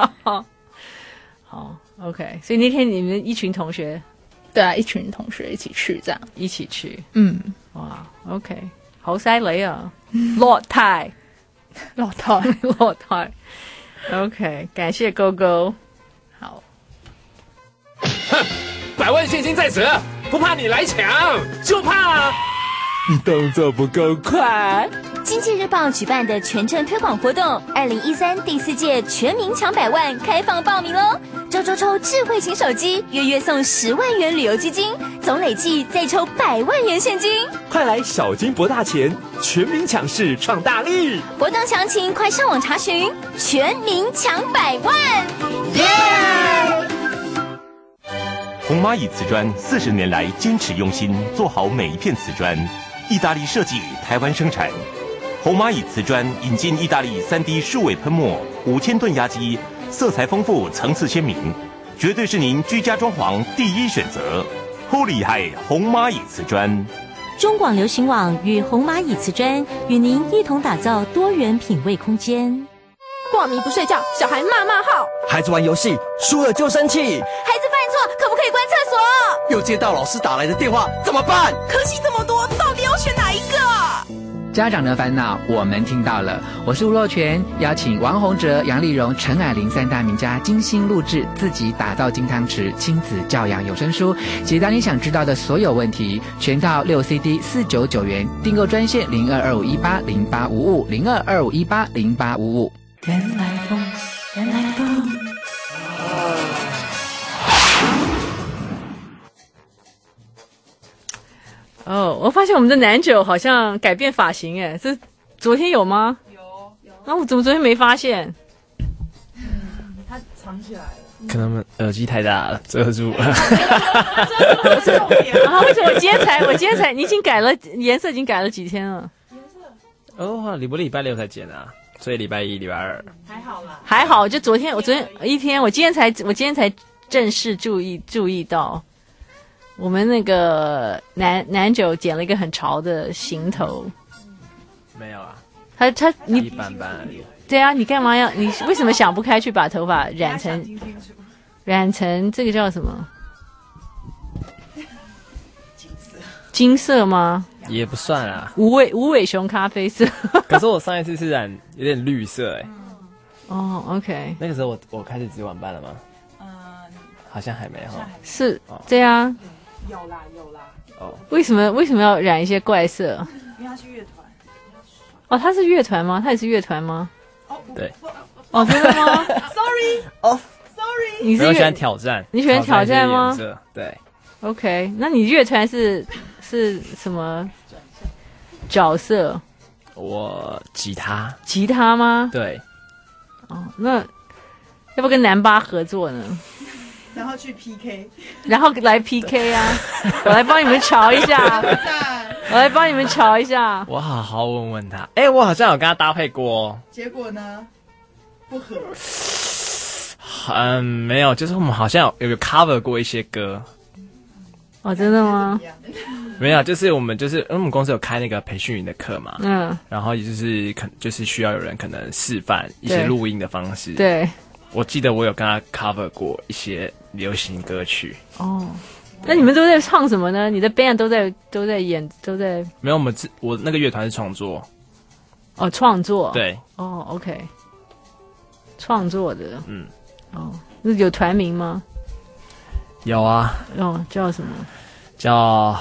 好 ，OK。所以那天你们一群同学， 对啊，一群同学一起去这样， 一起去。 哇 ，OK， 好犀利啊！落台。OK， 感謝高高。 好。 哼，100萬現金在手，不怕你來搶，就怕你動作不夠快。 經濟日報舉辦的全程推廣活動，2013第4屆全民搶100萬開放報名嘍！周抽智慧型手機，月送10萬元旅遊基金，總累計再抽100萬元現金。 快來小金博大錢，全民搶市創大利！ 活動詳情快上網查詢，全民搶100萬！耶！ 紅螞蟻瓷磚40年來堅持用心，做好每一片瓷磚。意大利設計，台灣生產。紅螞蟻瓷磚引進意大利3D 數位噴墨，5000噸壓機，色彩豐富，層次鮮明，絕對是您居家裝潢第一選擇。好厲害，紅螞蟻瓷磚。 中廣流行網與紅螞蟻瓷磚與您一同打造多元品味空間。 過敏不睡覺，小孩罵號； 孩子玩遊戲輸了就生氣； 孩子犯錯，可不可以關廁所？ 又接到老師打來的電話，怎麼辦？ 科系這麼多，到底要選哪一個？ 家長的煩惱我們聽到了，我是吳若權，邀請王洪哲、楊麗蓉、陳藹伶3大名家精心錄製自己打造金湯匙親子教養有聲書，解答你想知道的所有問題，全套6 CD 499元，訂購專線0225180855 0225180855。 原來風，原來風。 我發現我們的男九好像改變髮型耶，這昨天有嗎？有。那我怎麼昨天沒發現？ 他藏起來了。 可能耳機太大了，遮住了。 為什麼我今天才你已經改了顏色，已經改了幾天了？ 你不是禮拜6才剪啊？所以禮拜1、禮拜2 還好啦，還好。就昨天一天，我今天才正式注意到，我們那個男九剪了一個很潮的行頭。 沒有啊， 你一般般而已。 對啊，你幹嘛要？你為什麼想不開去把頭髮染成這個叫什麼？金色嗎？ 也不算啦， 无尾熊咖啡色。 可是我上一次是染有点绿色哦 ，OK。 那个时候我开始值晚班了吗？好像还没哈。 是，对啊。 有啦。 哦。 为什么要染一些怪色？ 因为他是乐团。 哦，他是乐团吗？他也是乐团吗？ 对。 哦，真的吗 ？Sorry。哦 ，Sorry。 你是喜欢挑战？ 你喜欢挑战吗？ 对。 OK， 那你乐团是什么角色？ 我吉他。 吉他吗？ 对。 哦，那要不跟南巴合作呢？ 然后去 PK， 然后来 PK 啊！我来帮你们瞧一下，我来帮你们瞧一下。 我好好问他，我好像有跟他搭配过， 结果呢？不合。 没有，就是我们好像有 cover 过一些歌。 哦，真的吗？ 没有，就是因为我们公司有开那个培训营的课嘛，然后也就是需要有人可能示范一些录音的方式。 对， 我记得我有跟他 cover 过一些流行歌曲。 哦，那你们都在唱什么呢？你的 band 都在演，都在？ 没有，我那个乐团是创作。 哦，创作。 对。 哦 ，OK， 创作的。哦，那有团名吗？ 有啊。 哦，叫什么？ 叫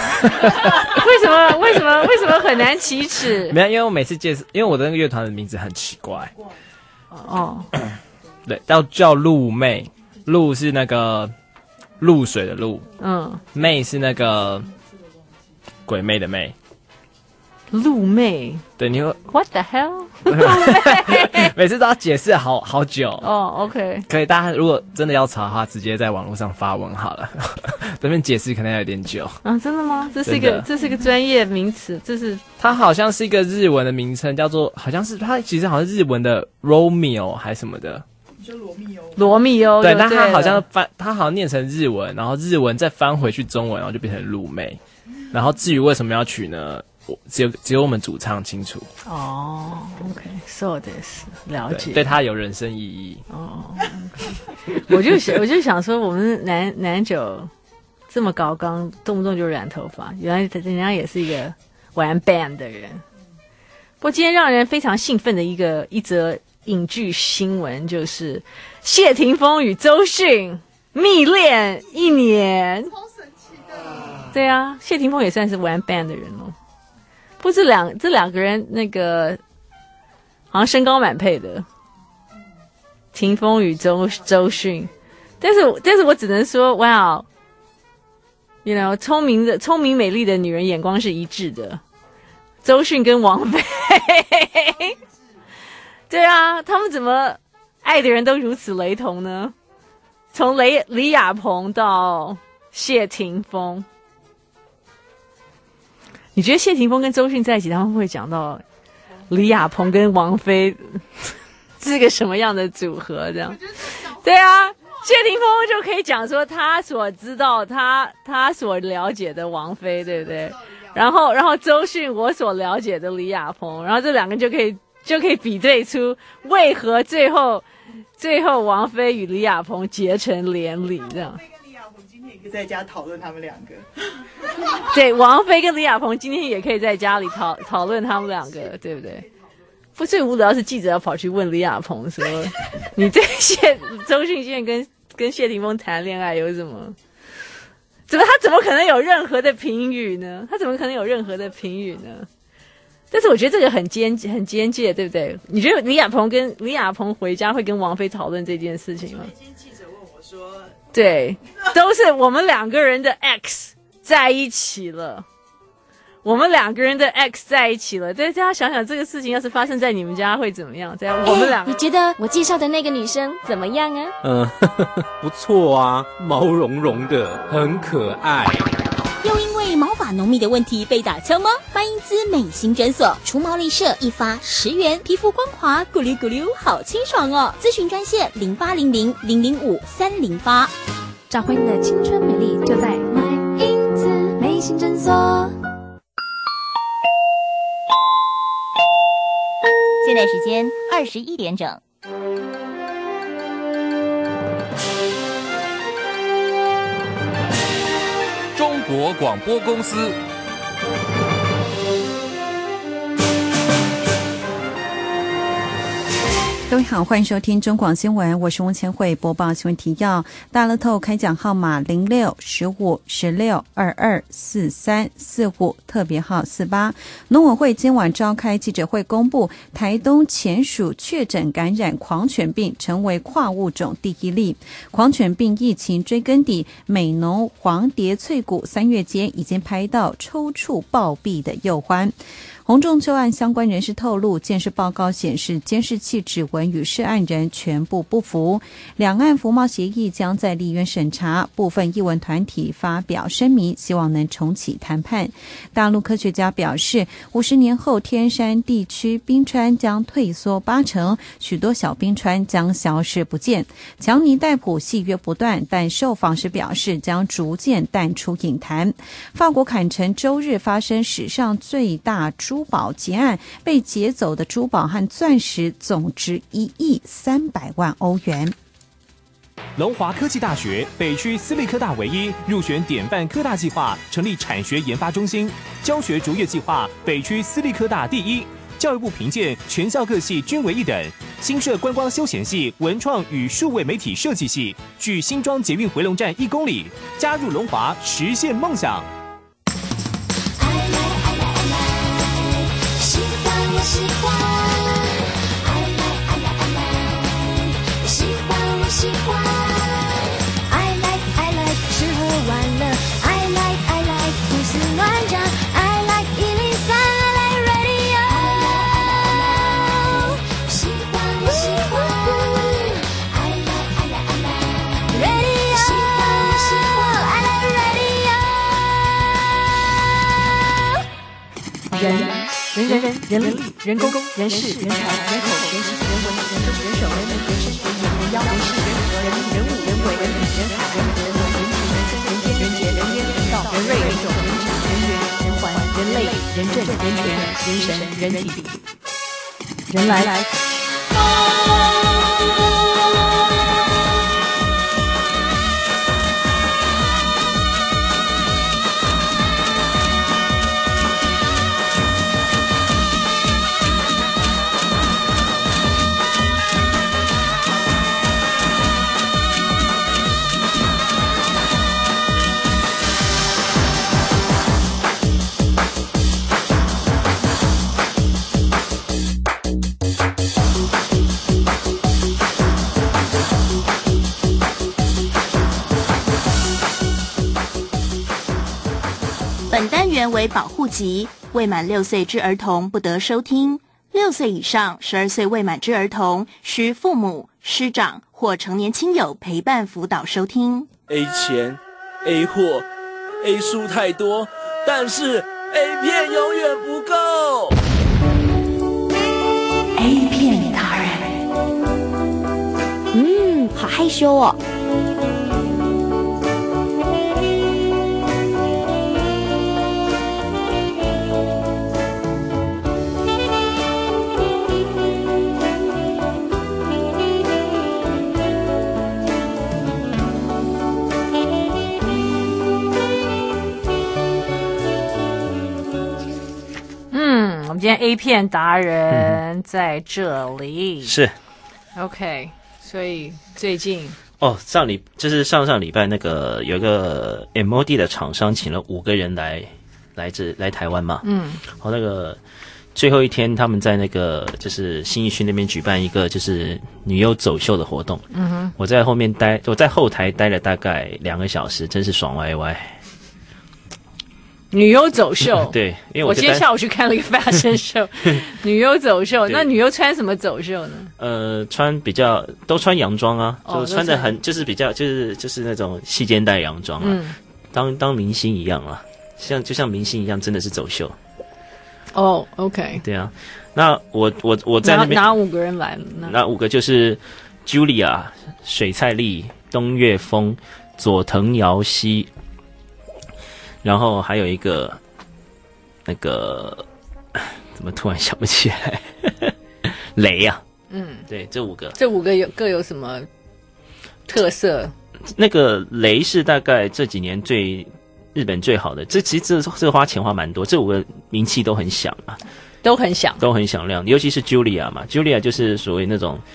为什么很难启齿？ 没有，因为我每次介绍，因为我的那个乐团的名字很奇怪。 哦。 对，叫露妹，露是那个露水的露，妹是那个鬼魅的魅。 露妹。 对，你会 What the hell？ 每次都要解释好久。 哦 ，OK。 可以，大家如果真的要查的话，直接在网络上发文好了。这边解释可能有点久。 啊，真的吗？这是一个专业名词， 它好像是一个日文的名称，叫做它其实好像是日文的 Romeo 还是什么的。 你说罗密欧。 对，但它好像念成日文，然后日文再翻回去中文，然后就变成露妹。然后至于为什么要取呢？只有我们主唱清楚。 哦 ，OK，so this 了解。 对他有人生意义。 哦 ，OK。我就想说，我们男九这么高刚，动不动就染头发，原来人家也是一个玩 band 的人。不过今天让人非常兴奋的一则影剧新闻，就是谢霆锋与周迅密恋1年。 超神奇的。 对啊，谢霆锋也算是玩 band 的人哦。不，这两个人那个好像身高蛮配的，霆锋与周迅，但是我只能说，哇 ，you know， 聪明美丽的女人眼光是一致的，周迅跟王菲，对啊，他们怎么爱的人都如此雷同呢？从李亚鹏到谢霆锋。你觉得谢霆锋跟周迅在一起，他们会讲到李亚鹏跟王菲是个什么样的组合？这样，对啊，谢霆锋就可以讲说他所知道、他所了解的王菲，对不对？然后周迅我所了解的李亚鹏，然后这两个就可以比对出为何最后王菲与李亚鹏结成连理这样。 可以在家讨论他们两个。 对，王菲跟李亚鹏今天也可以在家里讨论他们两个，对不对？不，最无聊是记者要跑去问李亚鹏说：“你对周迅现在跟谢霆锋谈恋爱有什么？他怎么可能有任何的评语呢？但是我觉得这个很尖界，对不对？你觉得李亚鹏回家会跟王菲讨论这件事情吗？ 今天记者问我说。 对，都是我们两个人的 X 在一起了，对，大家想想这个事情要是发生在你们家会怎么样？这样我们两个， 你觉得我介绍的那个女生怎么样啊？ 不错啊，毛茸茸的，很可爱。 又因为毛发浓密的问题被打枪吗？欢迎姿美心诊所除毛立射一发10元，皮肤光滑，咕溜咕溜，好清爽哦！咨询专线0800005308。 找回你的青春美丽，就在买英姿美心诊所。 现在时间21点整。 中国广播公司。 位好，欢迎收听中广新闻，我是翁千惠，播报新闻提要。大乐透开奖号码06、15、16、22、43、45，特别号48。农委会今晚召开记者会，公布台东前属确诊感染狂犬病，成为跨物种第1例。狂犬病疫情追根底，美浓黄蝶翠谷3月间已经拍到抽搐暴毙的幼獾。洪仲秋案相关人士透露，鉴识报告显示，监视器指纹与涉案人全部不符。两岸服贸协议将在立院审查，部分艺文团体发表声明，希望能重启谈判。大陆科学家表示，50年后天山地区冰川将退缩80%，许多小冰川将消失不见。强尼戴普戏约不断，但受访时表示将逐渐淡出影坛。法国坎城周日发生史上最大珠宝劫案，被劫走的珠宝和钻石总值1亿300万欧元。 龙华科技大学北区私立科大唯一入选典范科大计划，成立产学研发中心，教学卓越计划北区私立科大第1，教育部评鉴全校各系均为1等。新设观光休闲系、文创与数位媒体设计系，距新庄捷运回龙站1公里，加入龙华，实现梦想。 我喜欢，爱来爱来爱来，我喜欢我喜欢，爱来爱来吃喝玩乐，爱来爱来胡思乱想，爱来103，爱来 radio， 我喜欢我喜欢，爱来爱来爱来 radio， 我喜欢我喜欢，爱来 radio。 人力、人工、人事、人才、人口、人情、人文、人政、人手、人民、人事、人员、人妖、人事、人和、人物、人物、人为、人理、人海、人和、人文、人情、人生、人间、人杰、人烟、人道、人瑞、人种、人质、人缘、人环、人类、人政、人权、人神、人体、人来。 本单元为保护级，未满6岁之儿童不得收听。6岁以上、12岁未满之儿童，需父母、师长或成年亲友陪伴辅导收听。 A 钱 A 货 A 书太多，但是 A 片永远不够。 A 片达人，好害羞哦。 我们今天 A 片达人在这里， 是 OK， 所以最近上礼拜那个有一个 MOD 的厂商请了5个人来台湾嘛，那个最后一天他们在那个就是信义区那边举办一个就是女优走秀的活动，我在后台待了大概2个小时，真是爽歪歪。 女优走秀对，因为我今天下午去看了一个 fashion show 女优走秀，那女优穿什么走秀呢？ 穿比较都穿洋装啊，就穿得很就是比较就是那种细肩带洋装啊，当明星一样啊，就像明星一样，真的是走秀。 OK， 对啊，那我在那边哪5个人来了？ 那5个就是 Julia、水菜丽、东岳峰、佐藤遥希。然后还有一个那个怎么突然想不起来雷啊，对，这5个各有什么特色？ 那个雷是大概这几年日本最好的，其实这花钱花蛮多，这5个名气都很响啊， 都很响亮， 尤其是 Julia 嘛，Julia 就是所谓那种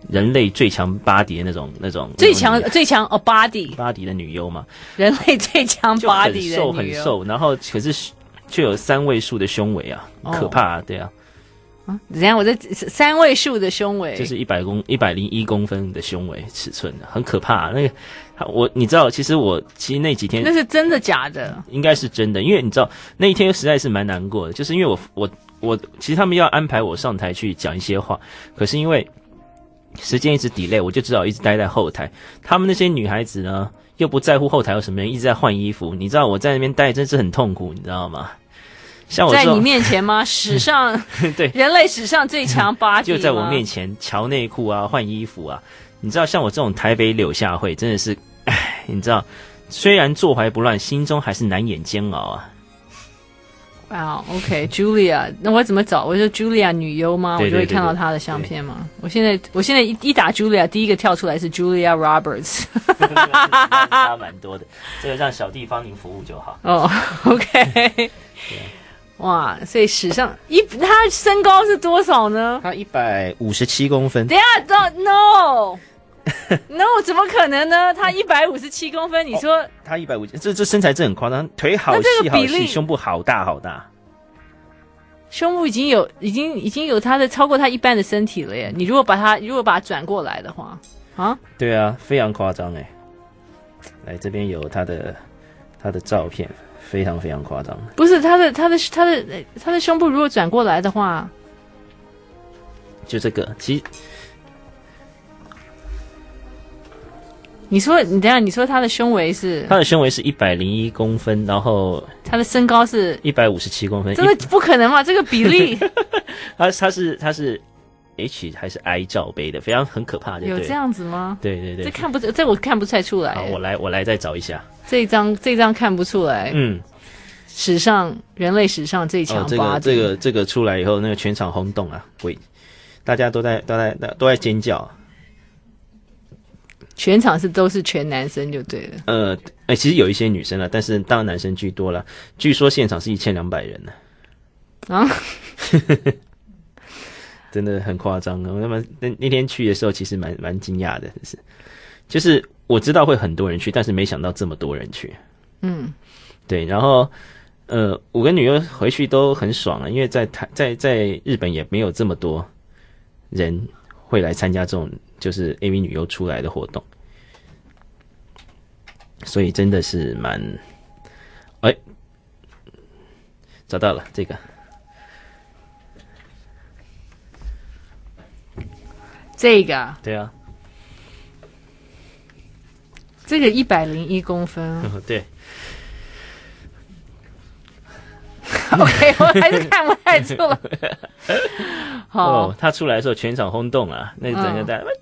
人类最强body的那种最强哦 body 的女优嘛， 人类最强 body 的女优， 很瘦，然后可是却有3位数的胸围啊，可怕啊，对啊。 怎样？我这3位数的胸围， 就是101公分的胸围尺寸，很可怕啊。那个你知道，其实那几天那是真的假的？ 应该是真的，因为你知道那一天实在是蛮难过的，就是因为我其实他们要安排我上台去讲一些话，可是因为时间一直 delay， 我就只好一直待在后台。他们那些女孩子呢，又不在乎后台有什么人，一直在换衣服。你知道我在那边待真是很痛苦，你知道吗？像我在你面前吗？史上对人类史上最强body 就在我面前瞧内裤啊，换衣服啊。你知道，像我这种台北柳下惠，真的是，你知道，虽然坐怀不乱，心中还是难掩煎熬啊。 哇 ，OK，Julia， 那我怎么找？我就 Julia 女优吗？ 对对对对， 我就会看到她的相片吗？我现在一打 Julia， 第一个跳出来是 Julia Roberts， 差蛮多的。这个让小弟帮您服务就好。 哦 ，OK。哇，所以史上他身高是多少呢？ 他157公分。 等一下 ，No， 怎么可能呢？他157公分，你说、 他150，这身材真的很夸张，腿好细好细，胸部好大好大， 胸部已经有他的超过他一般的身体了耶！你如果把它转过来的话，啊？ 对啊，非常夸张哎。来这边有他的照片。非常非常夸张， 不是他的胸部如果转过来的话， 就这个，其实你等一下，你说他的胸围是 101公分，然后他的身高是 157公分， 真的不可能嘛？这个比例， 他是 H 还是 I 罩杯的，非常很可怕的， 有这样子吗？ 对， 这我看不太出来。 好，我来再找一下。 这张看不出来。人类史上最强body。 这个出来以后，那个全场轰动啊，大家都在尖叫。 全场都是全男生就对了。 其实有一些女生了，但是当然男生居多了。据说现场是1200人呢。啊。真的很夸张啊！那天去的时候，其实蛮惊讶的，就是我知道会很多人去，但是没想到这么多人去。对，然后5个女优回去都很爽啊，因为在日本也没有这么多人会来参加这种就是 AV 女优出来的活动，所以真的是找到了这个。 这个对啊， 这个101公分， 对。 OK， 我还是看不太出来。好， 他出来的时候全场轰动啊，那整个Julia，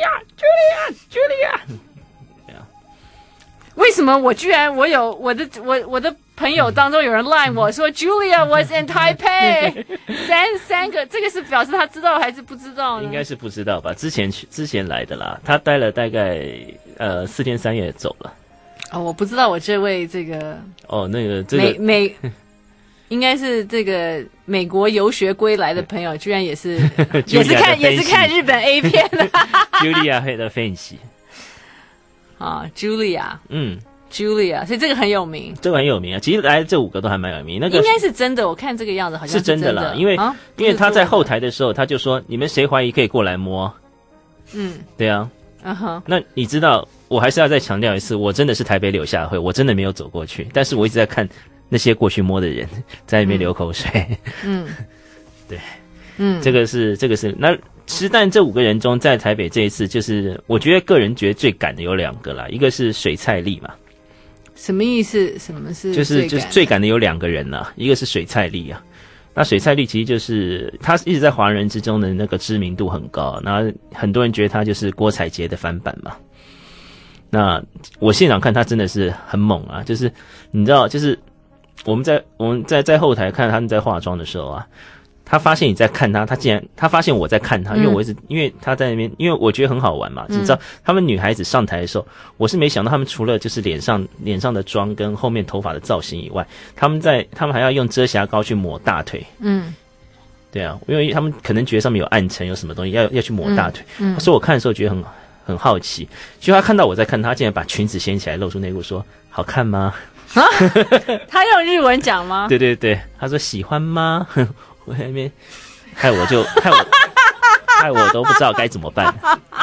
为什么我居然我的朋友当中有人 line 我说 Julia was in Taipei， 三个，这个是表示他知道还是不知道呢？ 应该是不知道吧，之前来的啦，他待了大概4天3夜走了。 我不知道我这位这个那个这个应该是这个美国游学归来的朋友，居然也是看日本 A 片的 Julia 的分析啊 Julia Julia， 所以这个很有名， 啊。其实来这5个都还蛮有名，那个应该是真的。我看这个样子好像是真的啦，因为他在后台的时候，他就说你们谁怀疑可以过来摸。对啊。那你知道，我还是要再强调一次，我真的是台北柳下惠，我真的没有走过去，但是我一直在看那些过去摸的人在那边流口水。对，这个是那实但这5个人中，在台北这一次，就是我觉得个人觉得最赶的有2个啦，一个是水菜丽嘛。 什么意思？什么是就是最赶的有2个人啦，一个是水菜丽啊。那水菜丽其实就是他一直在华人之中的那个知名度很高，然后很多人觉得他就是郭采洁的翻版嘛。那我现场看他真的是很猛啊，就是你知道，就是我们在后台看他们在化妆的时候啊，他发现你在看他发现我在看他，因为他在那边，因为我觉得很好玩嘛。你知道他们女孩子上台的时候，我是没想到他们除了就是脸上的妆跟后面头发的造型以外，他们还要用遮瑕膏去抹大腿。 对啊，因为他们可能觉得上面有暗沉，有什么东西要去抹大腿。所以我看的时候觉得很好奇，就他看到我在看他，竟然把裙子掀起来露出内裤，说好看吗？ 啊，他用日文讲吗？ 对对对，他说喜欢吗？我在那边害我都不知道该怎么办。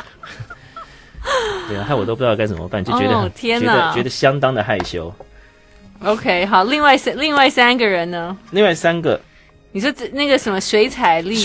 对啊，害我都不知道该怎么办，就觉得、 天哪， 觉得相当的害羞。 OK， 好，另外3个人呢？ 另外3个， 你说那个什么水彩丽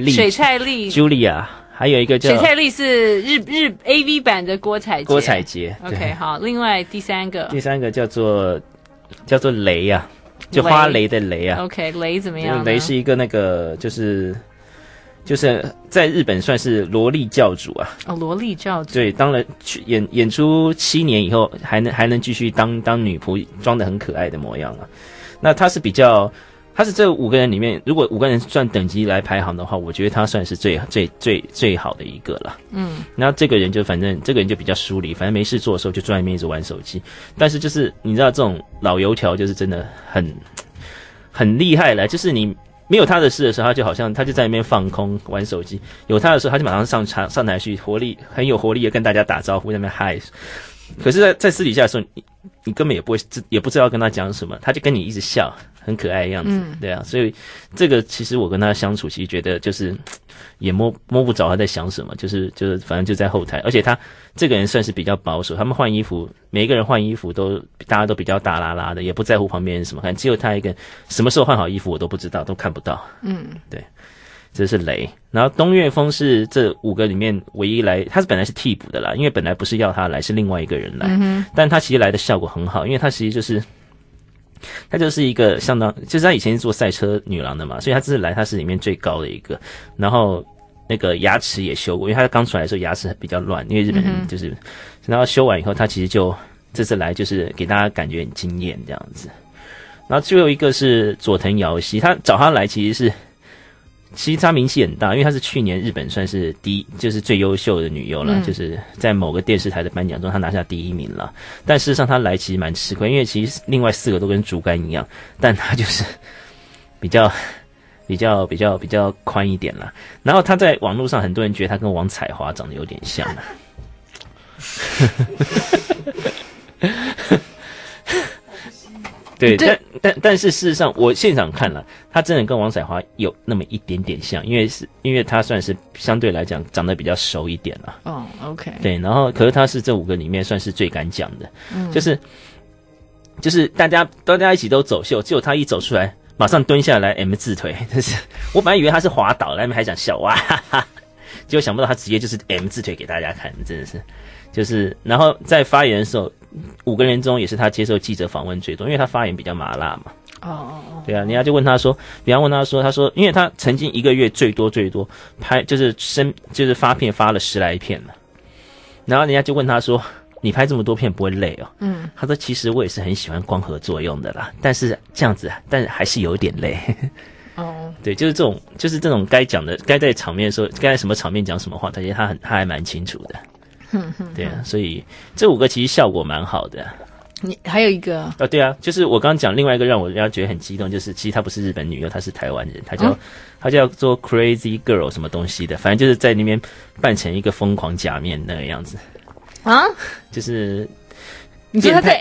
Julia， 还有一个叫水彩丽是日 AV 版的郭采洁。 OK， 好，另外第三个叫做雷啊，就花雷的雷啊。 OK， 雷怎么样呢？ 雷是一个那个就是在日本算是萝莉教主啊。 哦，萝莉教主。 对，当了演出7年以后，还能继续当女仆，装得很可爱的模样啊。那他是这5个人里面，如果5个人算等级来排行的话，我觉得他算是最好的一个了。然后这个人就比较疏离，反正没事做的时候就坐在那边一直玩手机。但是就是你知道这种老油条就是真的很厉害了，就是你没有他的事的时候，他就在那边放空玩手机；有他的时候，他就马上上台去很有活力的跟大家打招呼，在那边嗨。可是在私底下的时候，你根本也不知道跟他讲什么，他就跟你一直笑，很可爱的样子。对啊，所以这个其实我跟他相处，其实觉得就是也摸不着他在想什么，就是反正就在后台。而且他这个人算是比较保守，他们换衣服，每一个人换衣服大家都比较大拉拉的，也不在乎旁边人什么看，只有他一个人什么时候换好衣服我都不知道，都看不到。对。这是雷，然后东岳峰是这5个里面唯一来，他本来是替补的啦，因为本来不是要他来，是另外一个人来，但他其实来的效果很好，因为他其实他就是一个就是他以前是做赛车女郎的嘛，所以他这次来他是里面最高的一个，然后那个牙齿也修过，因为他刚出来的时候牙齿比较乱，因为日本人就是，然后修完以后他其实就这次来就是给大家感觉很惊艳这样子，然后最后一个是佐藤遥希，他找他来其实他名气很大，因为她是去年日本算是就是最优秀的女优了，就是在某个电视台的颁奖中她拿下第1名了。但事实上她来其实蛮吃亏，因为其实另外4个都跟竹竿一样，但她就是比较宽一点啦。然后她在网络上很多人觉得她跟王彩华长得有点像啊。对，但是事实上，我现场看了，他真的跟王彩华有那么一点点像，因为他算是相对来讲长得比较熟一点了。 哦 ，OK。对， 然后可是他是这5个里面算是最敢讲的，就是大家一起都走秀，只有他一走出来，马上蹲下来 M 字腿，就是我本来以为他是滑倒，那边还讲笑哇哈哈，结果想不到他直接就是 M 字腿给大家看，真的是。就是然后在发言的时候，5个人中也是他接受记者访问最多，因为他发言比较麻辣嘛。对啊，人家就问他说，他说，因为他曾经1个月最多拍就是发片发了10来片了，然后人家就问他说，你拍这么多片不会累哦？他说其实我也是很喜欢光合作用的啦，但是这样子，但是还是有点累。对，就是这种该讲的，该在场面的时候，该在什么场面讲什么话，其实他还蛮清楚的。对啊，所以这5个其实效果蛮好的。 你还有一个对啊，就是我刚刚讲另外一个让我觉得很激动，就是其实她不是日本女优，她是台湾人，她叫做 Crazy Girl 什么东西的，反正就是在那边扮成一个疯狂假面那个样子啊，就是你说他在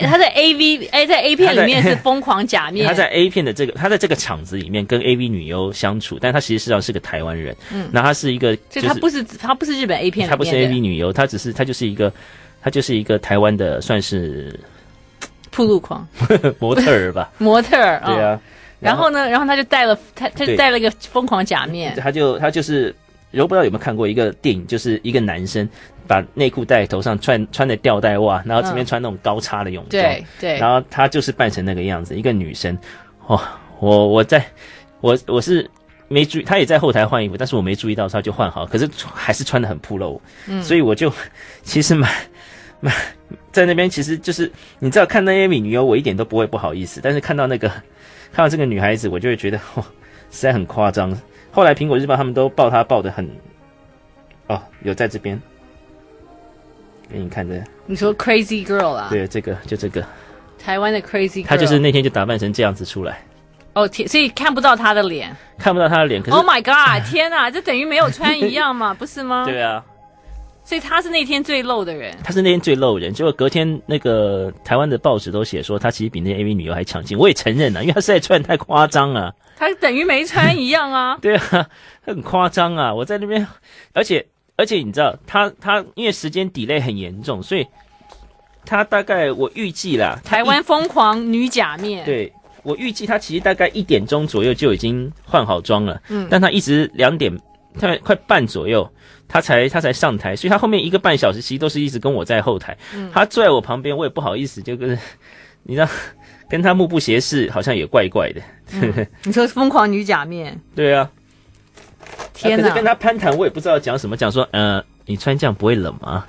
A 片里面是疯狂假面， 他在 A 片的他在这个场子里面跟 AV 女优相处，但他其实上是个台湾人，那他是一个， 所以他不是日本 A 片里面的， 他不是 AV 女优，他就是一个台湾的算是暴露狂模特儿吧， 模特儿， 对啊， 然后呢，他就戴了一个疯狂假面， 他就是我不知道有没有看过一个电影，就是一个男生把内裤戴在头上，穿的吊带袜，然后这边穿那种高叉的泳装， 对， 然后他就是扮成那个样子，一个女生。我是没注意，他也在后台换衣服，但是我没注意到他就换好，可是还是穿得很暴露，所以我就其实蛮在那边，其实就是你知道看那些女优，我一点都不会不好意思，但是看到这个女孩子，我就会觉得实在很夸张。后来苹果日报他们都报她报得很有在这边给你看的， 你说 Crazy Girl 啊？ 对，这个台湾的 Crazy Girl， 她就是那天就打扮成这样子出来。 哦，所以看不到他的脸， 看不到他的脸。可是 ，Oh my God， 天哪，这等于没有穿一样嘛，不是吗？ 对啊。 所以他是那天最露的人， 他是那天最露人，结果隔天那个台湾的报纸都写说他其实比那 AV 女优还强劲，我也承认因为他实在穿得太夸张啊， 他等于没穿一样啊， 对啊，很夸张啊，我在那边，而且你知道他因为时间 delay 很严重，所以他大概我预计啦， 台湾疯狂女假面， 对，我预计他其实大概1点钟左右就已经换好妆了，但他一直2点快半左右。他才上台，所以他后面1个半小时其实都是一直跟我在后台。他坐在我旁边，我也不好意思，就跟你知道，跟他目不斜视，好像也怪怪的。 你说疯狂女假面？ 对啊。 天哪！ 可是跟他攀谈，我也不知道讲什么，讲说你穿这样不会冷吗？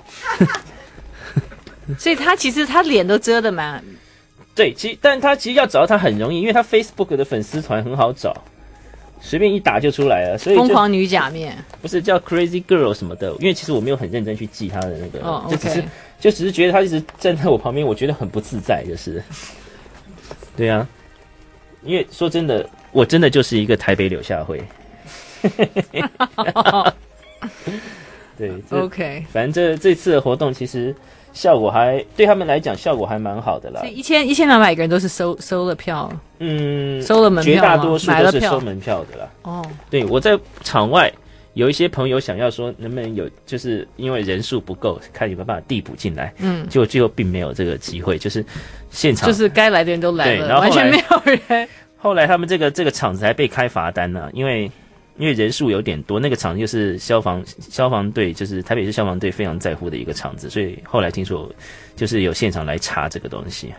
所以他其实他脸都遮得蛮。 对，但他其实要找到他很容易，因为他 Facebook 的粉丝团很好找。随便一打就出来了，所以疯狂女假面不是叫 Crazy Girl 什么的，因为其实我没有很认真去记她的那个，就只是觉得她一直站在我旁边，我觉得很不自在，就是，对啊，因为说真的，我真的就是一个台北柳下惠，对 ，OK， 反正这次的活动其实效果还对他们来讲效果还蛮好的啦。 所以1200个人都是收了票，收了门票， 绝大多数都是收门票的啦。哦，对，我在场外有一些朋友想要说能不能有，就是因为人数不够，看有没有办法递补进来。结果最后并没有这个机会，就是现场就是该来的人都来了，然后完全没有人。 后来他们这个场子还被开罚单呢，因为人数有点多，那个场子就是消防队，就是台北市消防队非常在乎的一个场子，所以后来听说就是有现场来查这个东西，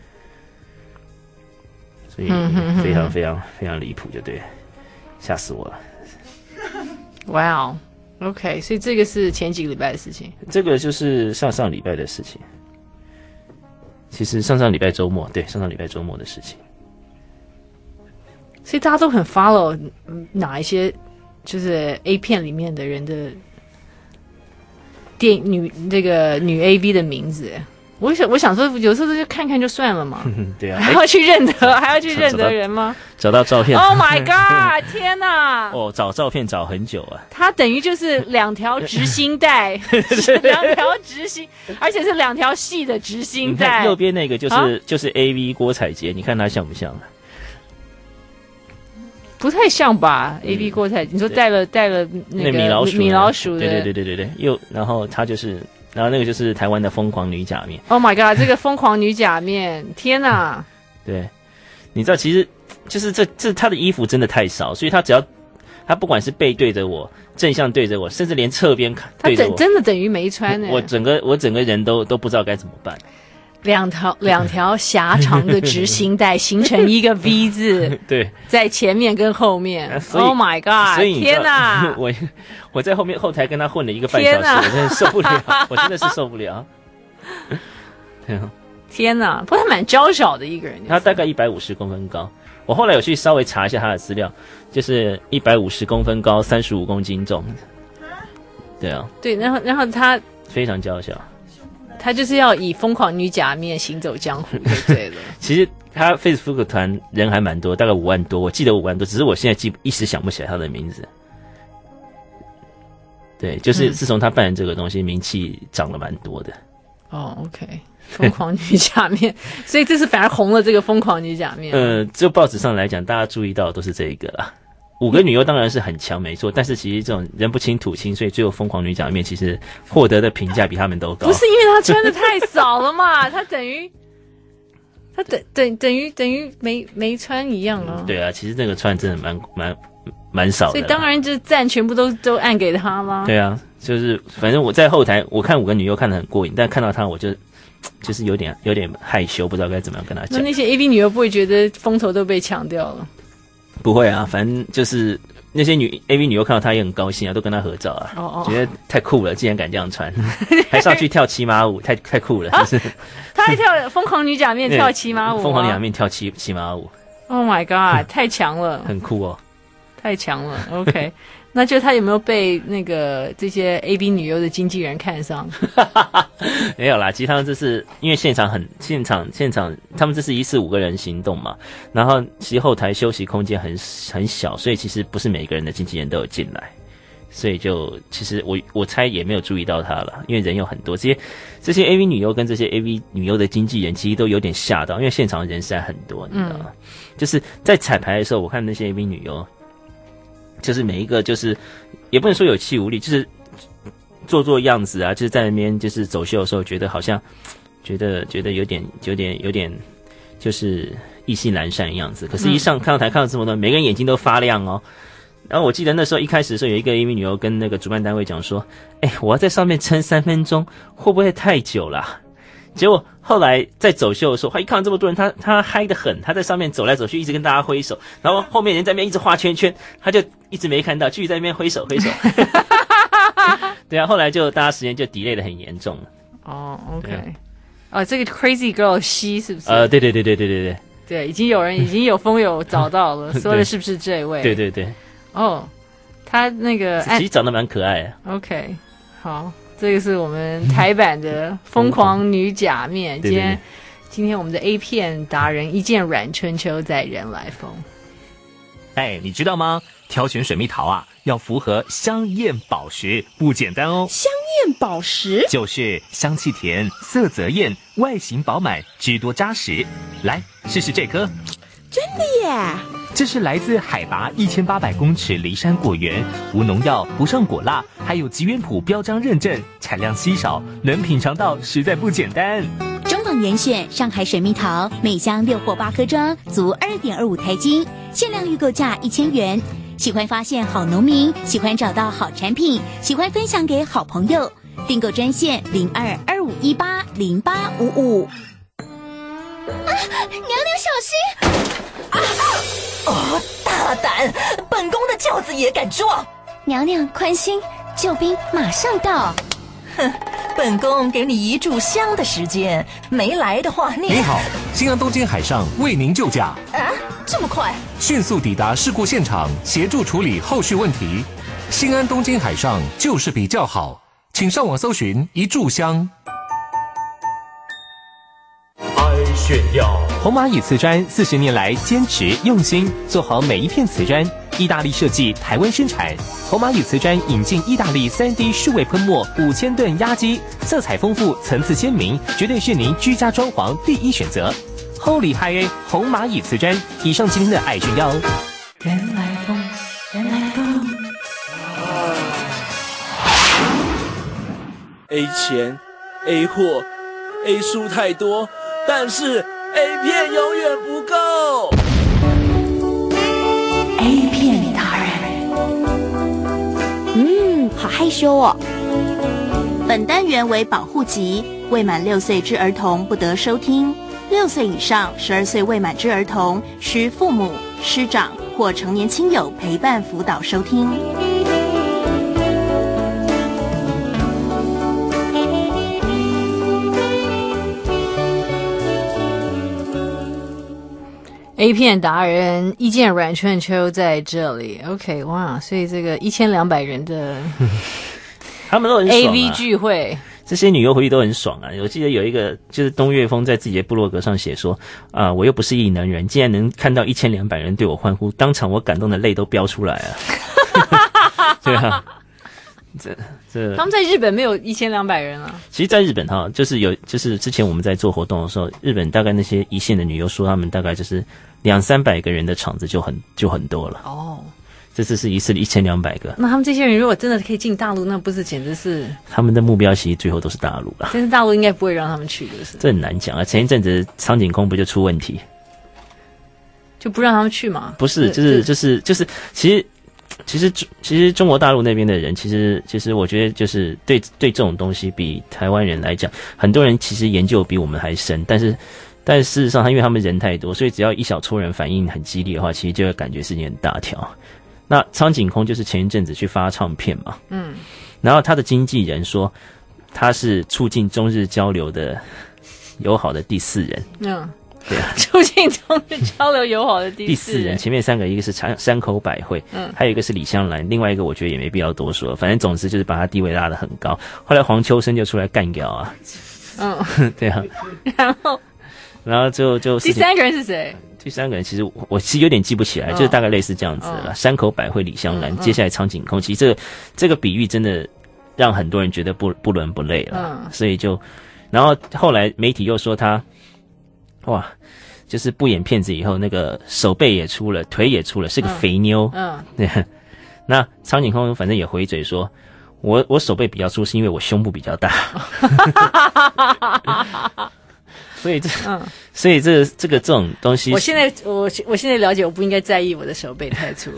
所以非常非常非常离谱，就对，吓死我了。 哇哦 ，OK， 所以这个是前几个礼拜的事情， 这个就是上礼拜的事情。其实上礼拜周末，对，上礼拜周末的事情。 所以大家都很 follow 哪一些就是 A 片里面的人的女 AV 的名字。我想说，有时候就看看就算了嘛。 对啊， 还要去认得人吗？ 找到照片。 Oh my god！ 天哪！ 哦，找照片找很久啊。 它等于就是2条直心带，2条直心，而且是2条细的直心带。 你看右边那个就是 AV 郭采洁，你看她像不像？ 不太像吧？AV 郭采洁，你说带了那个米老鼠的， 对，然后他就是。然后那个就是台湾的疯狂女假面。 Oh my god！ 这个疯狂女假面，天哪！ 对，你知道，其实就是这她的衣服真的太少，所以她不管是背对着我，正向对着我，甚至连侧边对着我， 真的等于没穿呢。 我整个人都不知道该怎么办。 两条狭长的直行带形成一个 V 字， 对， 在前面跟后面。Oh my god！ 所以天哪！ 我在后台跟他混了1个半小时，我真的受不了，我真的是受不了。 天哪！不过他蛮娇小的一个人， 他大概150公分高。我后来有去稍微查一下他的资料，就是150公分高，35公斤重。对啊。 对，然后他非常娇小。 他就是要以疯狂女假面行走江湖就对了。 其实他 Facebook 团人还蛮多，大概5万多，我记得5万多，只是我现在一时想不起来他的名字。对，就是自从他办了这个东西，名气涨了蛮多的。 哦 ，OK， 疯狂女假面，所以这是反而红了这个疯狂女假面。 就报纸上来讲，大家注意到都是这一个啦。5个女优当然是很强，没错，但是其实这种人不清土清，所以最后疯狂女假面其实获得的评价比他们都高。 不是因为她穿的太少了嘛，她等于没穿一样啊。 对啊，其实这个穿真的蛮少的， 所以当然就赞全部都按给她啦。 对啊，就是反正我在后台我看5个女优看得很过瘾，但看到她我就是有点害羞，不知道该怎么样跟她讲。 那些 AV 女优不会觉得风头都被抢掉了？ 不会啊，反正就是那些AV 女优看到她也很高兴啊，都跟她合照啊，觉得太酷了，竟然敢这样穿，还上去跳骑马舞，太酷了，就是。 她还跳疯狂女假面跳骑马舞， 疯狂女假面跳骑马舞。 Oh my god， 太强了， 很酷哦， 太强了。OK， 那就他有没有被那个这些 AV 女优的经纪人看上？ 没有啦，其实他们这是因为现场，他们这是一次5个人行动嘛，然后其实后台休息空间很小，所以其实不是每个人的经纪人都有进来，所以就其实我猜也没有注意到他了，因为人有很多，这些 AV 女优跟这些 AV 女优的经纪人其实都有点吓到，因为现场人实在很多，你知道吗？就是在彩排的时候，我看那些 AV 女优。就是每一个就是也不能说有气无力，就是做样子啊，就是在那边就是走秀的时候，觉得好像觉得有点就是意兴阑珊的样子。可是，看到台看到这么多，每个人眼睛都发亮哦。然后我记得那时候一开始的时候，有一个 AV 女优跟那个主办单位讲说：“我要在上面撑3分钟，会不会太久啦？”结果后来在走秀的时候，他一看到这么多人，他嗨得很，他在上面走来走去，一直跟大家挥手，然后后面人在那边一直画圈圈，他就一直没看到，继续在那边挥手。对啊，后来就大家时间就 delay 得很严重了。 哦 ，OK， 这个 Crazy Girl 西是不是？ 对。 对，已经有风友找到了，说的是不是这位？ 对。 哦，他那个其实长得蛮可爱的。 OK， 好。这个是我们台版的疯狂女假面。今天我们的 A 片达人一见阮春秋在人来疯。 你知道吗？挑选水蜜桃啊，要符合香艳宝石，不简单哦。 香艳宝石就是香气甜、色泽艳、外形饱满、汁多扎实。来试试这颗。 真的耶！ 这是来自海拔1800公尺梨山果园，无农药、不上果蜡，还有吉原谱标章认证，产量稀少，能品尝到实在不简单。 中广严选上海水蜜桃，每箱6或8颗装，足2.25台斤，限量预购价1000元。喜欢发现好农民，喜欢找到好产品，喜欢分享给好朋友，订购专线0225180855。 娘娘小心！ 大胆！本宫的轿子也敢撞！ 娘娘宽心，救兵马上到。 哼，本宫给你1炷香的时间，没来的话你好，新安东京海上为您救驾。 这么快？ 迅速抵达事故现场，协助处理后续问题。新安东京海上就是比较好，请上网搜寻1炷香。 炫耀红蚂蚁瓷砖40年来坚持用心做好每一片瓷砖，意大利设计，台湾生产。红蚂蚁瓷砖引进意大利3D 数位喷墨5000吨压机，色彩丰富，层次鲜明，绝对是您居家装潢第一选择。Holy High 红蚂蚁瓷砖。以上今天的爱炫耀。 人来疯，人来疯。 A 钱 A 货 A 书太多，但是 A 片永远不够。 A 片达人， 好害羞哦。本单元为保护级，未满6岁之儿童不得收听。6岁以上、12岁未满之儿童，需父母、师长或成年亲友陪伴辅导收听。 A 片达人一见阮春秋在这里 ，OK， 哇，所以这个1200人的他们都很爽、啊、 AV 聚会， 这些女优回去都很爽啊！我记得有一个就是东岳峰在自己的部落格上写说我又不是异能人，竟然能看到1200人对我欢呼，当场我感动的泪都飙出来了。对啊，这他们在日本没有1200人啊。 其实，在日本哈，就是之前我们在做活动的时候，日本大概那些一线的女优说，他们大概就是200-300个人的场子就很多了。哦，这次是一次1200个。 那他们这些人如果真的可以进大陆，那不是简直是他们的目标？其实最后都是大陆啦。 但是大陆应该不会让他们去，就是这很难讲啊。前一阵子苍井空不就出问题， 就不让他们去嘛？ 不是，就是其实中国大陆那边的人，其实我觉得就是对这种东西比台湾人来讲，很多人其实研究比我们还深，但是事实上，因为他们人太多，所以只要一小撮人反应很激烈的话，其实就会感觉是件很大条。那苍井空就是前一阵子去发唱片嘛，然后他的经纪人说他是促进中日交流的友好的第4人， 对啊， 出境中是交流友好的第四人，前面3个一个是山口百惠，还有一个是李香兰，另外一个我觉得也没必要多说，反正总之就是把他地位拉得很高。后来黄秋生就出来干掉啊，对啊，然后就第3个人是谁？ 第3个人其实我其实有点记不起来，就是大概类似这样子的啦。山口百惠、李香兰，接下来苍井空，其实这个比喻真的让很多人觉得不伦不类了，所以就，然后后来媒体又说他，哇，就是不演片子以后，那个手背也出了，腿也出了，是个肥妞，对。那苍井空反正也回嘴说，我手背比较粗，是因为我胸部比较大。所以这种东西， 我现在了解，我不应该在意我的手背太粗。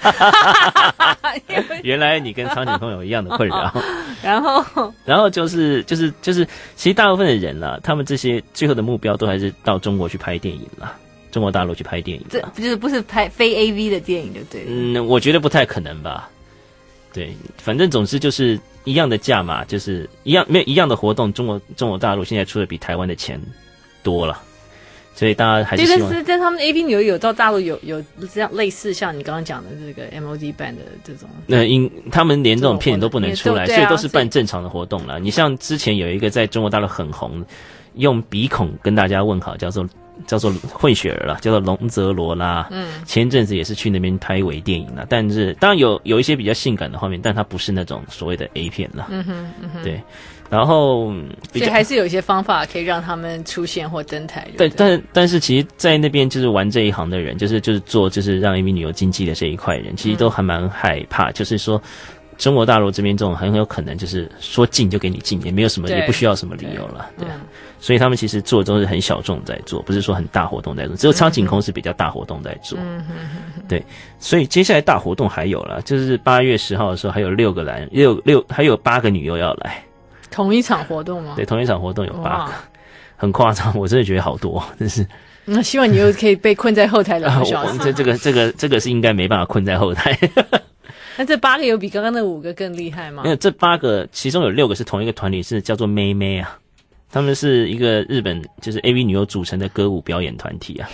原来你跟苍井空有一样的困扰。 然后就是，其实大部分的人啦，他们这些最后的目标都还是到中国去拍电影啦，中国大陆去拍电影。 这就是不是拍非 AV 的电影就对了。 我觉得不太可能吧。对，反正总之就是一样的价码，就是一样的活动，中国大陆现在出的比台湾的钱多了，所以大家还是希望。 对，但他们 AV 女优有到大陆有这样类似像你刚刚讲的这个 MOD 办的这种。 他们连这种片都不能出来，所以都是办正常的活动啦。你像之前有一个在中国大陆很红，用鼻孔跟大家问好，叫做混血儿啦，叫做龙泽罗拉。前一阵子也是去那边拍微电影啦，但是当然有一些比较性感的画面，但它不是那种所谓的 A 片啦。对。然后， 所以还是有一些方法可以让他们出现或登台。 对，但是其实，在那边就是玩这一行的人，就是做就是让 AV 女优经济的这一块人，其实都还蛮害怕，就是说中国大陆这边这种很有可能就是说进就给你进，也没有什么，也不需要什么理由了，对。所以他们其实做都是很小众在做，不是说很大活动在做，只有苍井空是比较大活动在做。对，所以接下来大活动还有了，就是8月10号的时候还有还有8个女优要来。 同一场活动吗？ 对，同一场活动有8个，很夸张，我真的觉得好多，真是。 那希望你又可以被困在后台2个小时。 这个是应该没办法困在后台。 那这8个有比刚刚那5个更厉害吗？ 没有，这8个其中有6个是同一个团体，是叫做妹妹啊，他们是一个日本就是 AV 女优组成的歌舞表演团体啊。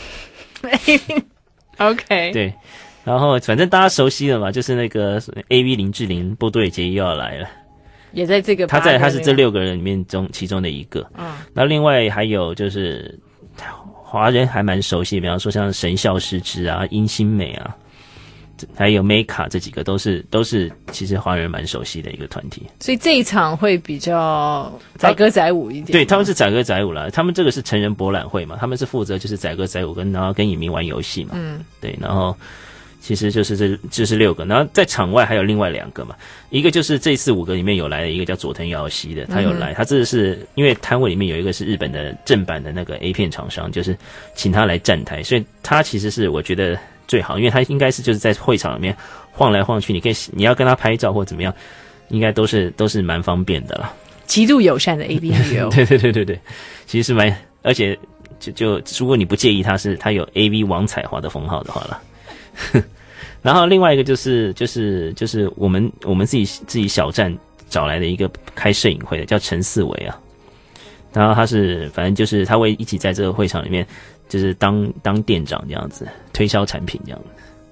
OK。 对，然后反正大家熟悉了嘛，就是那个 AV 林志玲、波多野结衣又要来了。 也在这个， 他是这6个人里面其中的一个。那另外还有就是华人还蛮熟悉，比方说像神孝诗织啊、殷心美啊，还有 Meka 这几个都是其实华人蛮熟悉的一个团体。所以这一场会比较载歌载舞一点。 对，他们是载歌载舞啦，他们这个是成人博览会嘛，他们是负责就是载歌载舞然后跟影迷玩游戏嘛。对，然后。其实就是这是6个，然后在场外还有另外2个嘛，一个就是这次5个里面有来的一个叫佐藤遥希的，他有来，他这是因为摊位里面有一个是日本的正版的那个 A 片厂商，就是请他来站台，所以他其实是我觉得最好，因为他应该是就是在会场里面晃来晃去，你要跟他拍照或怎么样，应该都是蛮方便的啦。 极度友善的 AV 女优。 对，其实是而且就如果你不介意他有 AV 王彩华的封号的话啦。然后另外一个就是我们自己小站找来的一个开摄影会的，叫陈四维啊。然后他是反正就是他会一起在这个会场里面，就是当店长这样子，推销产品这样子。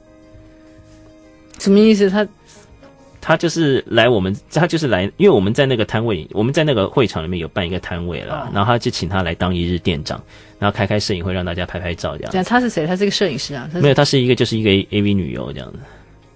什么意思？ 他就是来，因为我们在那个摊位，我们在那个会场里面有办一个摊位啦，然后他就请他来当一日店长，然后开摄影会让大家拍拍照这样。 他是谁？他是个摄影师啊？ 没有，他是一个 AV 女优这样子。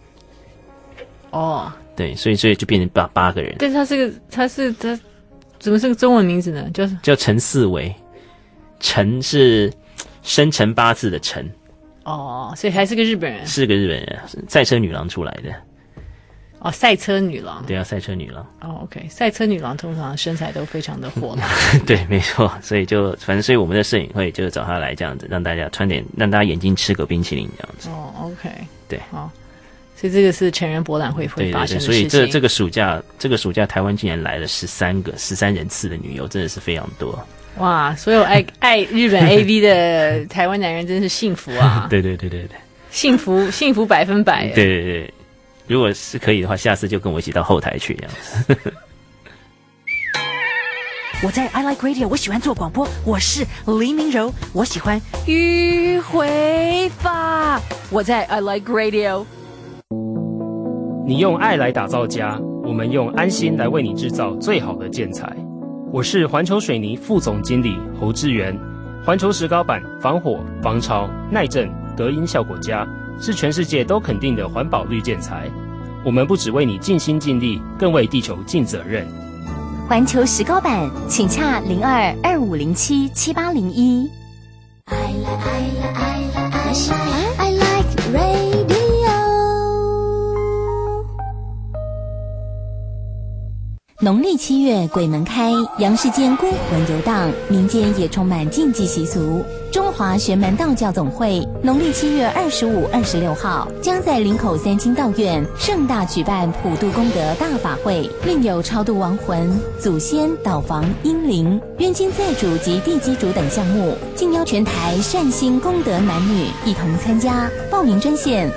对，所以就变成8个人。 但是他怎么是个中文名字呢？ 叫陈四维，陈是生辰8字的陈。 所以还是个日本人。 是个日本人，赛车女郎出来的。 赛车女郎。对啊，赛车女郎。 OK， 赛车女郎通常身材都非常的火辣。 对，没错，所以所以我们的摄影会就找她来这样子，让大家让大家眼睛吃个冰淇淋这样子。 OK， 对， 所以这个是成人博览会会发生的事情。 所以这个暑假台湾竟然来了13人次的女优，真的是非常多。 哇，所有爱日本 AV 的台湾男人真是幸福啊！ 对，幸福 100%。 对。如果是可以的话，下次就跟我一起到后台去这样子。 我在 I Like Radio， 我喜欢做广播，我是黎明柔，我喜欢迂回法，我在 I Like Radio。 你用爱来打造家，我们用安心来为你制造最好的建材。我是环球水泥副总经理侯志源。环球石膏板防火、防潮、耐震、隔音效果佳，是全世界都肯定的环保绿建材。我们不只为你尽心尽力，更为地球尽责任。 环球石膏板，请洽02-2507-7801。 I like radio。 农历7月，鬼门开，阳世间孤魂游荡，民间也充满禁忌习俗。中华玄门道教总会农历7月25、26号将在林口三清道院盛大举办普度功德大法会，另有超度亡魂、祖先、道房、阴灵、冤亲债主及地基主等项目，敬邀全台善心功德男女一同参加。报名专线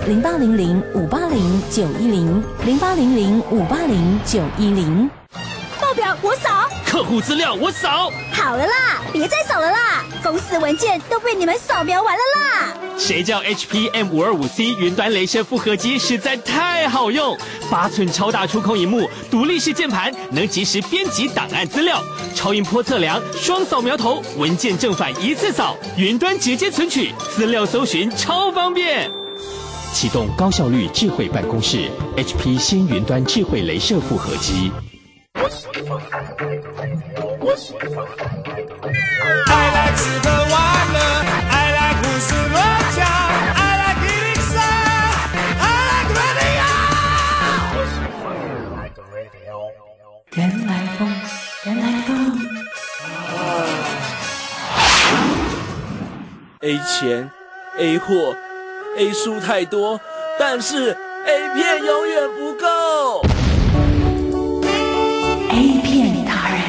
0800-580-910，0800-580-910。 报表我扫， 客户资料我扫， 好了啦，别再扫了啦，公司文件都被你们扫描完了啦。 谁叫 HP M525C 云端雷射复合机实在太好用，8寸超大触控萤幕，独立式键盘，能及时编辑档案资料，超音波测量，双扫描头，文件正反一次扫，云端直接存取，资料搜寻超方便。启动高效率智慧办公室 ，HP 新云端智慧雷射复合机。 I like 吃喝玩乐 I like 胡思乱想 I like 103 I like radio 原来风原来风 A 钱 A 货 A 书太多，但是 A 片永远不够。 A 片达人，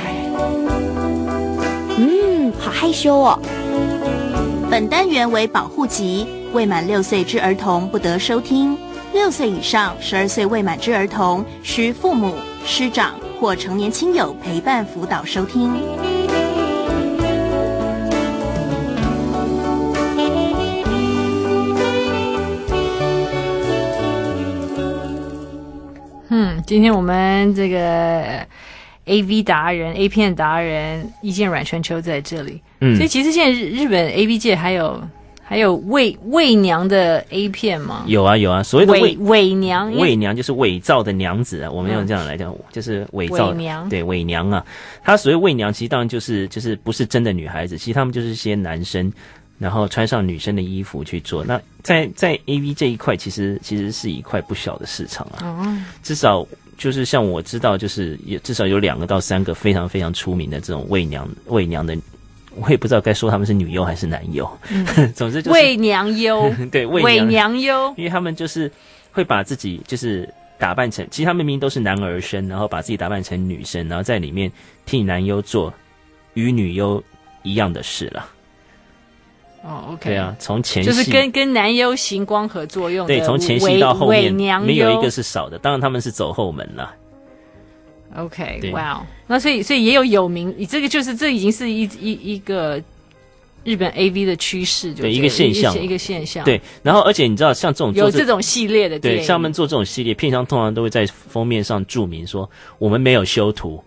好害羞哦。本单元为保护级，未满6岁之儿童不得收听。6岁以上12岁未满之儿童，需父母、师长或成年亲友陪伴辅导收听。 今天我们这个 AV 达人、A 片达人意见阮全球在这里，所以其实现在日本 AV 界还有伪娘的 A 片吗？ 有啊，所谓的伪娘， 伪娘就是伪造的娘子啊，我们用这样来讲，就是伪造伪娘， 对，伪娘啊。他所谓伪娘，其实当然就是不是真的女孩子，其实他们就是一些男生。然后穿上女生的衣服去做，那在 AV 这一块，其实是一块不小的市场啊。至少就是像我知道，就是至少有2个到3个非常非常出名的这种伪娘的，我也不知道该说他们是女优还是男优。总之就是伪娘优， 对， 伪娘优， 因为他们就是会把自己就是打扮成，其实他们明明都是男儿身，然后把自己打扮成女生，然后在里面替男优做与女优一样的事了。 OK， 对啊，从前戏就是跟男优行光合作用的， 对，从前戏到后面没有一个是少的，当然他们是走后门了。 OK， 哇、wow ，那所以也有名，这个就是这已经是一个日本 AV 的趋势，对， 一个现象， 一个现象。 对，然后而且你知道，像这种有这种系列的， 对，像他们做这种系列，片商通常都会在封面上注明说我们没有修图。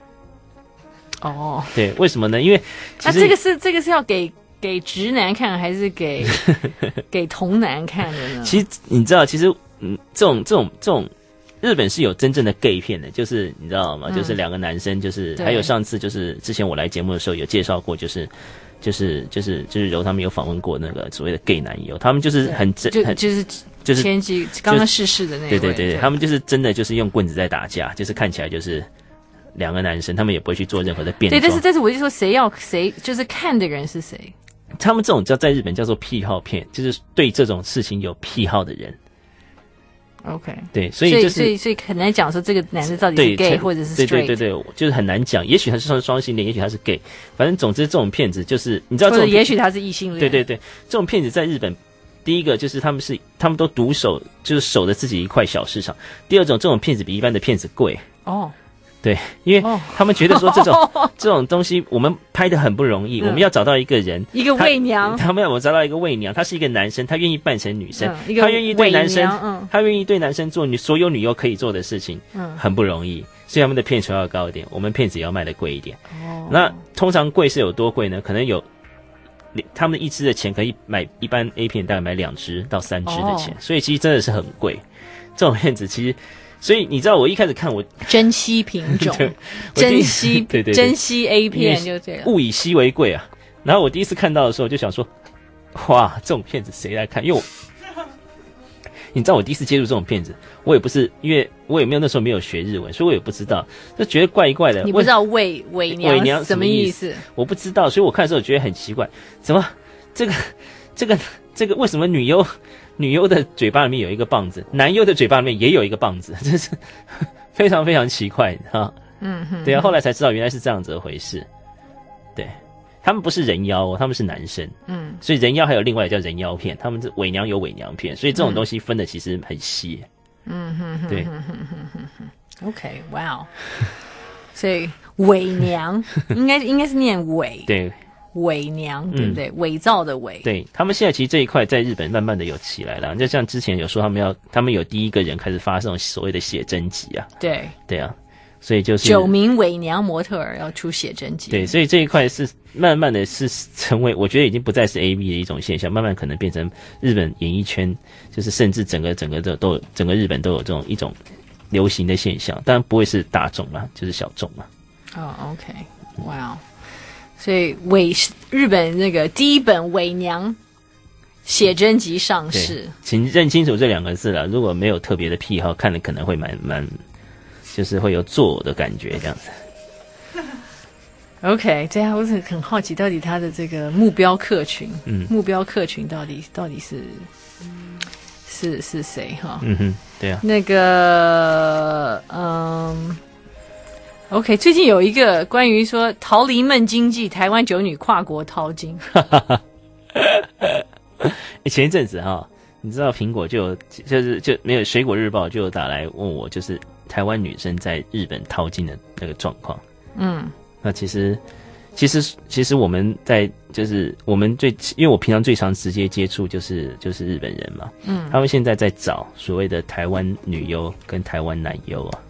哦，对， 为什么呢？因为那这个是要给直男看还是给同男看的呢？ 其实你知道，其实这种日本是有真正的 gay 片的，就是你知道吗？就是2个男生，就是还有上次就是之前我来节目的时候有介绍过，就是柔他们有访问过那个所谓的 gay 男优，他们就是就是前几刚刚逝世的那位， 对，他们就是真的就是用棍子在打架，就是看起来就是2个男生，他们也不会去做任何的变装。 对，但是我就说谁就是看的人是谁。 他们这种在日本叫做癖好片，就是对这种事情有癖好的人。 OK， 对，所以很难讲说这个男的到底是 gay 或者是 straight， 对，就是很难讲。也许他是双性恋，也许他是 gay， 反正总之这种骗子就是你知道这种， 也许他是异性恋。 对，这种骗子在日本，第一个就是他们都独守，就是守着自己一块小市场。第二种，这种骗子比一般的骗子贵。 哦。 对，因为他们觉得说这种东西我们拍的很不容易，我们要找到一个人， 一个伪娘， 他们要我找到一个伪娘，他是一个男生，他愿意扮成女生， 他愿意对男生，他愿意对男生做所有女优可以做的事情，很不容易，所以他们的片酬要高一点，我们片子也要卖的贵一点。那通常贵是有多贵呢？可能有他们一支的钱可以买一般 A 片大概买2支到3支的钱，所以其实真的是很贵。这种片子其实。所以你知道我一开始看我珍稀品种，珍稀 A 片就对了， 物以稀为贵啊。然后我第一次看到的时候就想说，哇，这种片子谁来看？因为你知道我第一次接触这种片子，我也不是因为我也没有那时候没有学日文，所以我也不知道，就觉得怪一怪的。 你不知道伪娘什么意思？ 我不知道，所以我看的时候觉得很奇怪，怎么这个为什么女优的嘴巴里面有一个棒子，男优的嘴巴里面也有一个棒子，真是非常非常奇怪哈。对啊，后来才知道原来是这样子的回事。对，他们不是人妖他们是男生。所以人妖还有另外叫人妖片，他们是伪娘有伪娘片，所以这种东西分的其实很细。对。 OK， 哇哦，所以伪娘应该是念伪。 对。 伪娘对不对？伪造的伪。 对，他们现在其实这一块在日本慢慢的有起来了，就像之前有说他们有第一个人开始发这种所谓的写真集啊。对啊，所以就是 9名伪娘模特儿要出写真集。 对，所以这一块是慢慢的是成为，我觉得已经不再是 AV 的一种现象，慢慢可能变成日本演艺圈，就是甚至整个日本都有这种一种流行的现象，当然不会是大众啦，就是小众啦。 OK， 哇。所以日本那个第一本伪娘写真集上市， 请认清楚这2个字啦。如果没有特别的癖好，看了可能会蛮就是会有作呕的感觉这样子。 OK， 这样我是很好奇，到底他的这个目标客群，目标客群到底是谁哈？ 对啊。 那个OK， 最近有一个关于说逃离闷经济，台湾9女跨国淘金。 前一阵子哈，你知道苹果就没有水果日报就有打来问我，就是台湾女生在日本淘金的那个状况。那其实我们在就是我们因为我平常最常直接接触就是日本人嘛，他们现在在找所谓的台湾女优跟台湾男优啊。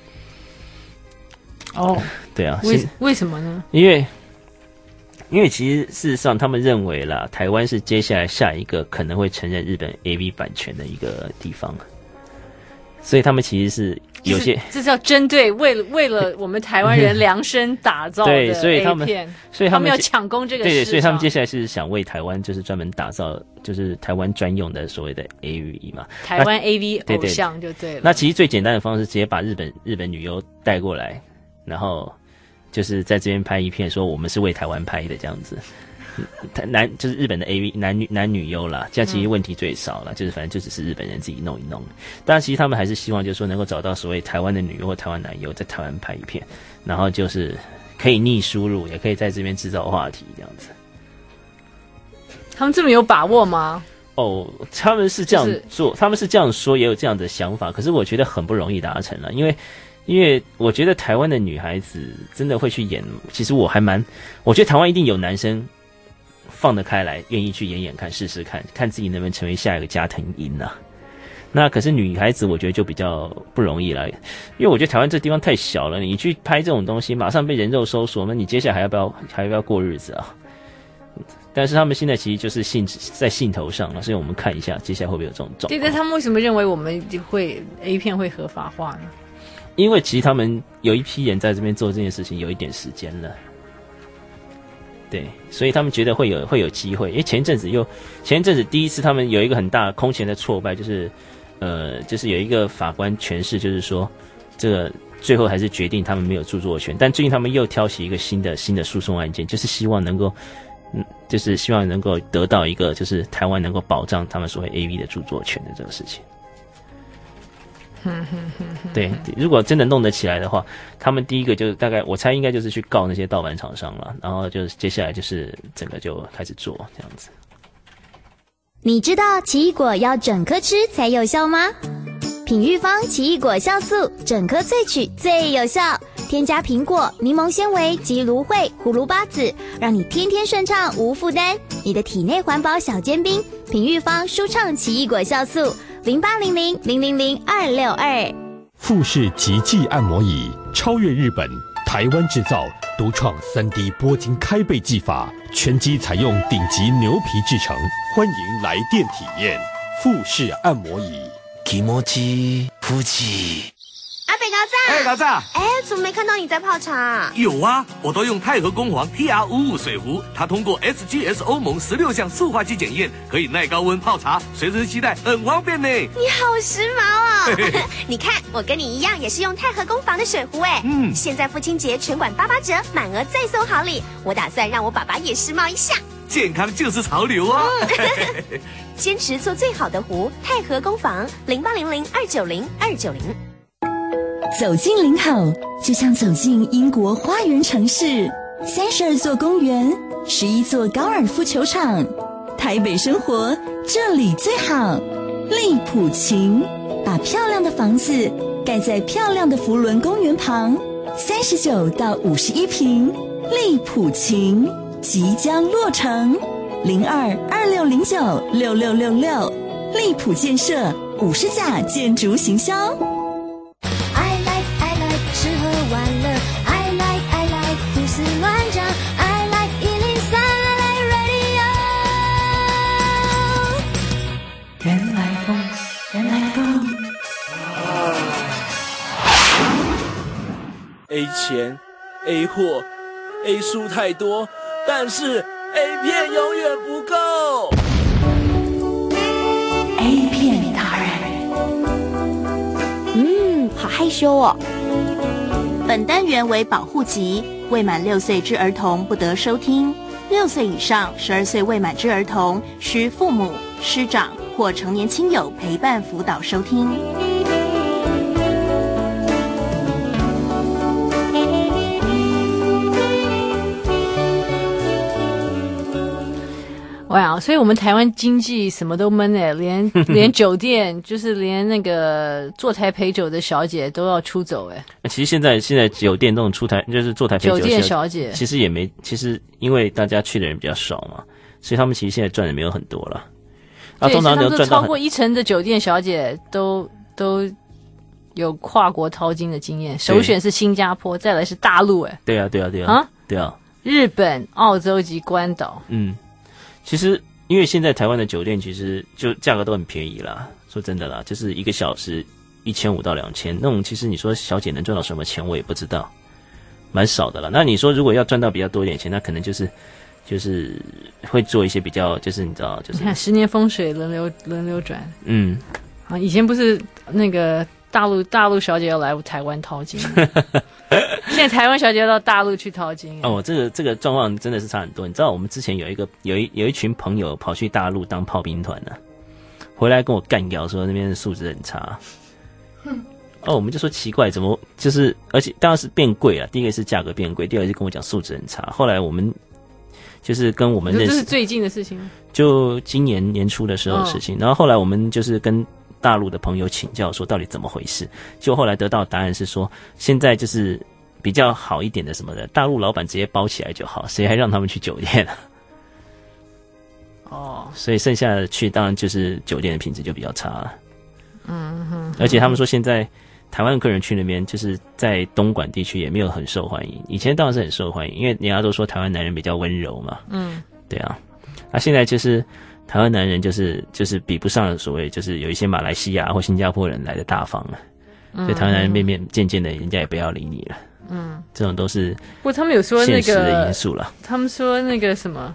对啊， 为什么呢？ 因为其实事实上他们认为啦，台湾是接下来下一个可能会承认日本 AV 版权的一个地方，所以他们其实是有些这是要针对为了我们台湾人量身打造的 A 片， 所以他们要抢攻这个市场。 对，所以他们接下来是想为台湾就是专门打造就是台湾专用的所谓的 AV 嘛， 台湾 AV 偶像就对了。 那其实最简单的方式，直接把日本女优带过来。然后就是在这边拍一片，说我们是为台湾拍的这样子，就是日本的 AV 男女优啦，这样其实问题最少了，就是反正就只是日本人自己弄一弄。当然，其实他们还是希望就是说能够找到所谓台湾的女优或台湾男优在台湾拍一片，然后就是可以逆输入，也可以在这边制造话题这样子。 他们这么有把握吗？ 他们是这样做，他们是这样说，也有这样的想法，可是我觉得很不容易达成了，因为我觉得台湾的女孩子真的会去演，其实我觉得台湾一定有男生放得开来，愿意去演看，试试看自己能不能成为下一个加藤鹰啊。那可是女孩子我觉得就比较不容易了，因为我觉得台湾这地方太小了，你去拍这种东西马上被人肉搜索，那你接下来还要不要过日子啊？但是他们现在其实就是在兴头上了，所以我们看一下接下来会不会有这种状况。 对，但他们为什么认为我们会 A 片会合法化呢？ 因为其实他们有一批人在这边做这件事情有一点时间了，对，所以他们觉得会有机会。因为前一阵子第一次他们有一个很大空前的挫败，就是有一个法官诠释，就是说这个最后还是决定他们没有著作权，但最近他们又挑起一个新的诉讼案件，就是希望能够得到一个就是台湾能够保障他们所谓 AV 的著作权的这个事情。对，如果真的弄得起来的话，他们第一个就是大概我猜应该就是去告那些盗版厂商了，然后就是接下来就是整个就开始做这样子。 你知道奇异果要整颗吃才有效吗？品玉方奇异果酵素整颗萃取最有效， 添加苹果、柠檬纤维及芦荟、葫芦巴籽，让你天天顺畅无负担。你的体内环保小尖兵，品育方舒畅奇异果酵素，0800-000-262。 富士极际按摩椅超越日本，台湾制造，独创3D 拨筋开背技法，全机采用顶级牛皮制成，欢迎来电体验富士按摩椅。 気持ち富士。 阿北高赞， 高赞， 怎么没看到你在泡茶？ 有啊，我都用太和工皇 TR55水壶，它通过 SGS 欧盟16项塑化剂检验，可以耐高温泡茶，随身携带很方便呢。 你好时髦哦！你看，我跟你一样，也是用太和工坊的水壶哎。现在父亲节全馆88折，满额再送好礼。我打算让我爸爸也时髦一下。 健康就是潮流啊！ 坚持做最好的壶，太和工坊0800-290-290。 走进林口，就像走进英国花园城市，32座公园，11座高尔夫球场，台北生活这里最好。利普琴把漂亮的房子盖在漂亮的福伦公园旁，39到51坪，利普琴即将落成，02-2609-6666，利普建设50甲建筑行销。 吃喝玩乐 I like 胡思乱想 I like 103 I like radio 原来风 A 钱 A 货 A 书太多，但是 A 片永远不够。 A 片达人，好害羞哦。本单元为保护级，未满6岁之儿童不得收听。6岁以上12岁未满之儿童，需父母、师长或成年亲友陪伴辅导收听。 哇，所以我们台湾经济什么都闷哎，连酒店，就是连那个坐台陪酒的小姐都要出走哎。 其实现在酒店那种出台就是坐台陪酒酒店小姐， 其实也没，其实因为大家去的人比较少嘛，所以他们其实现在赚的没有很多了。 对， 通常他们赚到超过1成的酒店小姐都有跨国淘金的经验，首选是新加坡，再来是大陆哎。 对啊， 日本、澳洲及关岛。 其实，因为现在台湾的酒店其实就价格都很便宜啦，说真的啦，就是1个小时1500到2000，那种其实你说小姐能赚到什么钱，我也不知道，蛮少的啦。那你说如果要赚到比较多一点钱，那可能就是会做一些比较，就是你知道，就是你看10年风水轮流转。以前不是那个大陆小姐要来台湾淘金。现在台湾小姐要到大陆去淘金哦，这个状况真的是差很多。你知道我们之前有一群朋友跑去大陆当炮兵团呢，回来跟我干掉说那边的素质很差。我们就说奇怪，怎么就是而且当然是变贵了。第一个是价格变贵，第二个是跟我讲素质很差。后来我们就是跟我们认识， 这是最近的事情， 就今年年初的时候的事情。然后后来我们就是跟大陆的朋友请教说到底怎么回事，就后来得到的答案是说，现在就是比较好一点的什么的，大陆老板直接包起来就好，谁还让他们去酒店啊？所以剩下的去当然就是酒店的品质就比较差了。而且他们说现在台湾客人去那边就是在东莞地区也没有很受欢迎，以前当然是很受欢迎，因为人家都说台湾男人比较温柔嘛。对啊，现在就是台湾男人就是比不上所谓就是有一些马来西亚或新加坡人来的大方了，所以台湾男人渐渐的人家也不要理你了。这种都是不过他们有说那个现实的因素了。 他们说那个什么，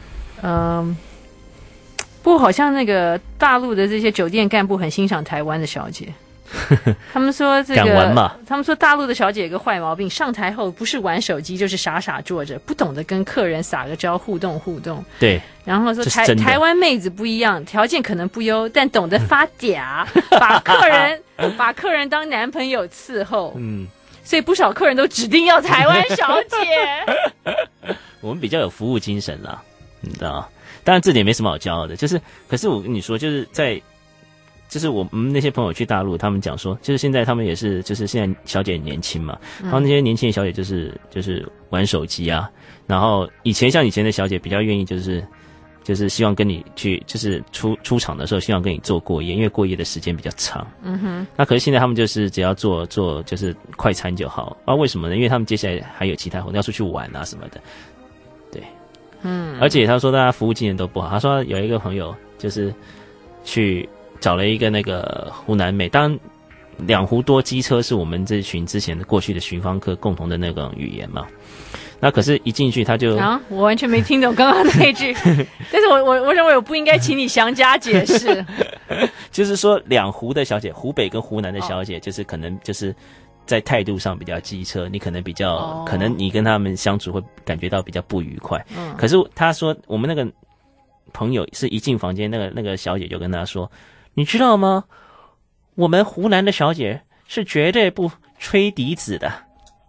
不过好像那个大陆的这些酒店干部很欣赏台湾的小姐。他们说这个敢玩嘛？ 他们说大陆的小姐有个坏毛病，上台后不是玩手机就是傻傻坐着，不懂得跟客人撒个娇互动。 对， 然后说台湾妹子不一样，条件可能不优，但懂得发嗲，把客人当男朋友伺候。所以不少客人都指定要台湾小姐。 我们比较有服务精神啦，你知道？当然这点没什么好骄傲的，可是我跟你说，就是在就是我们那些朋友去大陆，他们讲说，就是现在他们也是，就是现在小姐很年轻嘛，然后那些年轻的小姐就是玩手机啊，然后以前的小姐比较愿意就是希望跟你去，就是出场的时候希望跟你做过夜，因为过夜的时间比较长。嗯哼。那可是现在他们就是只要做就是快餐就好。为什么呢？因为他们接下来还有其他活动要出去玩啊什么的。对。嗯。而且他说大家服务经验都不好。他说有一个朋友就是去找了一个那个湖南妹，当然两湖多机车是我们这群之前的过去的巡防课共同的那个语言嘛。那可是一进去他就我完全没听懂刚刚那一句，但是我认为我不应该请你详加解释。 就是说两湖的小姐，湖北跟湖南的小姐，就是可能就是在态度上比较机车，你可能比较可能你跟他们相处会感觉到比较不愉快。可是他说我们那个朋友是一进房间，那个小姐就跟他说，你知道吗？我们湖南的小姐是绝对不吹笛子的。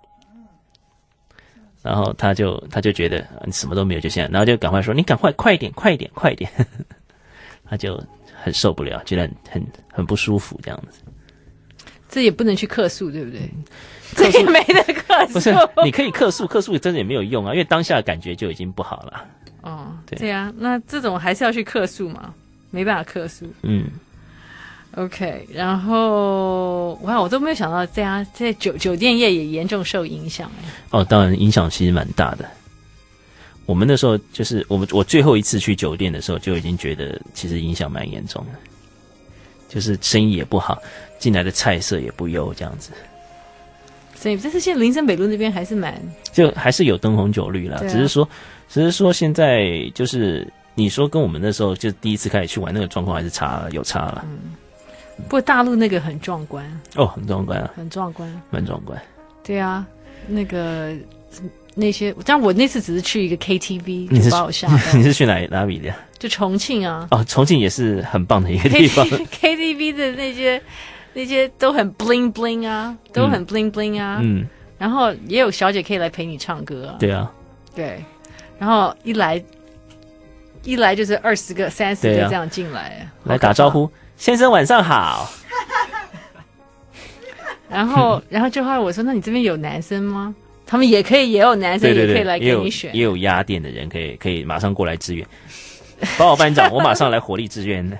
然后他就觉得你什么都没有就现在，然后就赶快说你赶快快点，他就很受不了，觉得很不舒服这样子。 这也不能去客诉，对不对？这也没得客诉。 不是，你可以客诉真的也没有用啊，因为当下的感觉就已经不好了。 哦，对啊，那这种还是要去客诉嘛，没办法客诉。嗯。OK， 然后我都没有想到这样，在酒店业也严重受影响。 哦，当然影响其实蛮大的。我们那时候就是我最后一次去酒店的时候，就已经觉得其实影响蛮严重的，就是生意也不好，进来的菜色也不优这样子。 所以，但是现在林森北路那边还是还是有灯红酒绿啦，只是说现在就是你说跟我们那时候就第一次开始去玩那个状况还是有差了。 不过大陆那个很壮观哦，很壮观啊， 很壮观， 蛮壮观。 对啊，那些，但我那次只是去一个 KTV 就把我吓到。 你是去哪里的？ 就重庆啊。 哦，重庆也是很棒的一个地方。 KTV 的那些都很 bling bling 啊，都很 bling bling 啊。嗯。然后也有小姐可以来陪你唱歌啊。 对啊。 对。然后一来就是20个、30个这样进来， 来打招呼。先生晚上好。 然后就后来我说，那你这边有男生吗？他们也有男生，也可以来给你选， 也有压店的人可以马上过来支援。报告班长，我马上来火力支援。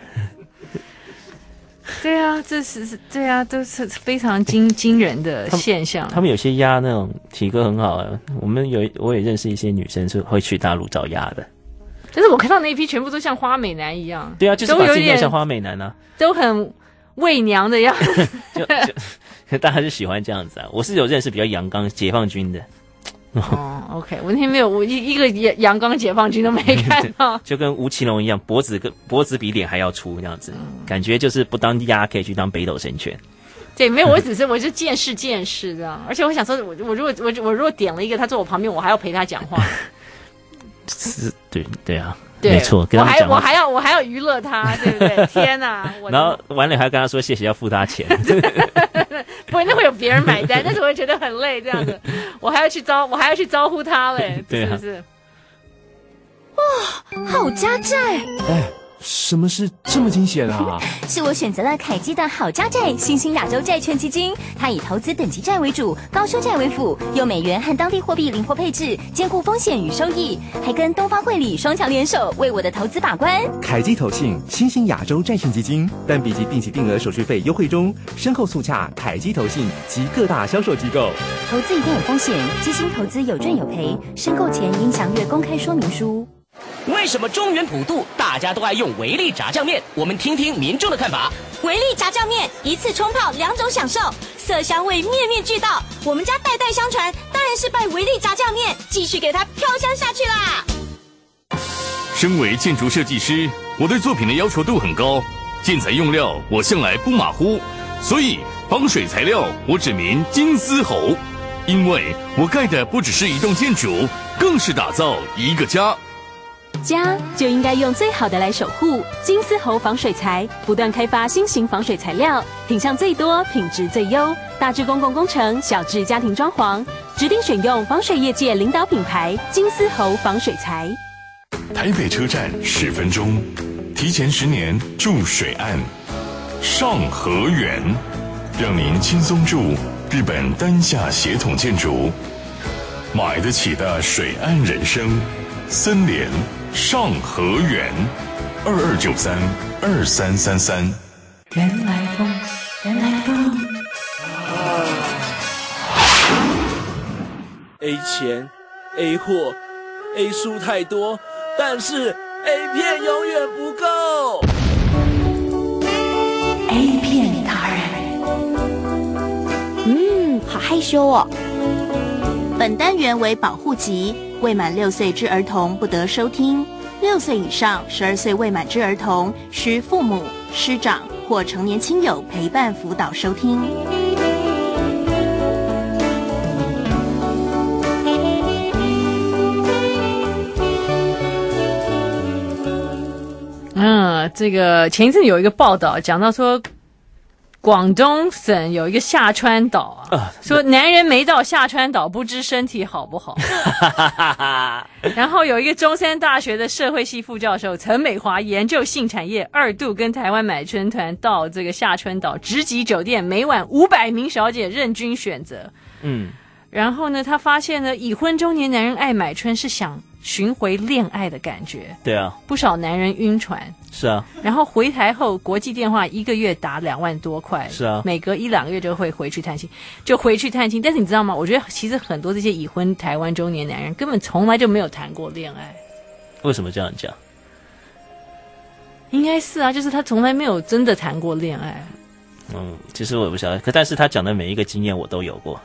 对啊，对啊，都是非常惊人的现象。 他们有些鸭那种体格很好啊，我也认识一些女生是会去大陆找鸭的。 但是我看到那一批全部都像花美男一样。 对啊，就是把自己弄像花美男啊， 都很媚娘的样子。 就大家就喜欢这样子啊。我是有认识比较阳刚解放军的。 哦 ，OK， 我那天没有，我一个阳刚解放军都没看到。 就跟吴奇隆一样，脖子比脸还要粗这样子，感觉就是不当鸭可以去当北斗神拳。 对，没有，我就见识这样。而且我想说，我如果点了一个他坐我旁边，我还要陪他讲话。 是，对啊，没错，跟他们讲话我还要娱乐他，对不对？天哪！ 然后完了还要跟他说谢谢，要付他钱。 不会，那会有别人买单，但是我会觉得很累，这样子，我还要去招呼他嘞，是不是？ 哇，好家债！ 哎，什么事这么惊险啊？ 是我选择了凯基的好家债新兴亚洲债券基金，它以投资等级债为主，高收债为辅，用美元和当地货币灵活配置，兼顾风险与收益，还跟东方汇理双强联手，为我的投资把关。 凯基投信新兴亚洲债券基金，单笔及定期定额手续费优惠中，申购速洽凯基投信及各大销售机构。 投资一定有风险，基金投资有赚有赔，申购前应详阅公开说明书。 为什么中原普渡大家都爱用维力炸酱面？我们听听民众的看法。 维力炸酱面一次冲泡2种享受，色香味面面俱到。我们家代代相传，当然是拜维力炸酱面，继续给它飘香下去啦。 身为建筑设计师，我对作品的要求度很高，建材用料我向来不马虎，所以防水材料我指明金丝猴，因为我盖的不只是一栋建筑，更是打造一个家。 家就应该用最好的来守护。金丝猴防水材不断开发新型防水材料，品项最多，品质最优，大至公共工程，小至家庭装潢，指定选用防水业界领导品牌金丝猴防水材。 台北车站10分钟，提前10年住水岸。 上河园，让您轻松住日本丹下血统建筑，买得起的水岸人生，森联上河园，22932333。 人来疯，人来疯。 A 钱 A 货 A 书太多，但是 A 片永远不够。 A 片达人，好害羞哦。 本单元为保护级，未满6岁之儿童不得收听。6岁以上12岁未满之儿童，需父母、师长或成年亲友陪伴辅导收听。 这个前一阵有一个报道讲到说，广东省有一个下川岛说男人没到下川岛不知身体好不好。然后有一个中山大学的社会系副教授陈美华研究性产业2度跟台湾买春团到这个下川岛直击酒店，每晚500名小姐任君选择。然后呢，他发现呢，已婚中年男人爱买春是想寻回恋爱的感觉。 对啊， 不少男人晕船。 是啊， 然后回台后国际电话1个月打2万多块。 是啊， 每隔1-2个月就会回去探亲，但是你知道吗？我觉得其实很多这些已婚台湾中年男人根本从来就没有谈过恋爱。 为什么这样讲？ 应该是啊，就是他从来没有真的谈过恋爱。 其实我也不晓得，但是他讲的每一个经验我都有过。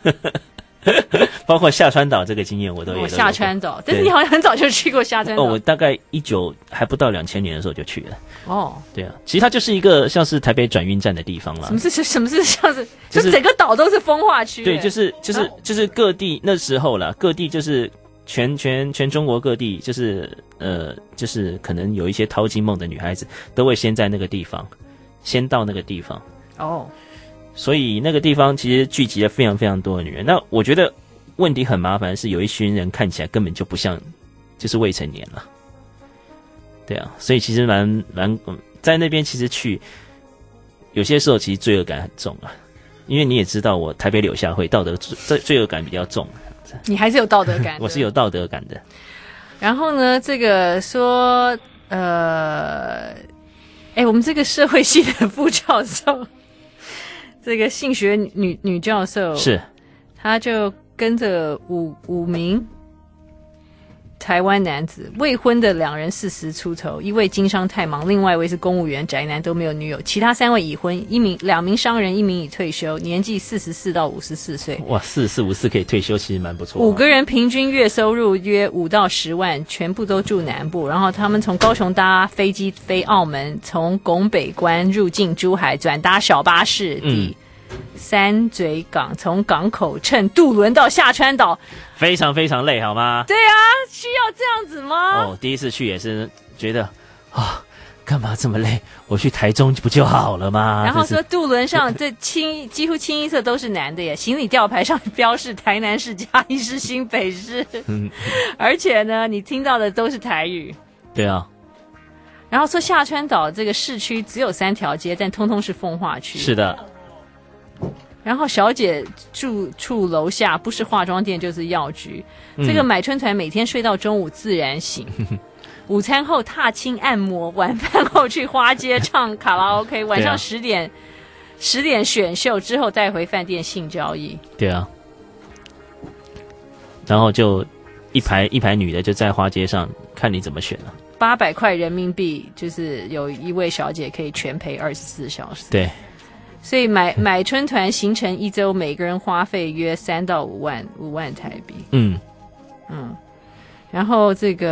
包括下川岛这个经验我都有过。 下川岛，但是你好像很早就去过下川岛。 我大概19还不到2000年的时候就去了。对啊，其实它就是一个像是台北转运站的地方啦。 什么是像是就整个岛都是风化区。 对，就是各地那时候啦，各地就是全中国各地，就是可能有一些淘金梦的女孩子都会先在那个地方，先到那个地方。所以那个地方其实聚集了非常非常多的女人。那我觉得问题很麻烦的是，有一群人看起来根本就不像，就是未成年了。对啊，所以其实蛮在那边其实去，有些时候其实罪恶感很重啊。因为你也知道，我台北柳下惠罪恶感比较重。 你还是有道德感的。 我是有道德感的。 然后呢，这个说我们这个社会系的副教授。这个性学女教授是， 他就跟着五名台湾男子，未婚的2人40出头，一位经商太忙，另外一位是公务员宅男，都没有女友，其他3位已婚，2名商人，1名已退休，年纪44到54岁。 哇，44、54可以退休，其实蛮不错。 5个人平均月收入约5到10万，全部都住南部。然后他们从高雄搭飞机飞澳门，从拱北关入境珠海，转搭小巴士抵三嘴港，从港口乘渡轮到下川岛， 非常非常累，好吗？ 对啊，需要这样子吗？ 第一次去也是觉得干嘛这么累？我去台中不就好了吗？ 然后说渡轮上这几乎清一色都是男的耶，行李吊牌上标示台南市、嘉义市、新北市，而且呢，你听到的都是台语。 对啊。 然后说下川岛这个市区只有3条街，但通通是风化区。 是的。 然后小姐住处楼下不是化妆店就是药局。这个买春团每天睡到中午自然醒。午餐后踏青按摩，晚饭后去花街唱卡拉 OK， 晚上10点选秀之后带回饭店性交易。 对啊，然后就一排女的就在花街上看你怎么选了。 800块人民币，就是有一位小姐可以全陪24小时。 对， 所以买春团行程1周，每个人花费约3到5万台币。然后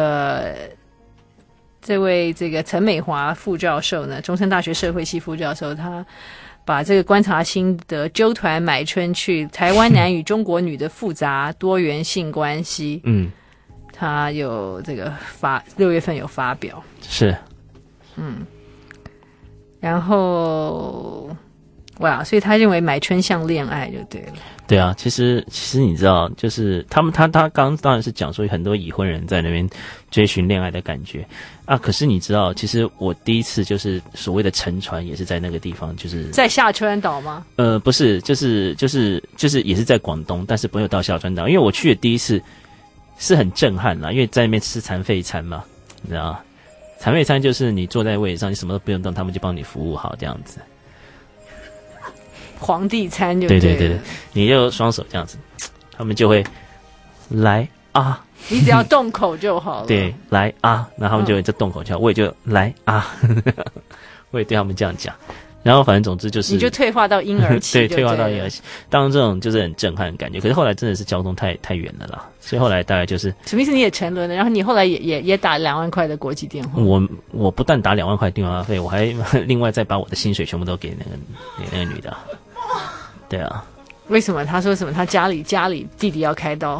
这位陈美华副教授呢，中山大学社会系副教授，他把这个观察心得揪团买春去台湾男与中国女的复杂多元性关系。他有这个6月份有发表。 是。 然后哇，所以他认为买春像恋爱就对了。 对啊，其实你知道，就是他刚当然是讲说很多已婚人在那边追寻恋爱的感觉啊。可是你知道，其实我第一次就是所谓的沉船，也是在那个地方，就是在下川岛吗？ 不是，就是也是在广东，但是没有到下川岛，因为我去的第一次是很震撼啦，因为在那边吃残废餐嘛，你知道吗？残废餐就是你坐在位置上，你什么都不用动，他们就帮你服务好这样子。 皇帝餐就对，你就双手这样子，他们就会来啊， 你只要动口就好了。 对，来啊，然后他们就会在动口叫，我也就来啊，我也对他们这样讲。然后反正总之就是， 你就退化到婴儿期对，退化到婴儿期。当然这种就是很震撼的感觉，可是后来真的是交通太远了啦，所以后来大概就是什么意思？你也沉沦了，然后你后来也打2万块的国际电话。 我不但打2万块电话费，我还另外再把我的薪水全部都给那个女的。对啊。 为什么？他说什么？他家里弟弟要开刀。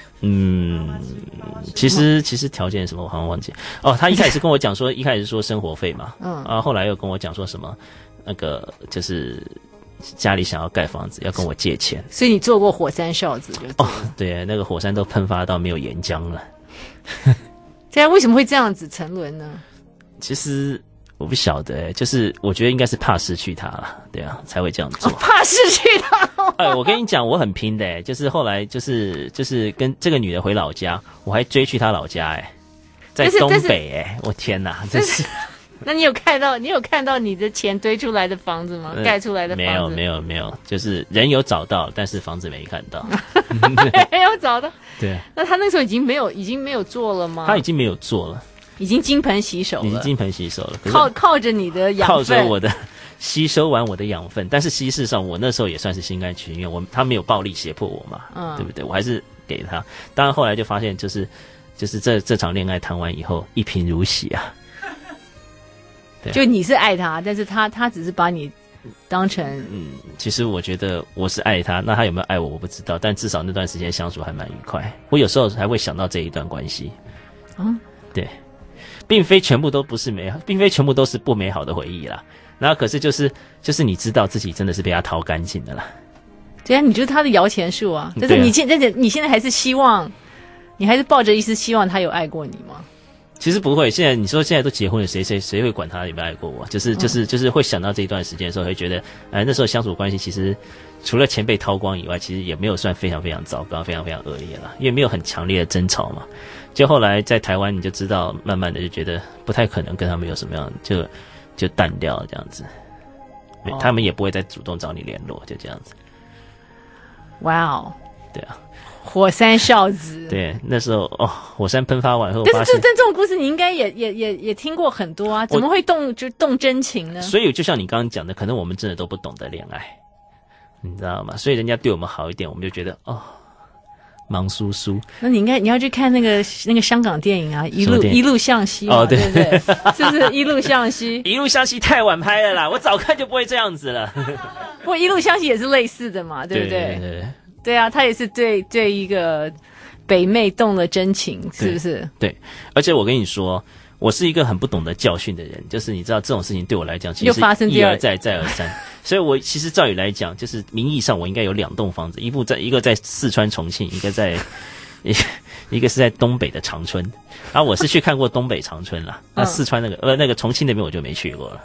其实条件什么我好像忘记哦。他一开始跟我讲说，一开始说生活费嘛，后来又跟我讲说什么那个就是家里想要盖房子要跟我借钱， 所以你做过火山哨子就对了。 对，那个火山都喷发到没有岩浆了。 这样为什么会这样子沉沦呢？ 其实我不晓得，就是我觉得应该是怕失去他了，对啊，才会这样做。 怕失去他。 我跟你讲，我很拼的，就是后来就是跟这个女的回老家，我还追去她老家，在东北，我天哪，真是。 那你有看到你的钱堆出来的房子吗？盖出来的房子？ 没有，就是人有找到，但是房子没看到。 没有找到。 对。 那他那时候已经没有做了吗？ 他已经没有做了。 已经金盆洗手了，靠着你的养分， 靠着我的吸收完我的养分，但是事实上我那时候也算是心甘情愿，他没有暴力胁迫我嘛，对不对？我还是给他。当然后来就发现，就是这场恋爱谈完以后一贫如洗啊。对， 就你是爱他，但是他只是把你当成其实我觉得我是爱他，那他有没有爱我不知道，但至少那段时间相处还蛮愉快。我有时候还会想到这一段关系对。并非全部都不是美好，并非全部都是不美好的回忆啦。然后可是就是你知道自己真的是被他掏干净的啦。 对啊，你就是他的摇钱树啊。但是你现在还是希望，你还是抱着一丝希望他有爱过你吗？ 其实不会，现在都结婚了，谁会管他有没有爱过我？就是会想到这一段时间的时候，会觉得，那时候相处关系其实除了钱被掏光以外，其实也没有算非常非常糟糕、非常非常恶劣啦，因为没有很强烈的争吵嘛。就后来在台湾，你就知道，慢慢的就觉得不太可能跟他们有什么样，就淡掉这样子。他们也不会再主动找你联络，就这样子。 哇哦！对啊。 火山哨子， 对，那时候火山喷发完后， 但这种故事你应该也听过很多啊，怎么会动真情呢？ 所以就像你刚刚讲的，可能我们真的都不懂得恋爱，你知道吗？所以人家对我们好一点，我们就觉得忙叔叔。 那你要去看那个香港电影啊，一路向西嘛， 对不对？是不是一路向西？ 一路向西太晚拍了啦，我早看就不会这样子了。 不过一路向西也是类似的嘛，对不对？对啊，他也是对一个北妹动了真情，是不是？ 对，而且我跟你说，我是一个很不懂得教训的人，就是你知道这种事情对我来讲，其实是一而再再而三。所以我其实照理来讲，就是名义上我应该有2栋房子，一个在四川重庆，一个是在东北的长春。然后我是去看过东北长春啦，那四川那个重庆那边我就没去过了。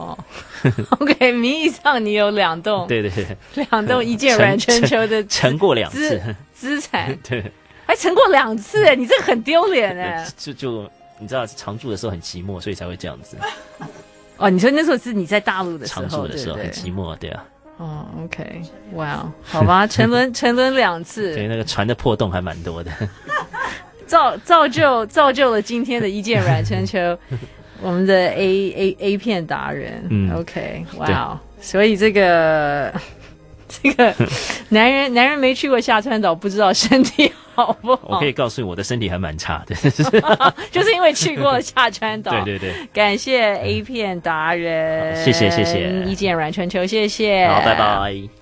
OK， 名义上你有2栋， 对 ，2栋一见阮春秋的乘过2次资产， 对， 还乘过2次，你这个很丢脸哎。 就你知道常住的时候很寂寞，所以才会这样子。 你说那时候是你在大陆的时候， 常住的时候很寂寞，对啊。 OK， 哇，好吧，沉沦2次， 对，那个船的破洞还蛮多的， 造就了今天的一见阮春秋。我们的 A 片达人，OK， 哇，所以这个男人没去过下川岛，不知道身体好不好。 我可以告诉你，我的身体还蛮差的， 就是因为去过了下川岛。 对， 感谢 A 片达人， 谢谢， 一见阮春秋，谢谢， 好，拜拜。